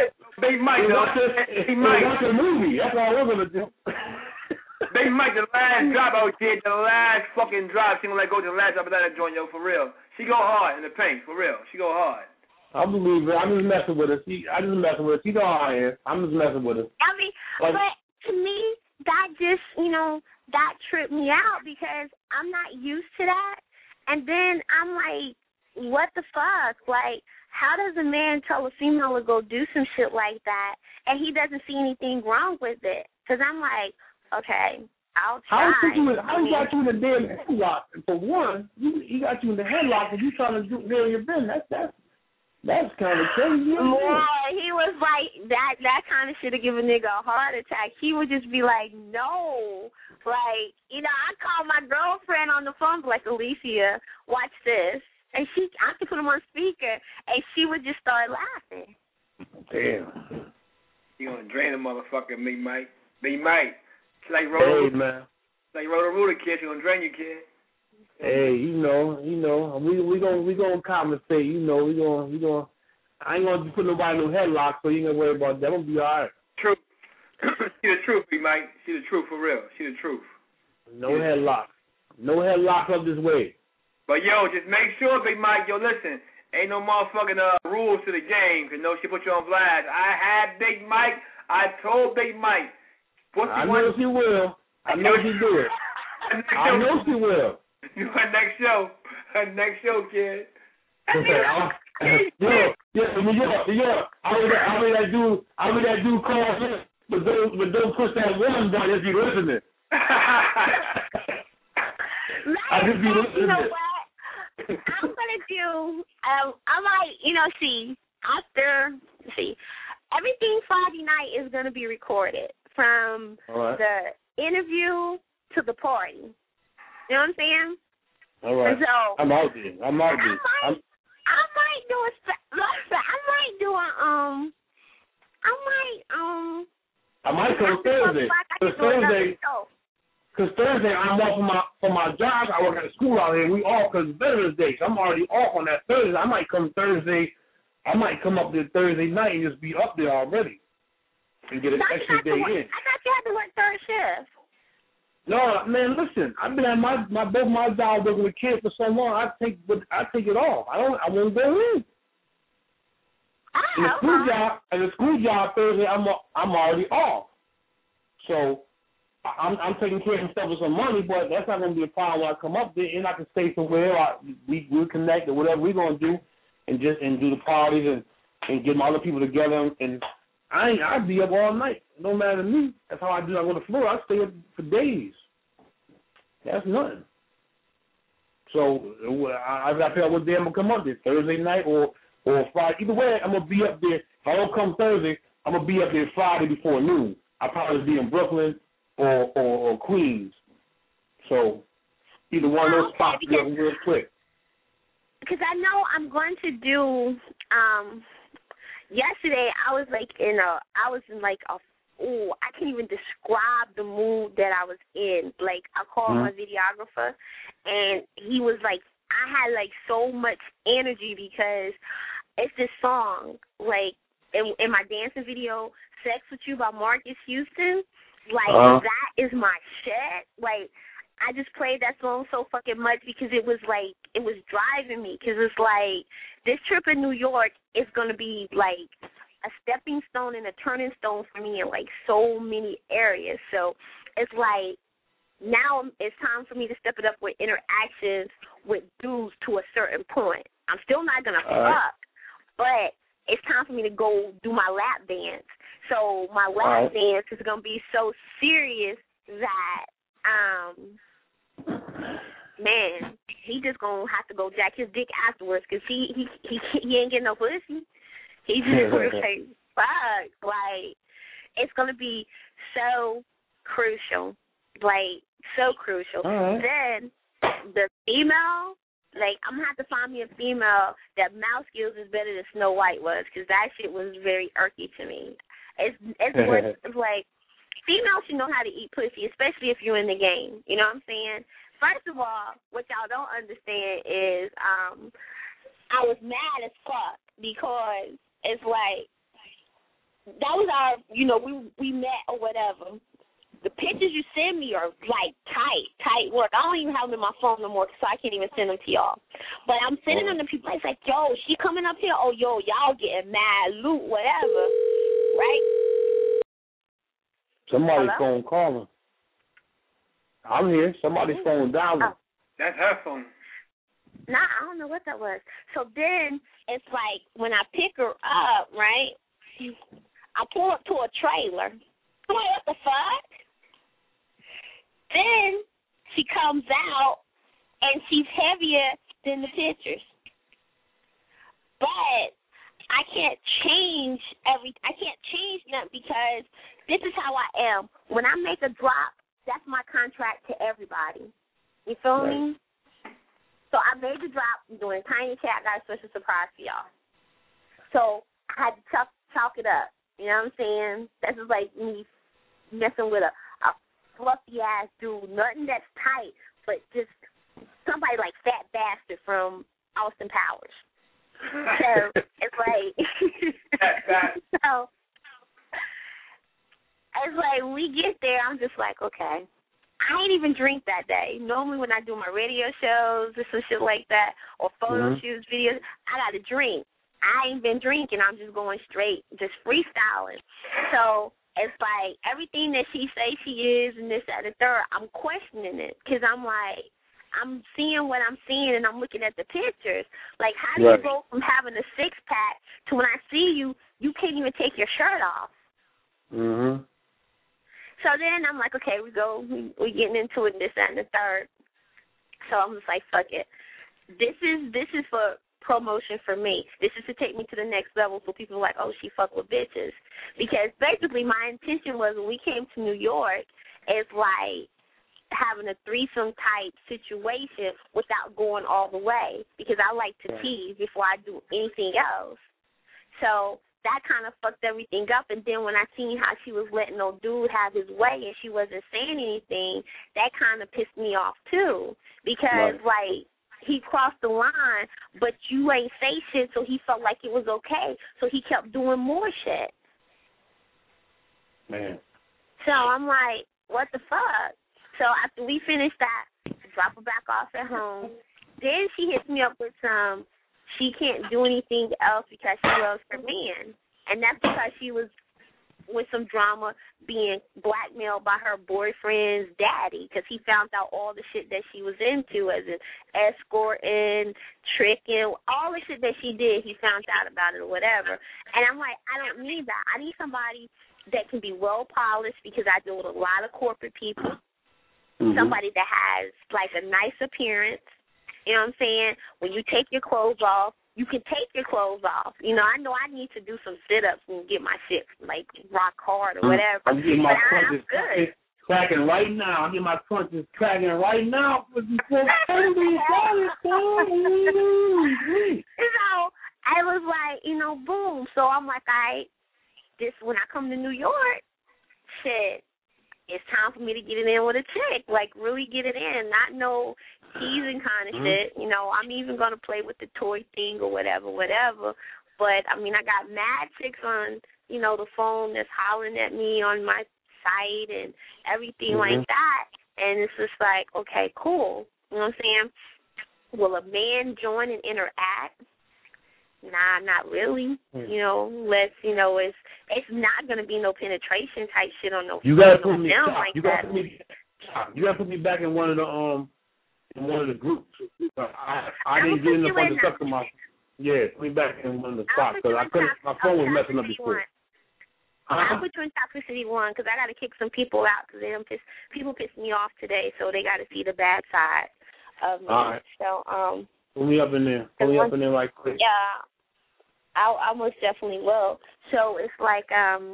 Big Mike, watch the movie. That's all we're gonna do. Big Mike, the last drop out here, the last fucking drop. She gonna let go to the last drop of that joint, yo, for real. She go hard in the paint, for real. She go hard. I believe it. I'm just messing with her. She know how I am. I'm just messing with her. I mean, but to me, that just, that tripped me out because I'm not used to that. And then I'm like, what the fuck? Like, how does a man tell a female to go do some shit like that and he doesn't see anything wrong with it? Because I'm like, okay, I'll try. How he got you in the damn headlock? For one, he got you in the headlock and you trying to do your business. That's kind of crazy. Boy, he was like, that kind of shit to give a nigga a heart attack. He would just be like, no. Like, I called my girlfriend on the phone, like, Alicia, watch this. And I could put him on speaker, and she would just start laughing. Damn. You gonna drain a motherfucker, Big Mike. Big Mike. It's like man. It's like Roto-Rooter, kid. You gonna drain you, kid. Hey, we gonna compensate. We gonna. I ain't gonna put nobody in no headlock, so you ain't gonna worry about that. I'm gonna be all right. True. She the truth, Big Mike. She the truth for real. She the truth. No headlock. No headlock up this way. But yo, just make sure, Big Mike. Yo, listen. Ain't no motherfucking rules to the game. Cause she put you on blast. I had Big Mike. I told Big Mike. I know she will. I know she do it. I know she will. Her next show, kid. I mean that dude calls in, but don't push that one down if you listening. I just be listening. You know what? I'm gonna do. I might, see everything Friday night is gonna be recorded from the interview to the party. You know what I'm saying? All right. So, I'm out there. I might come Thursday. Because Thursday I'm off from my job. I work at a school out here. We off because it's Veterans Day. So I'm already off on that Thursday. I might come Thursday. I might come up there Thursday night and just be up there already and get an extra day in. I thought you had to work third shift. No, man, listen. I've been at both my jobs working with kids for so long. I take it off. I won't go in. And the school job Thursday, I'm already off. So I'm taking care of stuff with some money, but that's not going to be a problem when I come up there, and I can stay somewhere. We'll connect or whatever we're going to do, and do the parties and get my other people together. And I'd be up all night. No matter to me. That's how I do. I go to Florida. I stay up for days. That's nothing. So I got to figure out what day I'm going to come up there, Thursday night or Friday. Either way, I'm going to be up there. If I don't come Thursday, I'm going to be up there Friday before noon. I'll probably be in Brooklyn or Queens. So either one of those spots real quick. Because I know I'm going to do yesterday I was I can't even describe the mood that I was in. Like, I called my videographer, and he was like, I had, so much energy because it's this song, in my dancing video, Sex With You by Marcus Houston, that is my shit. I just played that song so fucking much because it was driving me, because it's this trip in New York is going to be, a stepping stone and a turning stone for me in, so many areas. So it's now it's time for me to step it up with interactions with dudes to a certain point. I'm still not going to fuck, but it's time for me to go do my lap dance. So my lap dance is going to be so serious that, man, he just going to have to go jack his dick afterwards because he ain't getting no pussy. He just fuck. It's going to be so crucial. So crucial. Then the female, I'm going to have to find me a female that mouth skills is better than Snow White was, because that shit was very irky to me. It's females should know how to eat pussy, especially if you're in the game. You know what I'm saying? First of all, what y'all don't understand is I was mad as fuck because it's that was our, we met or whatever. The pictures you send me are, like, tight work. I don't even have them in my phone no more, so I can't even send them to y'all. But I'm sending them to people. It's like, yo, she coming up here? Oh, yo, y'all getting mad, loot, whatever. Right? Somebody's Hello? phone calling. I'm here. Somebody's phone dialing. Oh. That's her phone. Nah, I don't know what that was. So then it's like when I pick her up, right, I pull up to a trailer. I'm like, what the fuck? Then she comes out, and she's heavier than the pictures. But I can't change nothing because this is how I am. When I make a drop, that's my contract to everybody. You feel me? So I made the drop. I'm doing Tiny Chat. I got a special surprise for y'all. So I had to chalk it up. You know what I'm saying? That's just like me messing with a fluffy-ass dude. Nothing that's tight, but just somebody like Fat Bastard from Austin Powers. So it's like, so it's like we get there, I'm just like, okay. I ain't even drink that day. Normally when I do my radio shows, this and shit like that, or photo shoots, videos, I got to drink. I ain't been drinking. I'm just going straight, just freestyling. So it's like everything that she say she is and this, that, and the third, I'm questioning it because I'm like, I'm seeing what I'm seeing and I'm looking at the pictures. Like, how do you go from having a six-pack to when I see you, you can't even take your shirt off? Mm-hmm. So then I'm like, okay, we're getting into it, this, that, and the third. So I'm just like, fuck it. This is for promotion for me. This is to take me to the next level so people are like, oh, she fuck with bitches. Because basically my intention was when we came to New York, it's like having a threesome type situation without going all the way because I like to tease before I do anything else. So that kind of fucked everything up. And then when I seen how she was letting no dude have his way and she wasn't saying anything, that kind of pissed me off too because, like, he crossed the line, but you ain't say shit, so he felt like it was okay. So he kept doing more shit. Man. So I'm like, what the fuck? So after we finished that, drop her back off at home. Then she hits me up with she can't do anything else because she loves her man. And that's because she was with some drama being blackmailed by her boyfriend's daddy because he found out all the shit that she was into as an escorting, tricking, all the shit that she did, he found out about it or whatever. And I'm like, I don't need that. I need somebody that can be well-polished because I deal with a lot of corporate people, somebody that has, like, a nice appearance. You know what I'm saying? When you take your clothes off, you can take your clothes off. You know I need to do some sit-ups and get my shit, like, rock hard or whatever. I'm getting my crunches cracking right now. I'm getting my crunches cracking right now. So I was like, boom. So I'm like, when I come to New York, shit, it's time for me to get it in with a chick, like really get it in, not no teasing kind of shit. I'm even going to play with the toy thing or whatever. But, I mean, I got mad chicks on, the phone that's hollering at me on my site and everything like that. And it's just like, okay, cool. You know what I'm saying? Will a man join and interact? Nah, not really. It's not gonna be no penetration type shit on no. You gotta put me. Like you gotta put me back in one of the groups. I didn't get enough other stuff to my. Yeah, put me back in one of the spots because my phone was messing up before. I'll put you in Toxicity 1 because I got to kick some people out because people pissed me off today, so they got to see the bad side of me. All right. So Put me up in there. Put me up in there right quick. Yeah. I most definitely will. So it's like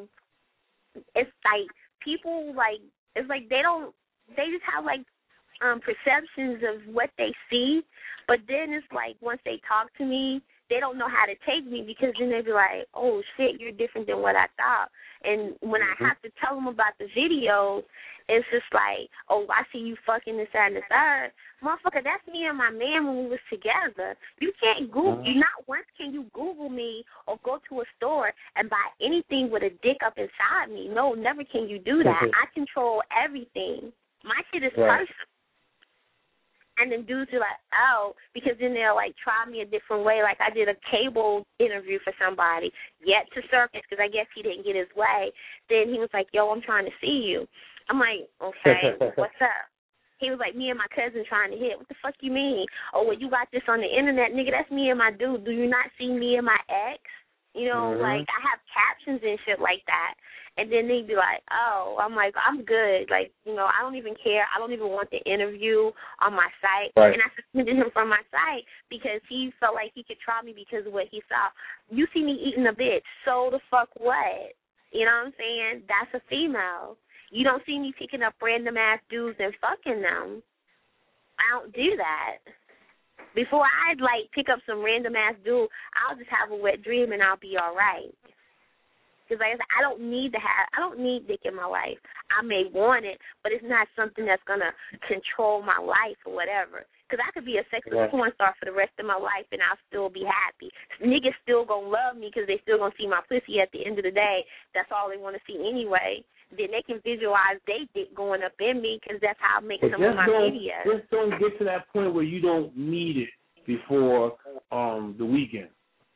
people like it's like they just have like perceptions of what they see, but then it's like once they talk to me, they don't know how to take me because then they be like, oh, shit, you're different than what I thought. And when I have to tell them about the videos, it's just like, oh, I see you fucking this, that, and the third. Motherfucker, that's me and my man when we was together. You can't Google, not once can you Google me or go to a store and buy anything with a dick up inside me. No, never can you do that. I control everything. My shit is personal. And then dudes are like, oh, because then they'll, like, try me a different way. Like, I did a cable interview for somebody, yet to circus, because I guess he didn't get his way. Then he was like, yo, I'm trying to see you. I'm like, okay, what's up? He was like, me and my cousin trying to hit. What the fuck you mean? Oh, well, you got this on the internet. Nigga, that's me and my dude. Do you not see me and my ex? You know, like, I have captions and shit like that. And then they'd be like, oh, I'm like, I'm good. Like, you know, I don't even care. I don't even want the interview on my site. Right. And I suspended him from my site because he felt like he could try me because of what he saw. You see me eating a bitch. So the fuck what? You know what I'm saying? That's a female. You don't see me picking up random-ass dudes and fucking them. I don't do that. Before I'd, like, pick up some random-ass dude, I'll just have a wet dream and I'll be all right. Because like I said, I don't need dick in my life. I may want it, but it's not something that's going to control my life or whatever. Because I could be a sexy porn star for the rest of my life and I'll still be happy. Niggas still going to love me because they still going to see my pussy at the end of the day. That's all they want to see anyway. Then they can visualize they dick going up in me because that's how I make some of my videos. Just don't get to that point where you don't need it before the weekend.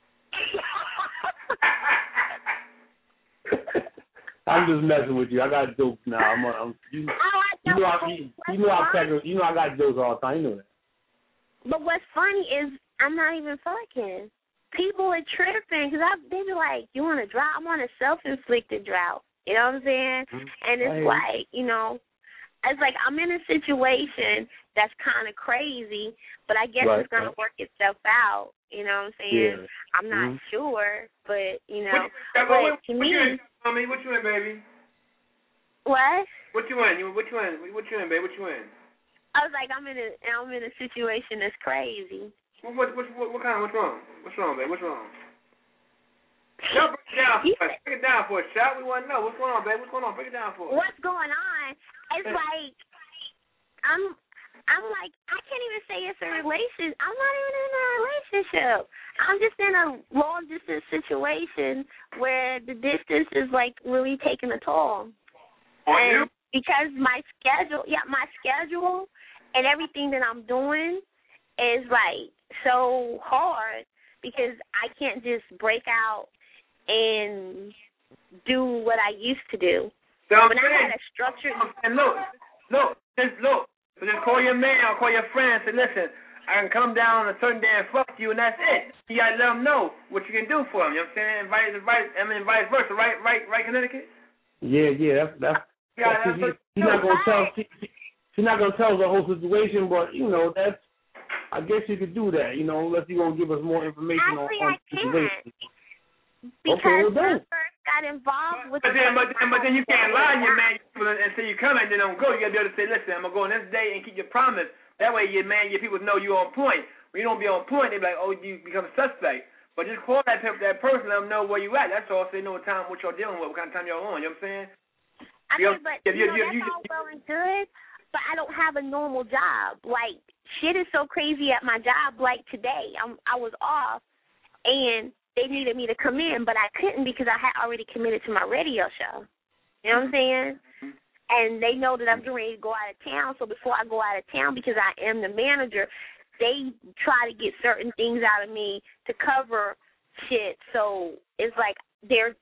I'm just messing with you. I got jokes now. You know I got jokes all the time. You know that. But what's funny is I'm not even fucking. People are tripping because they be like, you want a drought? I'm on a self-inflicted drought. You know what I'm saying? And it's like, you know, it's like I'm in a situation that's kind of crazy, but I guess it's going to work itself out. You know what I'm saying? Yeah. I'm not sure, but, you know. To me, Mommy, what you in, baby? What? What you in? What you in, baby? What you in? I was like, I'm in a situation that's crazy. What kind? What's wrong? What's wrong, baby? What's wrong? No, break it down for us, Shout. We want to know what's going on, baby. What's going on? Break it down for us. What's going on? It's like I'm like, I can't even say it's a relation. I'm not even in a relationship. I'm just in a long distance situation where the distance is like really taking a toll. And because my schedule and everything that I'm doing is like so hard because I can't just break out and do what I used to do. So when I had a structured look. So just call your man or call your friend and say, listen, I can come down on a certain day and fuck you, and that's it. You got to let them know what you can do for them. You know what I'm saying? Vice versa, right, Connecticut? Yeah, that's she's not going to tell. She's not going to tell us the whole situation, but, you know, that's, I guess you could do that, you know, unless you're going to give us more information on the situation. Because when I first got involved with but then you can't lie to your man until you come and then don't go. You got to be able to say, listen, I'm going to go on this day and keep your promise. That way your people know you're on point. When you don't be on point, they be like, oh, you become a suspect. But just call that person, let them know where you at. That's all. So they know what y'all dealing with, what kind of time y'all on. You know what I'm saying? I mean, but that's all well and good, but I don't have a normal job. Like, shit is so crazy at my job. Like today, I was off, and they needed me to come in, but I couldn't because I had already committed to my radio show. You know what I'm saying? And they know that I'm getting ready to go out of town, so before I go out of town, because I am the manager, they try to get certain things out of me to cover shit. So it's like because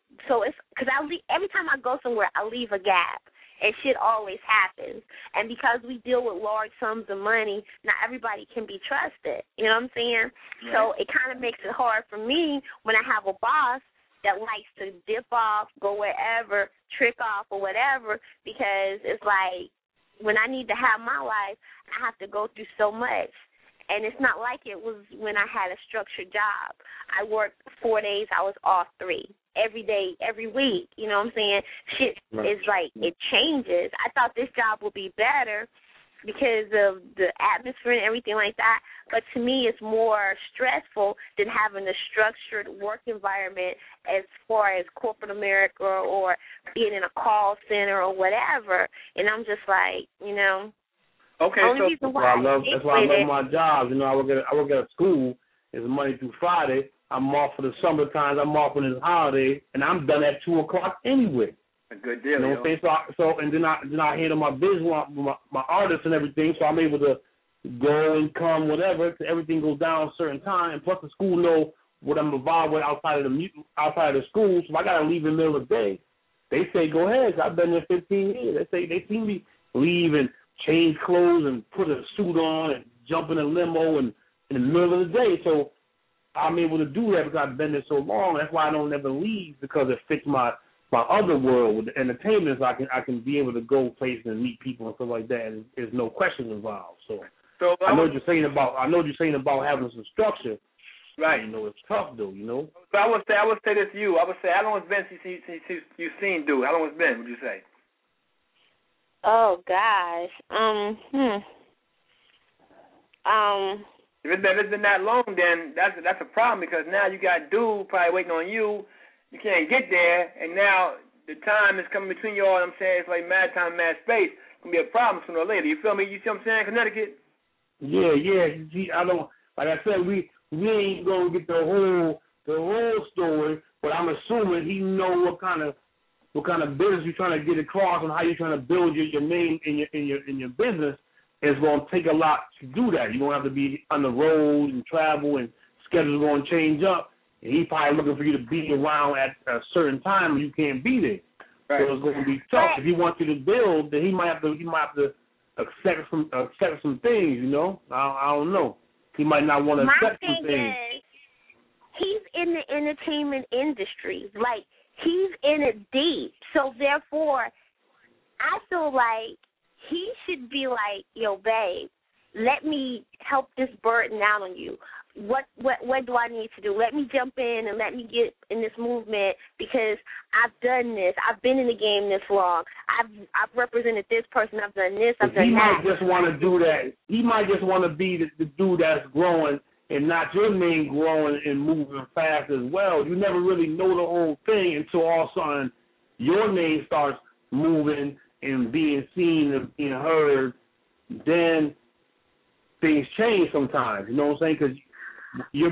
every time I go somewhere, I leave a gap. And shit always happens. And because we deal with large sums of money, not everybody can be trusted. You know what I'm saying? Right. So it kind of makes it hard for me when I have a boss that likes to dip off, go wherever, trick off or whatever, because it's like when I need to have my life, I have to go through so much. And it's not like it was when I had a structured job. I worked 4 days, I was off 3. Every day, every week, you know what I'm saying? Shit is like, it changes. I thought this job would be better, because of the atmosphere and everything like that. But to me, it's more stressful than having a structured work environment as far as corporate America or being in a call center or whatever. And I'm just like, you know. Okay, so that's why I love my job. You know, I work at a school. It's Monday through Friday. I'm off for the summer times. I'm off on this holiday, and I'm done at 2:00 anyway. A good deal. You know what I'm saying? So and then I handle my business, my artists and everything. So I'm able to go and come, whatever. Everything goes down a certain time, and plus the school know what I'm involved with outside of the school. So if I gotta leave in the middle of the day, they say go ahead. I've been there 15 years. They see me leave and change clothes and put a suit on and jump in a limo and in the middle of the day. So I'm able to do that because I've been there so long. That's why I don't ever leave, because it fits my other world with the entertainment. So I can be able to go places and meet people and stuff like that. And there's no questions involved. So I know what you're saying about having some structure. Right. You know, it's tough though. You know. But I would say this to you. I would say, how long has been since you've seen Dude? How long has it been? Would you say? Oh gosh. If it's been that long, then that's a problem, because now you got Dude probably waiting on you. You can't get there, and now the time is coming between you all. I'm saying it's like mad time, mad space. It's gonna be a problem sooner or later. You feel me? You see what I'm saying? Connecticut. Yeah. See, I don't. Like I said, we ain't gonna get the whole story, but I'm assuming he know what kind of business you're trying to get across and how you're trying to build your name in your business. It's going to take a lot to do that. You're going to have to be on the road and travel, and schedules are going to change up. And he's probably looking for you to be around at a certain time, and you can't be there. Right. So it's going to be tough. If he wants you to build, then he might have to accept some things. You know, I don't know. He might not want to accept some things. Is, he's in the entertainment industry, like he's in it deep. So therefore, I feel like he should be like, yo, babe, let me help this burden out on you. What do I need to do? Let me jump in and let me get in this movement, because I've done this. I've been in the game this long. I've represented this person. I've done this. I've done that. He might just want to do that. He might just want to be the dude that's growing and not your name growing and moving fast as well. You never really know the whole thing until all of a sudden your name starts moving and being seen and being heard. Then things change sometimes. You know what I'm saying? Because your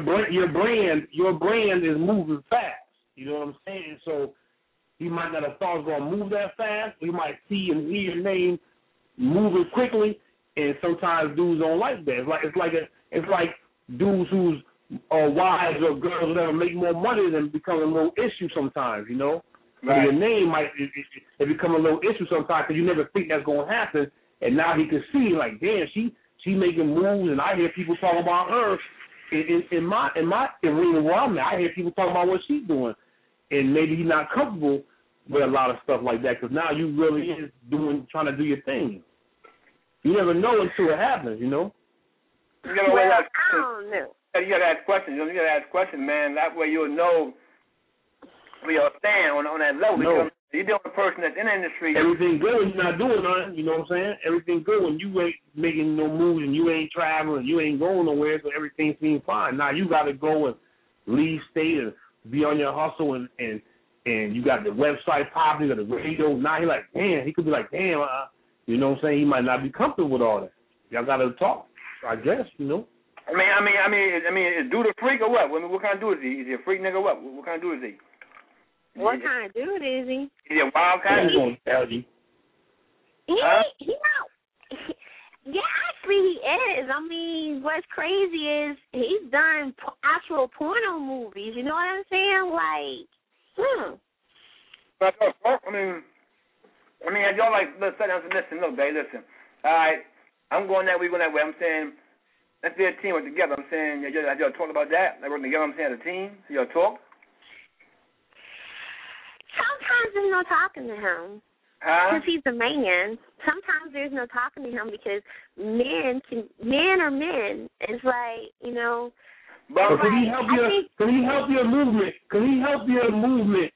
brand is moving fast. You know what I'm saying? So he might not have thought it was going to move that fast. He might see and hear your name moving quickly, and sometimes dudes don't like that. It's like dudes whose wives or girls or whatever make more money than become a little issue sometimes. You know. Right. Your name might it become a little issue sometimes, because you never think that's going to happen, and now he can see, like, damn, she making moves, and I hear people talking about her in my arena where I'm at. I hear people talking about what she's doing, and maybe he's not comfortable with a lot of stuff like that, because now you really is trying to do your thing. You never know until it happens, you know. I don't know. You got to ask questions. You got to ask questions, man. That way you'll know where you'll stand on that level. No. Because you're dealing with a person that's in the industry. Everything good when you're not doing nothing, you know what I'm saying? Everything good when you ain't making no moves and you ain't traveling, you ain't going nowhere, so everything seems fine. Now you got to go and leave state and be on your hustle, and you got the website popping, you got the radio. Now he could be like, damn, you know what I'm saying? He might not be comfortable with all that. Y'all got to talk, I guess, you know. I mean, is dude a freak or what? What kind of dude is he? Is he a freak nigga or what? What kind of dude is he? What kind of dude is he? Is he a wild kind? He's going to tell you. Yeah, actually he is. I mean, what's crazy is he's done actual porno movies. You know what I'm saying? Like, But I mean, y'all like, listen, look, babe, listen. All right, I'm going that way, I'm saying, let's be a team, work together. I'm saying, y'all talk about that? Like working together, I'm saying, as a team? Y'all talk? Sometimes there's no talking to him. Because he's a man. Sometimes there's no talking to him because men are men. It's like, you know. But can he help your movement? Can he help your movement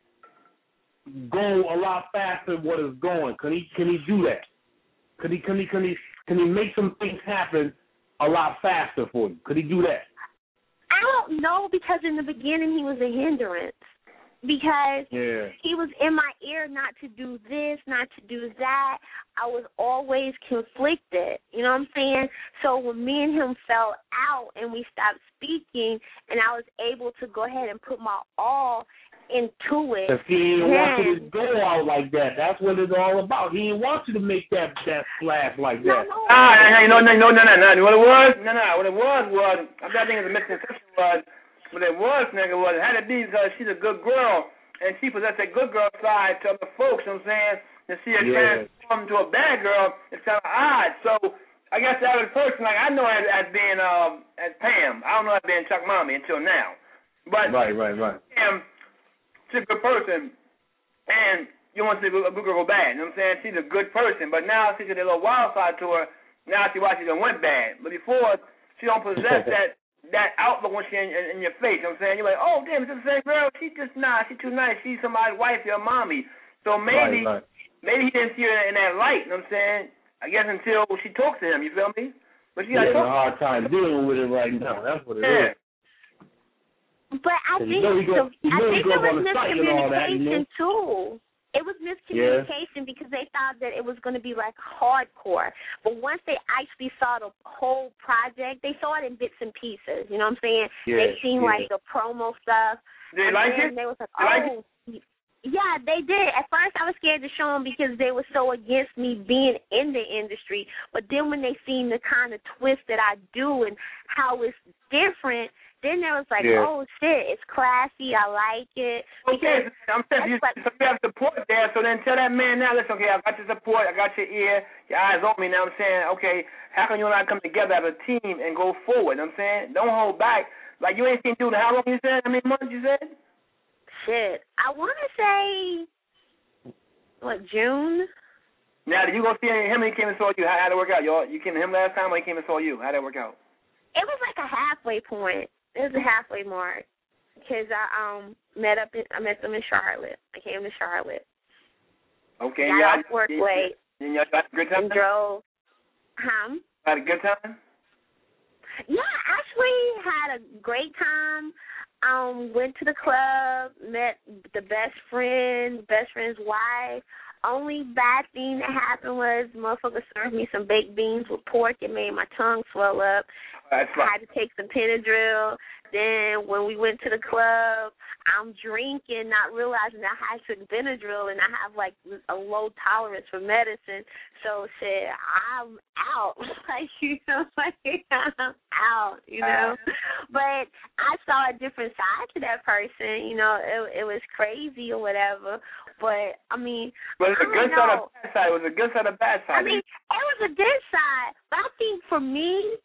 go a lot faster than what it's going? Can he do that? Can he can he make some things happen a lot faster for you? Could he do that? I don't know, because in the beginning he was a hindrance. Because he was in my ear not to do this, not to do that. I was always conflicted, you know what I'm saying? So when me and him fell out and we stopped speaking and I was able to go ahead and put my all into it. If he didn't want you to go out like that, that's what it's all about. He didn't want you to make that splash like that. No. What it was, I think it's a misconception was, what it was, nigga, was it had to be because she's a good girl, and she possessed that good girl side to other folks, you know what I'm saying? To see her transform to a bad girl, it's kind of odd. So I guess the average person, like I know as being as Pam, I don't know as being Chuck Mommy until now. But right. Pam, she's a good person, and you want to see a good girl go bad, you know what I'm saying? She's a good person, but now she's got a little wild side to her. Now she watches it went bad. But before, she don't possess that outlook when she in your face, you know what I'm saying? You're like, oh, damn, it's the same girl. She's just not. She's too nice. She's somebody's wife, your mommy. So maybe he didn't see her in that light, you know what I'm saying? I guess until she talks to him, you feel me? But she got a hard time dealing with it right now. That's what it is. But I think there was miscommunication, too. It was miscommunication because they thought that it was going to be like hardcore. But once they actually saw the whole project, they saw it in bits and pieces. You know what I'm saying? They seen like the promo stuff. Did they like it? They was like, oh. Yeah, they did. At first, I was scared to show them because they were so against me being in the industry. But then when they seen the kind of twist that I do and how it's different, then there was like, oh, shit, it's classy. I like it. Okay, I'm saying you have support there. So then tell that man now, listen, okay, I got your support. I got your ear. Your eyes on me. Now I'm saying, okay, how can you and I come together as a team and go forward? You know what I'm saying? Don't hold back. Like, you ain't seen dude how long you said? How many months you said? Shit. I want to say, June? Now, did you go see him when he came and saw you? How'd it work out? You came to him last time or he came and saw you? How'd that work out? It was like a halfway point. It was a halfway mark because I met them in Charlotte. I came to Charlotte. Okay. Got off work late. And y'all had a good time? And drove. Had a good time? Yeah, actually had a great time. Went to the club, met the best friend's wife. Only bad thing that happened was motherfucker served me some baked beans with pork. It made my tongue swell up. I had to take some Benadryl. Then when we went to the club, I'm drinking, not realizing that I took Benadryl and I have like a low tolerance for medicine. So shit, I'm out. Like, you know, like I'm out, you know. But I saw a different side to that person, you know. It was crazy or whatever. But I mean, was it a good side or bad side? Was it a good side or bad side? I mean, it was a good side. But I think for me,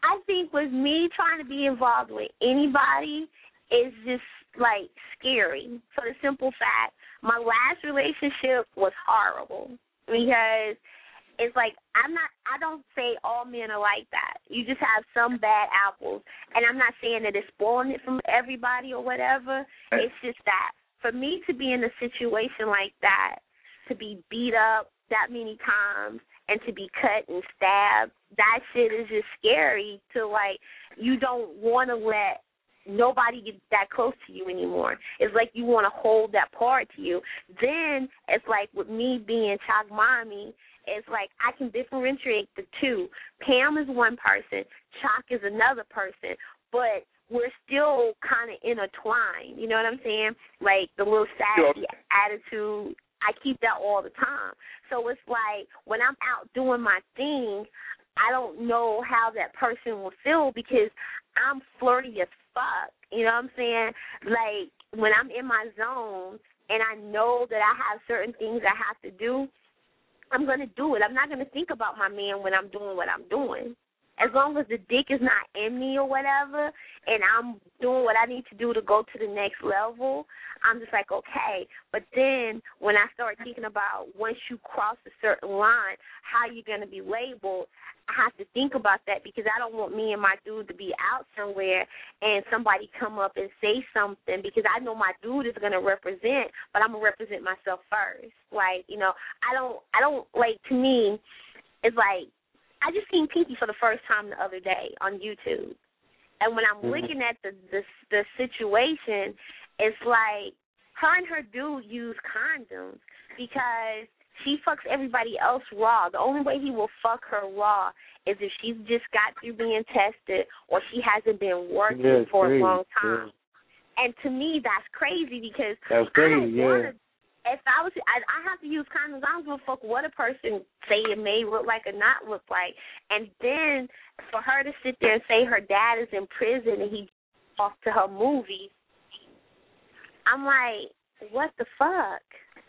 with me trying to be involved with anybody is just like scary. For the simple fact, my last relationship was horrible because it's like I don't say all men are like that. You just have some bad apples. And I'm not saying that it's spoiling it from everybody or whatever. It's just that for me to be in a situation like that, to be beat up that many times and to be cut and stabbed, that shit is just scary to, like, you don't want to let nobody get that close to you anymore. It's like you want to hold that part to you. Then it's like with me being Chalk Mommy, it's like I can differentiate the two. Pam is one person, Chalk is another person, but we're still kind of intertwined. You know what I'm saying? Like the little sassy attitude, I keep that all the time. So it's like when I'm out doing my thing, I don't know how that person will feel because I'm flirty as fuck. You know what I'm saying? Like when I'm in my zone and I know that I have certain things I have to do, I'm going to do it. I'm not going to think about my man when I'm doing what I'm doing. As long as the dick is not in me or whatever and I'm doing what I need to do to go to the next level, I'm just like, okay. But then when I start thinking about once you cross a certain line, how you're going to be labeled, I have to think about that because I don't want me and my dude to be out somewhere and somebody come up and say something because I know my dude is going to represent, but I'm going to represent myself first. Like, you know, I don't like, to me, it's like I just seen Pinky for the first time the other day on YouTube. And when I'm looking at the situation, it's like her and her dude use condoms because she fucks everybody else raw. The only way he will fuck her raw is if she's just got through being tested or she hasn't been working for a long time. Yeah. And to me, that's crazy because that's crazy, if I have to use condoms. I don't give a fuck what a person say it may look like or not look like. And then for her to sit there and say her dad is in prison and he off to her movie, I'm like, what the fuck?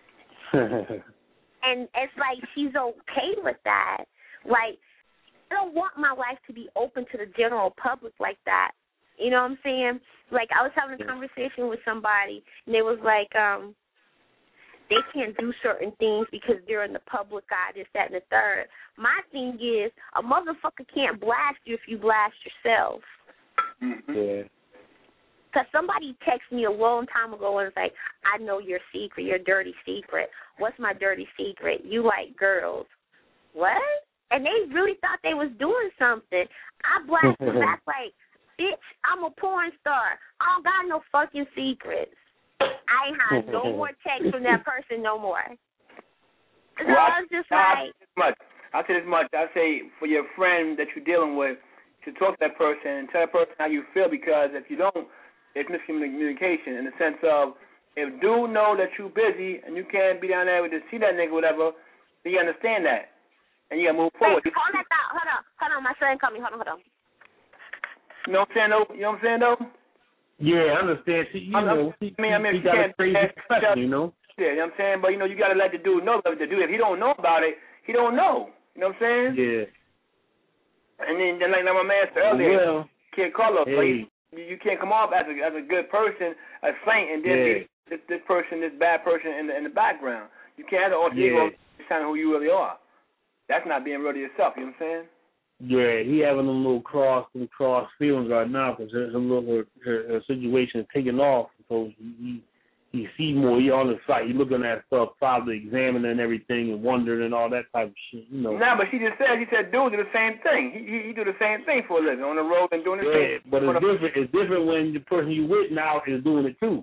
And it's like she's okay with that. Like, I don't want my life to be open to the general public like that. You know what I'm saying? Like, I was having a conversation with somebody, and they was like, they can't do certain things because they're in the public eye, this, that, and the third. My thing is, a motherfucker can't blast you if you blast yourself. Yeah. Because somebody texted me a long time ago and was like, I know your secret, your dirty secret. What's my dirty secret? You like girls. What? And they really thought they was doing something. I blasted them back like, bitch, I'm a porn star. I don't got no fucking secrets. I ain't had no more texts from that person no more. So I was just like... I'll say this much. I'll say for your friend that you're dealing with, to talk to that person and tell that person how you feel, because if you don't, it's miscommunication in the sense of if dude know that you busy and you can't be down there to see that nigga, whatever, then you understand that. And you got to move forward. Wait, hold on. My son coming. Hold on. You know what I'm saying, though? You know what I'm saying, though? Yeah, I understand. See, you got a crazy profession, you know? Yeah, you know what I'm saying? But, you got to let the dude know what to do. If he don't know about it, he don't know. You know what I'm saying? Yeah. And then like my man said earlier, Kid Carlos, like, you can't come off as a good person, a saint, and then be this person, this bad person in the background. You can't have an alter ego kind of who you really are. That's not being real to yourself. You know what I'm saying? Yeah, he having them little cross feelings right now because there's a little situation taking off. So he see more. He on the site. He looking at stuff, probably examining everything and wondering and all that type of shit. You know. Nah, but she said, dude, do the same thing. He do the same thing for a living on the road and doing the same. But it's different. It's different when the person you with now is doing it too.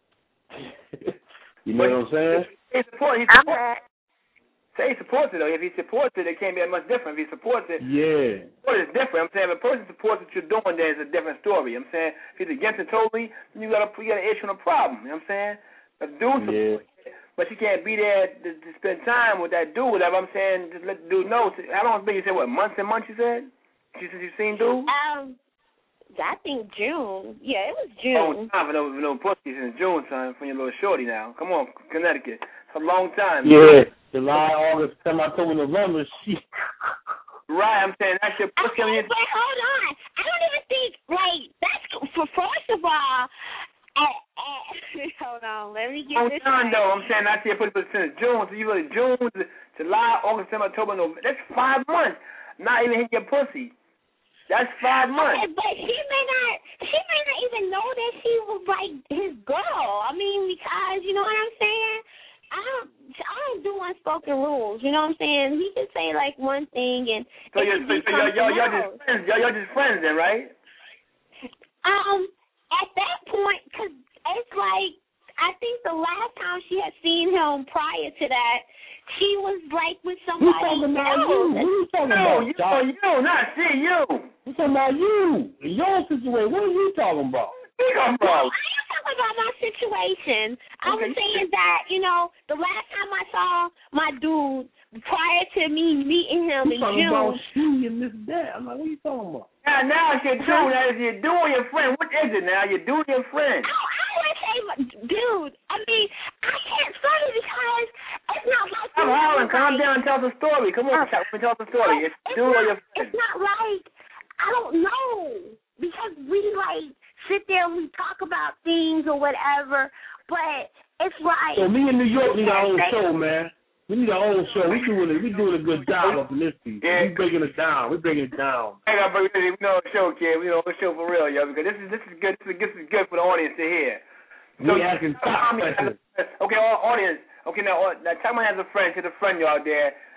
You know what I'm saying? He supports it, though. If he supports it, it can't be that much different. If he supports it, support is different. I'm saying if a person supports what you're doing, then it's a different story. I'm saying if he's against it totally, then you got an issue and a problem. You know what I'm saying? If dude supports it, but you can't be there to spend time with that dude, whatever. I'm saying, just let the dude know. How long has it been? You said, what, months and months, you said? Since you've seen dude? I think June. Yeah, it was June. Long time for no pussy since June, son, from your little shorty now. Come on, Connecticut. It's a long time. Yeah. July, August, September, October, November, shit. Right, I'm saying that's your pussy. But hold on. I don't even think, like, that's, first of all, hold on, let me get this right. Though, I'm saying that's your pussy since June. So you really June, July, August, September, October, November. That's 5 months. Not even hitting your pussy. That's 5 months. Okay, but she may not even know that she was, like, his girl. I mean, because, you know what I'm saying? I don't do unspoken rules. You know what I'm saying? He can say like one thing and so y'all just friends. Y'all just friends then, right? At that point, because it's like I think the last time she had seen him prior to that, she was like with somebody else. Who you talking about? You, not she, you. Who's talking about you? Your situation. What are you talking about? I'm talking about my situation. I was saying that, the last time I saw my dude prior to me meeting him in June. About she and this that. I'm like, what are you talking about? Now it's your dude. Now it's your dude or your friend. What is it now? Your dude or your friend? I would say dude. I mean, I can't say because it's not like. I'm hollering. Calm down and tell the story. Come on, tell the story. It's dude or your friend. It's not like, I don't know. Because we sit there and we talk about things or whatever, but it's like. So me in New York need our own show, man. We need our own show. We doing a good job up in this piece. Yeah. We breaking it down. We know a show, kid. We know a show for real, yo. Because this is good. This is good for the audience to hear. We asking top questions. Okay, audience. Okay, now Chapman has a friend. She's a friend you out there.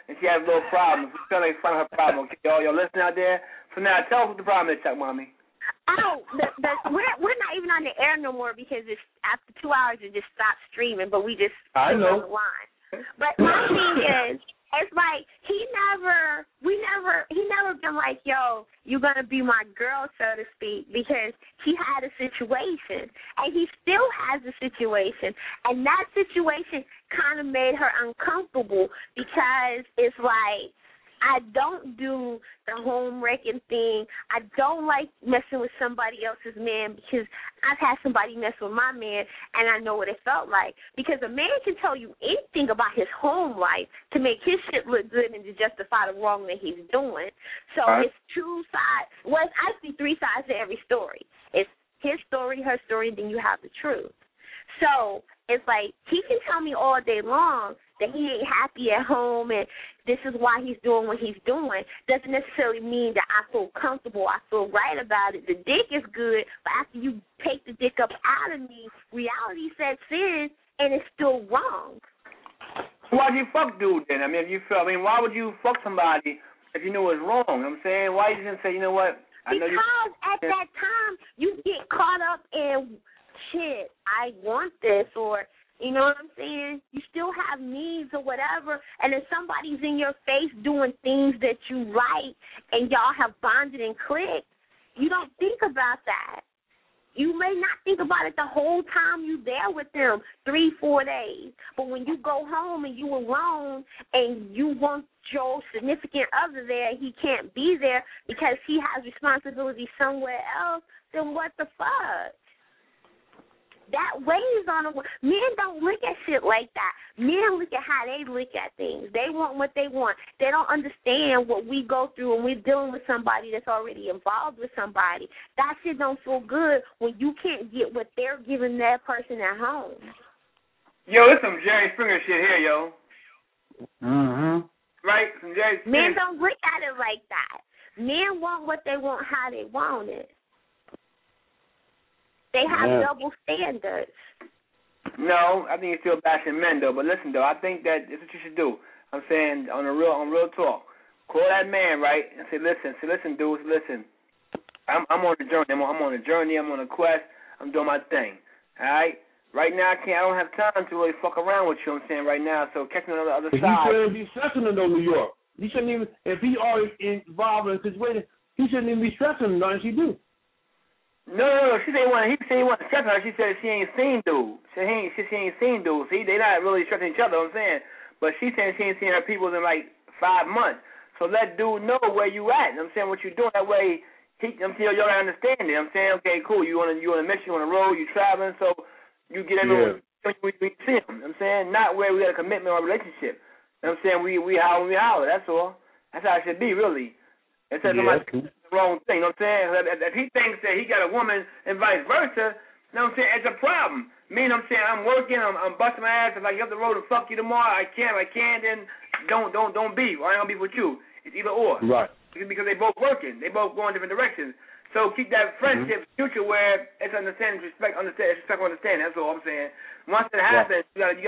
and she has a little problem. She's trying to make fun of her problem. Okay, y'all listening out there? So now tell us what the problem is, Chuck Mommy. Oh, we're not even on the air no more because it's after 2 hours it just stopped streaming. But we just on the line. But my thing is, it's like he never been like, yo, you're gonna be my girl, so to speak, because he had a situation and he still has a situation, and that situation kind of made her uncomfortable because it's like, I don't do the home wrecking thing. I don't like messing with somebody else's man because I've had somebody mess with my man and I know what it felt like. Because a man can tell you anything about his home life to make his shit look good and to justify the wrong that he's doing. So it's two sides. Well, it's actually three sides to every story. It's his story, her story, and then you have the truth. So it's like he can tell me all day long that he ain't happy at home and this is why he's doing what he's doing. Doesn't necessarily mean that I feel comfortable, I feel right about it. The dick is good, but after you take the dick up out of me, reality sets in and it's still wrong. Why'd you fuck dude then? I mean, why would you fuck somebody if you knew it was wrong? You know what I'm saying? Why you didn't say, you know what? Because at that time you get caught up in shit, I want this, or you know what I'm saying? You still have needs or whatever, and if somebody's in your face doing things that you like and y'all have bonded and clicked, you don't think about that. You may not think about it the whole time you there with them, 3-4 days. But when you go home and you alone and you want your significant other there, he can't be there because he has responsibility somewhere else, then what the fuck? That weighs on them. Men don't look at shit like that. Men look at how they look at things. They want what they want. They don't understand what we go through when we're dealing with somebody that's already involved with somebody. That shit don't feel good when you can't get what they're giving that person at home. Yo, it's some Jerry Springer shit here, yo. Mm-hmm. Right? Some Jerry Springer. Men don't look at it like that. Men want what they want how they want it. They have double standards. No, I think you're still bashing men, though. But listen, though, I think that this is what you should do. I'm saying on real talk. Call that man, right, and say, listen, dudes, listen. I'm on a journey. I'm on a journey. I'm on a quest. I'm doing my thing. All right? Right now, I don't have time to really fuck around with you. I'm saying right now. So catch me on the other side. He shouldn't be stressing him, though, New York. He shouldn't even. If he always involved in a situation, he shouldn't even be stressing him. Nothing she do. No. He said he wanted to stress her. She said she ain't seen dude. She ain't seen dude. See, they not really stressing each other. I'm saying, but she saying she ain't seen her people in like 5 months. So let dude know where you at. I'm saying what you doing. That way, y'all gotta understand it. I'm saying, okay, cool. You on a mission, you on the road, you traveling, so you get everyone we see him. I'm saying not where we got a commitment or a relationship. I'm saying we holler when we holler. That's all. That's how it should be, really. Instead of somebody the wrong thing, you know what I'm saying? If he thinks that he got a woman and vice versa, you know what I'm saying, it's a problem. Me, I'm saying, I'm working, I'm busting my ass. If I get up the road to fuck you tomorrow, I can't, then don't beef. I ain't gonna beef with you. It's either or. Right. Because they both working. They both going different directions. So keep that friendship future where it's understanding, respect, understanding. That's all I'm saying. Once it happens, you got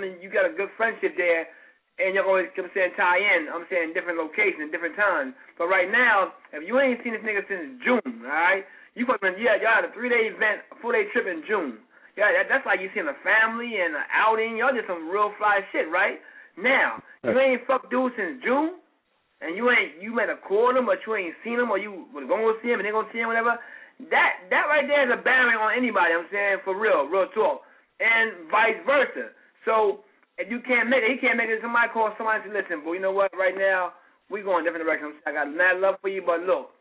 a good friendship there. And you're always, I'm saying, tie in, I'm saying, different locations, different times. But right now, if you ain't seen this nigga since June, all right, y'all had a 3-day event, a 4-day trip in June. Yeah, that's like you seeing a family and an outing. Y'all did some real fly shit, right? Now, you ain't fucked dude since June, and you met a call him, but you ain't seen him, or you was going to see him, and they going to see him, whatever. That right there is a bearing on anybody, I'm saying, for real talk. And vice versa. So, if you can't make it, he can't make it. Somebody call somebody and say, listen, boy, you know what? Right now, we going different directions. I got mad love for you, but look,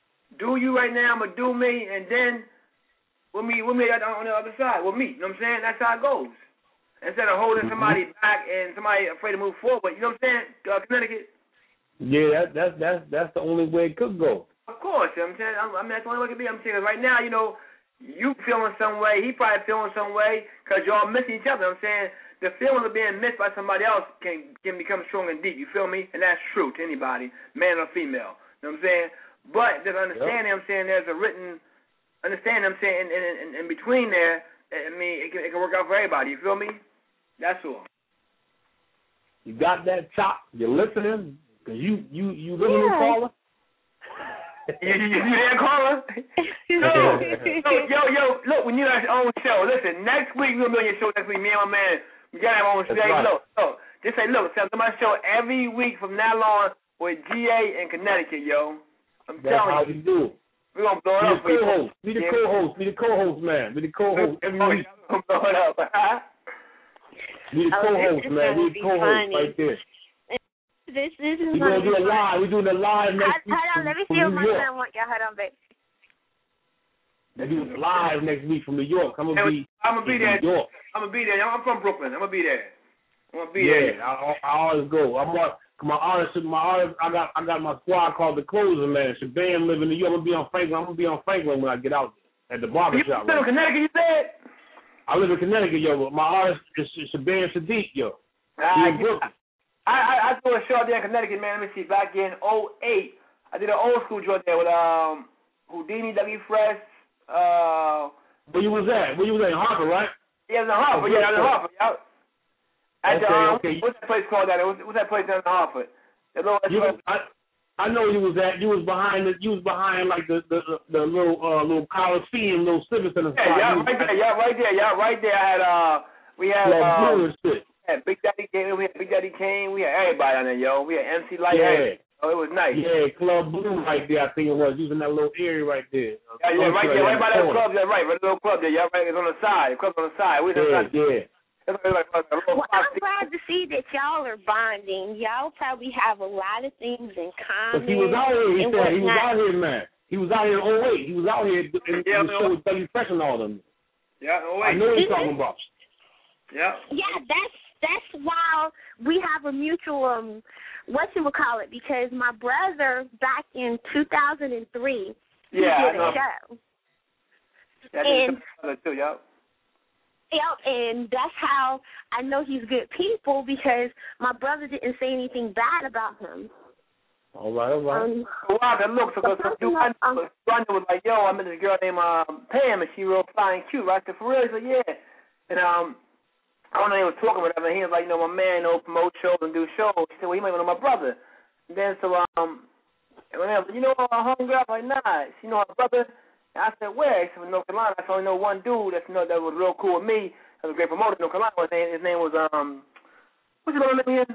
do you right now, but do me, and then we'll meet on the other side. We'll meet. You know what I'm saying? That's how it goes. Instead of holding somebody back and somebody afraid to move forward. You know what I'm saying? Connecticut. Yeah, that's the only way it could go. Of course. You know what I'm saying? I mean, that's the only way it could be. I'm saying right now, you know, you feeling some way, he probably feeling some way, because y'all missing each other. You know what I'm saying? The feeling of being missed by somebody else can become strong and deep. You feel me? And that's true to anybody, man or female. You know what I'm saying? But there's understanding, I'm saying, there's a written understanding, I'm saying, in between there, I mean, it can work out for everybody. You feel me? That's all. You got that chop. You're listening. Cause you listening, caller. You there, caller? Yo, look, we need our own show. Listen, next week we're gonna be on your show. Next week, me and my man, we gotta have our own show. Right. Look, just say, look, I'm my show every week from now on with GA in Connecticut, yo. I'm That's telling how you. we do it. We're gonna blow it up for you. Be the co-host, man. Be the co-host every week. We're gonna blow it up. Be the co-host, man. Be the co-host right there. This is We're gonna do a live. We're doing a live next week. Hold on, let me feel my son want y'all. Hold on, baby. We're doing live next week from New York. I'm gonna be there. New York. I'm gonna be there. I'm from Brooklyn. I'm gonna be there. Yeah, I always go. My artist. I got my squad called the Closer, man. Shabam live in New York. I'm gonna be on Franklin when I get out at the barbershop. You live in Connecticut, you said? I live in Connecticut, yo. But my artist is Shabam Sadiq, yo. In Brooklyn. I threw a show out there in Connecticut, man. Let me see. Back in 2008, I did an old school joint there with Houdini, W. Fresh. Where you was at? In Hartford, right? Yeah, it was in Hartford. Yeah, I was in Hartard. Yeah. Okay. What's that place called down there? What's that place down in Hartford? I know you was at. You was behind like the little Coliseum, little civic center. Right there. We had Big Daddy Kane. We had everybody on there, yo. We had MC Light. Yeah. Oh, it was nice. Yeah, Club Blue right there, I think it was. Using that little area right there. Yeah, right there. Right by that club there, right. Right, little club there. Yeah, right. It's on the side. The club's on the side. Yeah. Well, I'm glad to see that y'all are bonding. Y'all probably have a lot of things in common. But he was out here. He was out here, man. He was out here in 2008. He was out here in the show with W. Fresh and all them. Yeah, 2008. I know what you're talking about. Yeah. Yeah, that's why we have a mutual whatchamacallit, because my brother back in 2003 he did a show. Yeah, and that's how I know he's good people, because my brother didn't say anything bad about him. All right. Look, so Brandon was like, yo, I met this girl named Pam, and she real fly and cute. Right? I said, for real? He said, yeah. And I don't know, he was talking with him, and he was like, my man promote shows and do shows. He said, well, he might know my brother. And then so and when I was like, homegirl? I'm like, nah. She know my brother. And I said, where? He said, North Carolina. I only know one dude that was real cool with me. That was a great promoter in North Carolina. His name was what's his name again?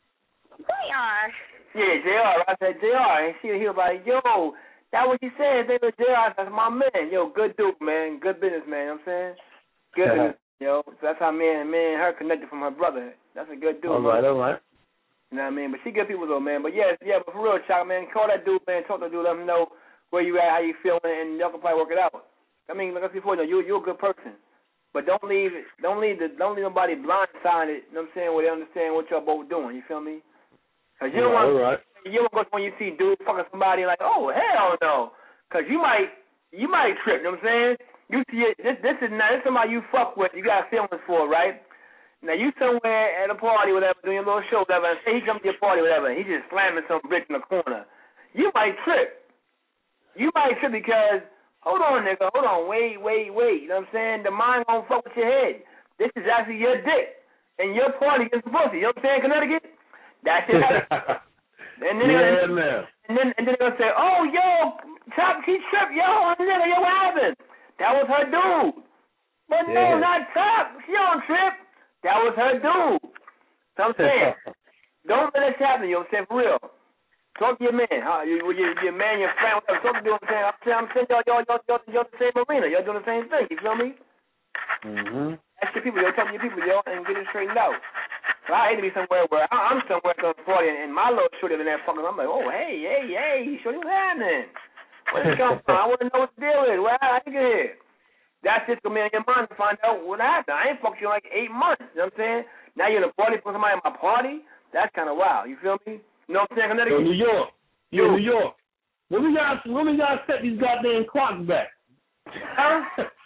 JR. Yeah, JR. I said JR, and he was like, yo, that what you said. His name was JR. I said, my man. Yo, good dude, man. Good business, man. You know what I'm saying? Good business. Yo, so that's how me and her connected from her brother. That's a good dude. All right. You know what I mean? But she good people though, man. But yeah, but for real, Chuck, man, call that dude, man. Talk to the dude, let him know where you at, how you feeling, and y'all can probably work it out. I mean, like I said before, you're a good person. But don't leave nobody blindsided, you know what I'm saying, where they understand what y'all both doing, you feel me? Cause you don't want when you see dudes fucking somebody like, oh, hell no. Cause you might trip, you know what I'm saying? You see it, this is somebody you fuck with, you got feelings for, right? Now you somewhere at a party, whatever, doing your little show, whatever, and say he comes to your party, whatever, and he just slamming some brick in the corner. You might trip. Because, hold on, nigga, wait, you know what I'm saying? The mind gonna fuck with your head. This is actually your dick, and your party is the pussy, you know what I'm saying, Connecticut? That's it. And then they're gonna say, oh, yo, Chop, he tripped, yo, nigga, yo, what happened? That was her dude. But no, not Chop. She don't trip. That was her dude. So I'm saying, don't let this happen, you know what I'm saying, for real. Talk to your man, your man, your friend, whatever. Talk to you, I'm saying y'all the same arena. Y'all doing the same thing, you feel me? Mm-hmm. Ask your people, talk to your people, and get it straightened out. So I hate to be somewhere where I'm somewhere at the party, and my little shorty in there fucking, I'm like, oh, hey, shorty, what's happening? Where's it come from? I want to know what the deal is. How you get here? That's just going to be in your mind to find out what happened. I ain't fucked you in like 8 months, you know what I'm saying? Now you're in a party, put somebody in my party? That's kind of wild, you feel me? You know what I'm saying, Connecticut? New York. New York. When we gotta set these goddamn clocks back? Huh?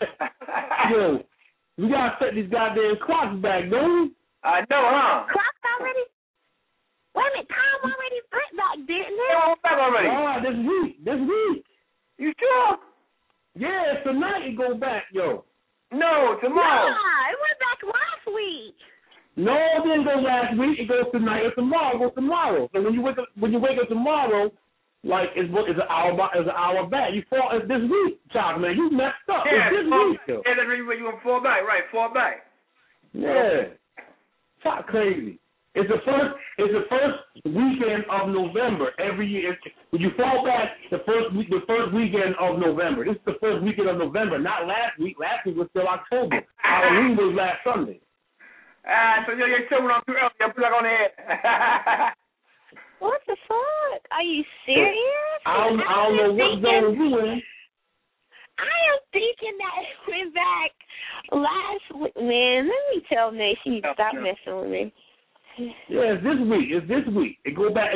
Yo, we gotta set these goddamn clocks back, don't we? I know, huh? Clocks already? Wait a minute, time already went back, didn't it? It went back already. This week. You sure? Yeah, tonight it go back, yo. No, tomorrow. Nah, it went back last week. No, it didn't go last week. It goes tonight or tomorrow. It goes tomorrow. So when you wake up tomorrow, like it's an hour back. You fall it's this week, child man. You messed up. Yeah, it's this week. Though. Yeah, that's when you want to fall back, right? Fall back. Yeah, child crazy. It's the first weekend of November every year. When you fall back, the first weekend of November. This is the first weekend of November, not last week. Last week was still October. Halloween was last Sunday. So you're still on too early. You plug on the head. What the fuck? Are you serious? I don't know what zone you in. I am thinking that it went back last week. Man, let me tell Nation you stop messing with me. Yeah, it's this week. It go back.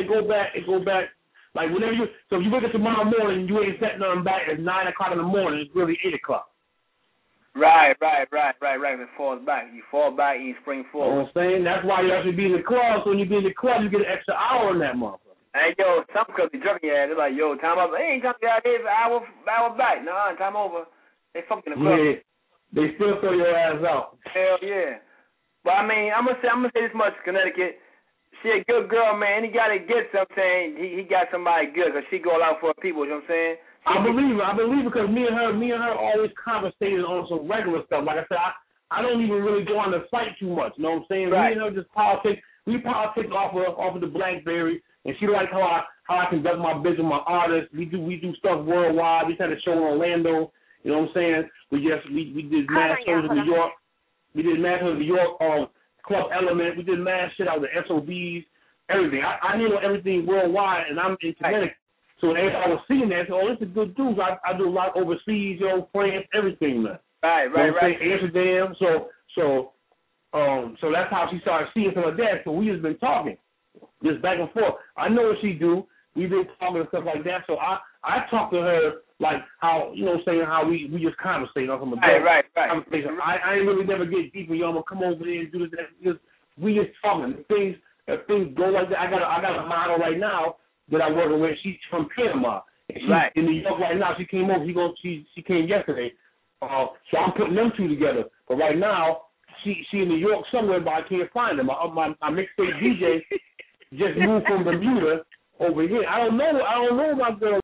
Like whenever you. So if you wake up tomorrow morning, you ain't setting nothing back at 9 o'clock in the morning. It's really 8 o'clock. Right. It falls back. You fall back, you spring forward. You know what I'm saying? That's why you have to be in the club. So when you be in the club, you get an extra hour in that motherfucker. Hey, yo, some clubs be drunk your ass. They're like, yo, time up. They ain't come out here for hour back. No, time over. They fucking the club. Yeah, they still throw your ass out. Hell yeah. But I mean, I'm gonna say this much, Connecticut. She a good girl, man. Any guy that gets something, he got somebody good, cause she go out for her people. You know what I'm saying? I believe it because me and her always conversated on some regular stuff. Like I said, I don't even really go on the site too much. You know what I'm saying? Right. Me and her just politic. We politic off of the BlackBerry, and she like how I conduct my business with my artists. We do stuff worldwide. We had a show in Orlando. You know what I'm saying? We did mad shows in New York. We did mad shows in New York on Club Element. We did mad shit out of the SOBs, everything. I handle everything worldwide, and I'm in Connecticut. So when I was seeing that, I said, oh, this is good dudes. I do a lot overseas, France, everything, man. Right. Amsterdam. So that's how she started seeing some of that. So we just been talking, just back and forth. I know what she do. We've been talking and stuff like that. So I talk to her like how, you know what I'm saying, how we just conversate on some of that. Right. Conversation. I ain't really never get deep with you. I'm gonna come over there and do this. We just talking. If things go like that, I got a model right now that I'm working with. She's from Panama. And she's in New York right now. She came over. She came yesterday. So I'm putting them two together. But right now, she in New York somewhere, but I can't find her. My mixtape DJ just moved from Bermuda over here. I don't know my girl.